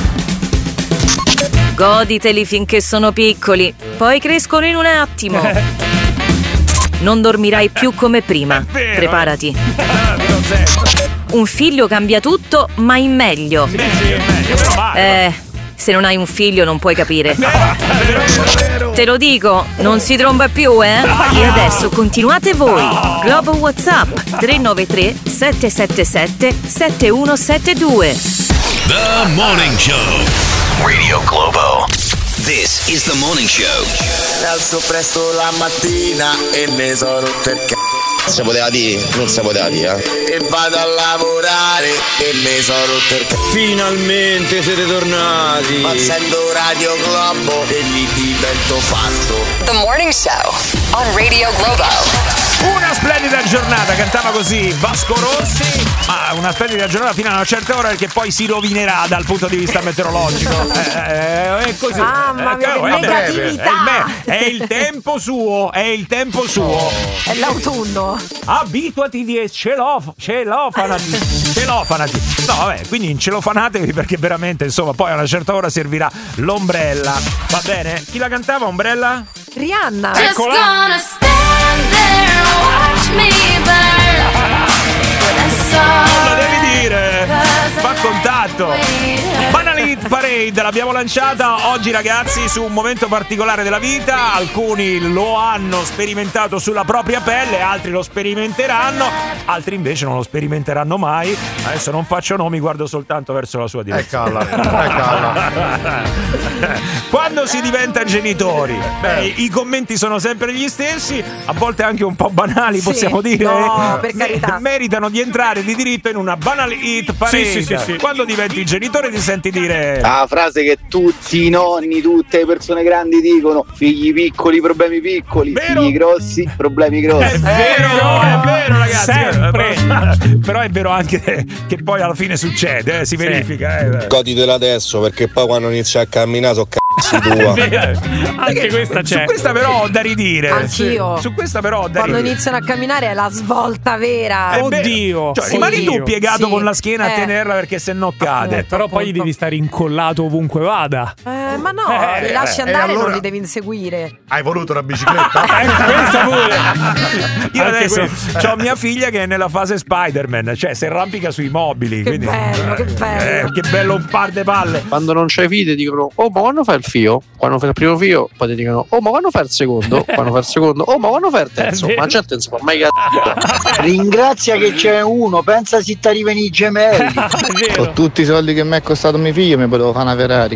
Goditeli finché sono piccoli, poi crescono in un attimo. Non dormirai più come prima.
vero.
Preparati.
Ah, me lo sento.
Un figlio cambia tutto, ma in meglio.
Sì, sì, è meglio, meno male.
Eh, se non hai un figlio non puoi capire.
Vero, vero.
Te lo dico, non si tromba più, eh? E adesso continuate voi. Globo WhatsApp tre nove tre sette sette sette sette uno sette due.
The Morning Show. Radio Globo. This is the morning show.
Mi alzo presto la mattina e mi sono rotto il c***o. Si poteva dire? Non si poteva dire, eh? E vado a lavorare e mi sono rotto il c***o.
Finalmente siete tornati.
Accendo Radio Globo e lì divento fatto.
The Morning Show on Radio Globo.
Una splendida giornata, cantava così Vasco Rossi, ma una splendida giornata fino a una certa ora perché poi si rovinerà dal punto di vista meteorologico. Eh, eh, è così.
Mamma mia,
Eh,
che
vabbè,
negatività.
È, il me- è il tempo suo, è il tempo suo.
È l'autunno.
Abituati di celof- celofanati. Celofanati. No, vabbè, quindi incelofanatevi perché veramente, insomma, poi a una certa ora servirà l'ombrella. Va bene? Chi la cantava, Ombrella?
Rihanna.
Just gonna stand there and watch me burn. That's all.
Non lo devi dire. Fa contatto. Banal Hit Parade l'abbiamo lanciata oggi, ragazzi, su un momento particolare della vita. Alcuni lo hanno sperimentato sulla propria pelle, altri lo sperimenteranno, altri invece non lo sperimenteranno mai. Adesso non faccio nomi, guardo soltanto verso la sua direzione.
Eccola, eccola.
Quando si diventa genitori, beh, i commenti sono sempre gli stessi, a volte anche un po' banali,
Sì,
possiamo dire.
no, per
Me-
carità.
meritano di entrare di diritto in una Banal Hit Parade.
Sì, sì, sì, sì.
Quando diventi genitore ti senti dire
La frase che tutti i nonni, tutte le persone grandi dicono: figli piccoli, problemi piccoli,
Vero?
figli grossi, problemi grossi.
è vero, è vero, ragazzi.
Sempre.
Però è vero anche che poi alla fine succede, eh, si verifica. Eh.
Goditela adesso perché poi quando inizi a camminare so cazzi tua.
Anche questa c'è.
Su questa però ho da ridire.
Anch'io.
Su questa però ho da
Quando
ridire.
iniziano a camminare è la svolta vera.
È vero.
Oddio.
Cioè,
Sì.
rimani tu piegato
Sì.
con la schiena a
Eh.
tenerla perché se no cade.
Eh, però poi gli devi stare incollato ovunque vada.
Eh, ma no,
Eh,
li lasci
eh,
andare,
e allora?
non li devi inseguire.
Hai voluto una bicicletta?
Questa pure.
Io
Anche
adesso
questo.
ho mia figlia che è nella fase Spider-Man, cioè si arrampica sui mobili.
Che
quindi,
bello, che bello.
Eh, che bello un par de palle.
Quando non c'hai figli dicono: oh, ma quando fai il fio? Quando fai il primo fio, poi ti dicono: oh, ma quando fai il secondo? Quando fai il secondo, oh, ma quando fai il terzo?
È
Ma
vero.
gente non si può mai cazzo.
Ringrazia che c'è uno, pensa se ti arrivano i gemelli.
Vero.
tutti i soldi che mi è costato mio figlio mi potevo fare una Ferrari.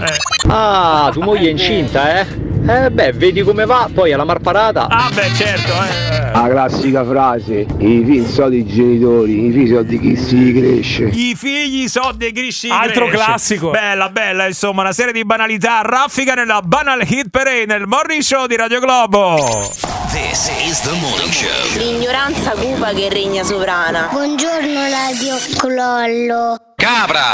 Ah, tu moglie è incinta, eh? Eh beh, vedi come va, poi alla marparata.
Ah beh, certo, eh.
La classica frase: i figli sono dei genitori, i figli sono di chi si cresce.
I figli so dei grisci.
Altro
cresce.
classico.
Bella, bella, insomma, una serie di banalità raffica nella Banal Hit Parade, nel Morning Show di Radio Globo.
This is the morning show.
L'ignoranza cupa che regna sovrana.
Buongiorno Radio Clollo.
Capra!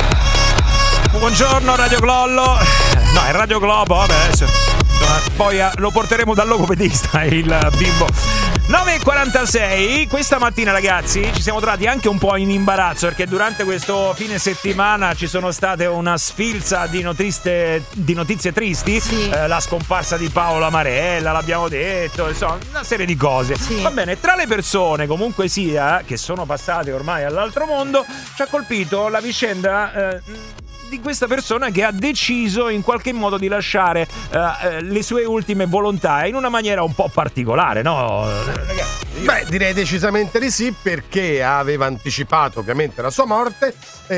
Buongiorno Radio Glollo. No, è Radio Globo, vabbè, adesso. Insomma, poi eh, lo porteremo dal logopedista, il bimbo. nove e quarantasei, questa mattina, ragazzi, ci siamo trovati anche un po' in imbarazzo perché durante questo fine settimana ci sono state una sfilza di, notriste, di notizie tristi.
Sì.
Eh, la scomparsa di Paola Marella, l'abbiamo detto, insomma, una serie di cose.
Sì.
Va bene, tra le persone, comunque sia, che sono passate ormai all'altro mondo, ci ha colpito la vicenda Eh, di questa persona che ha deciso in qualche modo di lasciare uh, uh, le sue ultime volontà in una maniera un po' particolare, no? Ragazzi, io...
Beh, direi decisamente di sì, perché aveva anticipato ovviamente la sua morte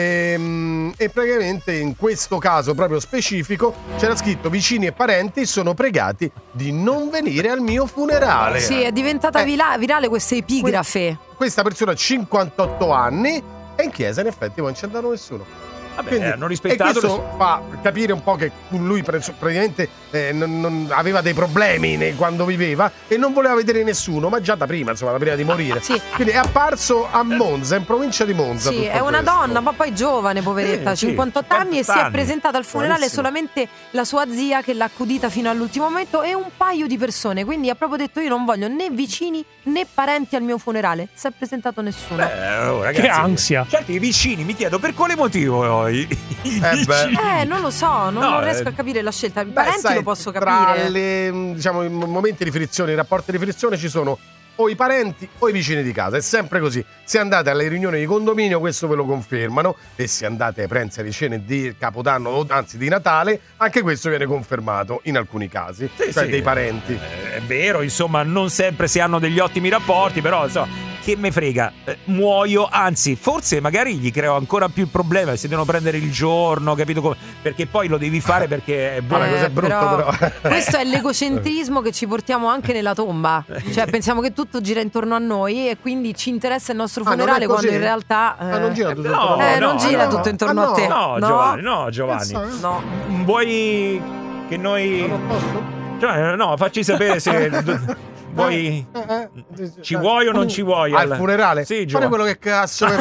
ehm, e praticamente in questo caso proprio specifico c'era scritto: vicini e parenti sono pregati di non venire al mio funerale.
Sì, è diventata
Eh.
vila- virale questa epigrafe.
Questa persona ha cinquantotto anni e in chiesa in effetti non c'è andato nessuno.
Vabbè,
Quindi-
hanno rispettato
e questo
le-
fa capire un po' che lui pre- praticamente eh, non, non aveva dei problemi ne- quando viveva e non voleva vedere nessuno, ma già da prima, insomma, da prima di morire.
Sì.
Quindi è apparso a Monza, in provincia di Monza.
Sì,
tutto
è una
questo.
donna, ma poi giovane, poveretta,
Eh, sì,
cinquantotto anni, e si è
anni.
presentata al funerale
Bravissima.
solamente la sua zia che l'ha accudita fino all'ultimo momento e un paio di persone, quindi ha proprio detto: io non voglio né vicini né parenti al mio funerale. Non si è presentato nessuno.
Eh, oh, ragazzi,
Che ansia.
Certo, i vicini, mi chiedo per quale motivo i, i
Eh beh.
Eh, non lo so, non,
No,
non riesco
eh,
a capire la scelta. I
Beh,
parenti
sai,
lo posso
tra
capire.
le, mh, diciamo, i momenti di frizione, i rapporti di frizione ci sono o i parenti o i vicini di casa. È sempre così. Se andate alle riunioni di condominio, questo ve lo confermano. E se andate ai pranzi e alle cene di Capodanno, o anzi di Natale, anche questo viene confermato in alcuni casi.
Sì,
cioè
sì.
dei parenti.
Eh, È vero, insomma, non sempre si hanno degli ottimi rapporti, però insomma, che me frega, eh, muoio, anzi, forse magari gli creo ancora più problemi, si devono prendere il giorno, capito come? Perché poi lo devi fare perché è buono.
Vabbè, cos'è brutto, però.
Questo è l'egocentrismo che ci portiamo anche nella tomba. Cioè, pensiamo che tutto gira intorno a noi e quindi ci interessa il nostro
Ah, non è
funerale,
così?
quando in realtà eh,
Ah, non gira tutto
no,
intorno a
eh,
noi.
non
no,
gira
no.
tutto intorno
Ah, no?
a te.
No, Giovanni, no, Giovanni.
Cazzo, eh?
No.
Vuoi che noi...
Non posso?
Cioè, no, facci sapere se... Vuoi? Ci vuoi o non ci vuoi?
Al funerale?
Sì, Gio.
Fare quello che cazzo mi
The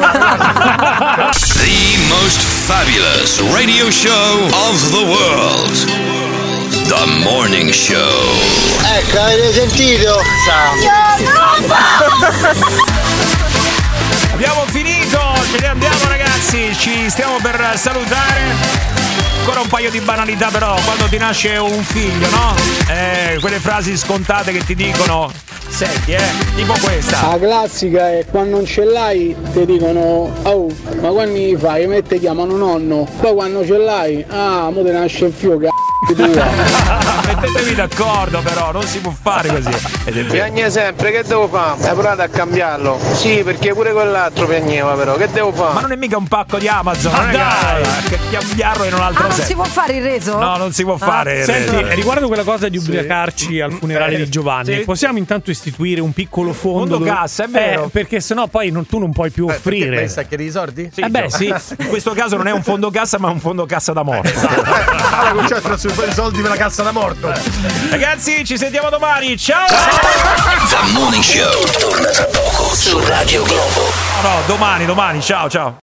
most fabulous radio show of the world. The Morning Show.
Ecco, avete sentito?
Abbiamo finito, ce ne andiamo ragazzi, ci stiamo per salutare. Ancora un paio di banalità però, quando ti nasce un figlio, no? Eh, quelle frasi scontate che ti dicono, senti eh, tipo questa.
La classica è quando non ce l'hai ti dicono, oh, ma quando mi fai? Me te chiamano nonno, poi quando ce l'hai, ah, mo te nasce il figlio, c***o tua.
Mettetevi d'accordo però, non si può fare così.
Piagne sempre, che devo fare? Hai provato a cambiarlo? Sì, perché pure quell'altro piagneva però, che devo fare?
Ma non è mica un pacco di Amazon,
Ma
non è
dai!
che, che cambiarlo in un altro
Ah, non
senso.
si può fare il reso?
No, non si può fare.
Ah.
Senti,
eh,
riguardo quella cosa di ubriacarci al funerale di Giovanni,
Sì.
possiamo intanto istituire un piccolo fondo
Fondo
dove-
cassa, è vero.
Eh, perché sennò poi non- tu non puoi più offrire.
Perché sacchi i soldi?
Eh beh, sì.
In questo caso non è un fondo cassa, ma un fondo cassa da morte.
Allora concentra sui soldi per la cassa da morto.
Ragazzi, ci sentiamo domani. Ciao!
The Morning Show torna tra poco su Radio Globo.
No, no, domani, domani. Ciao, ciao.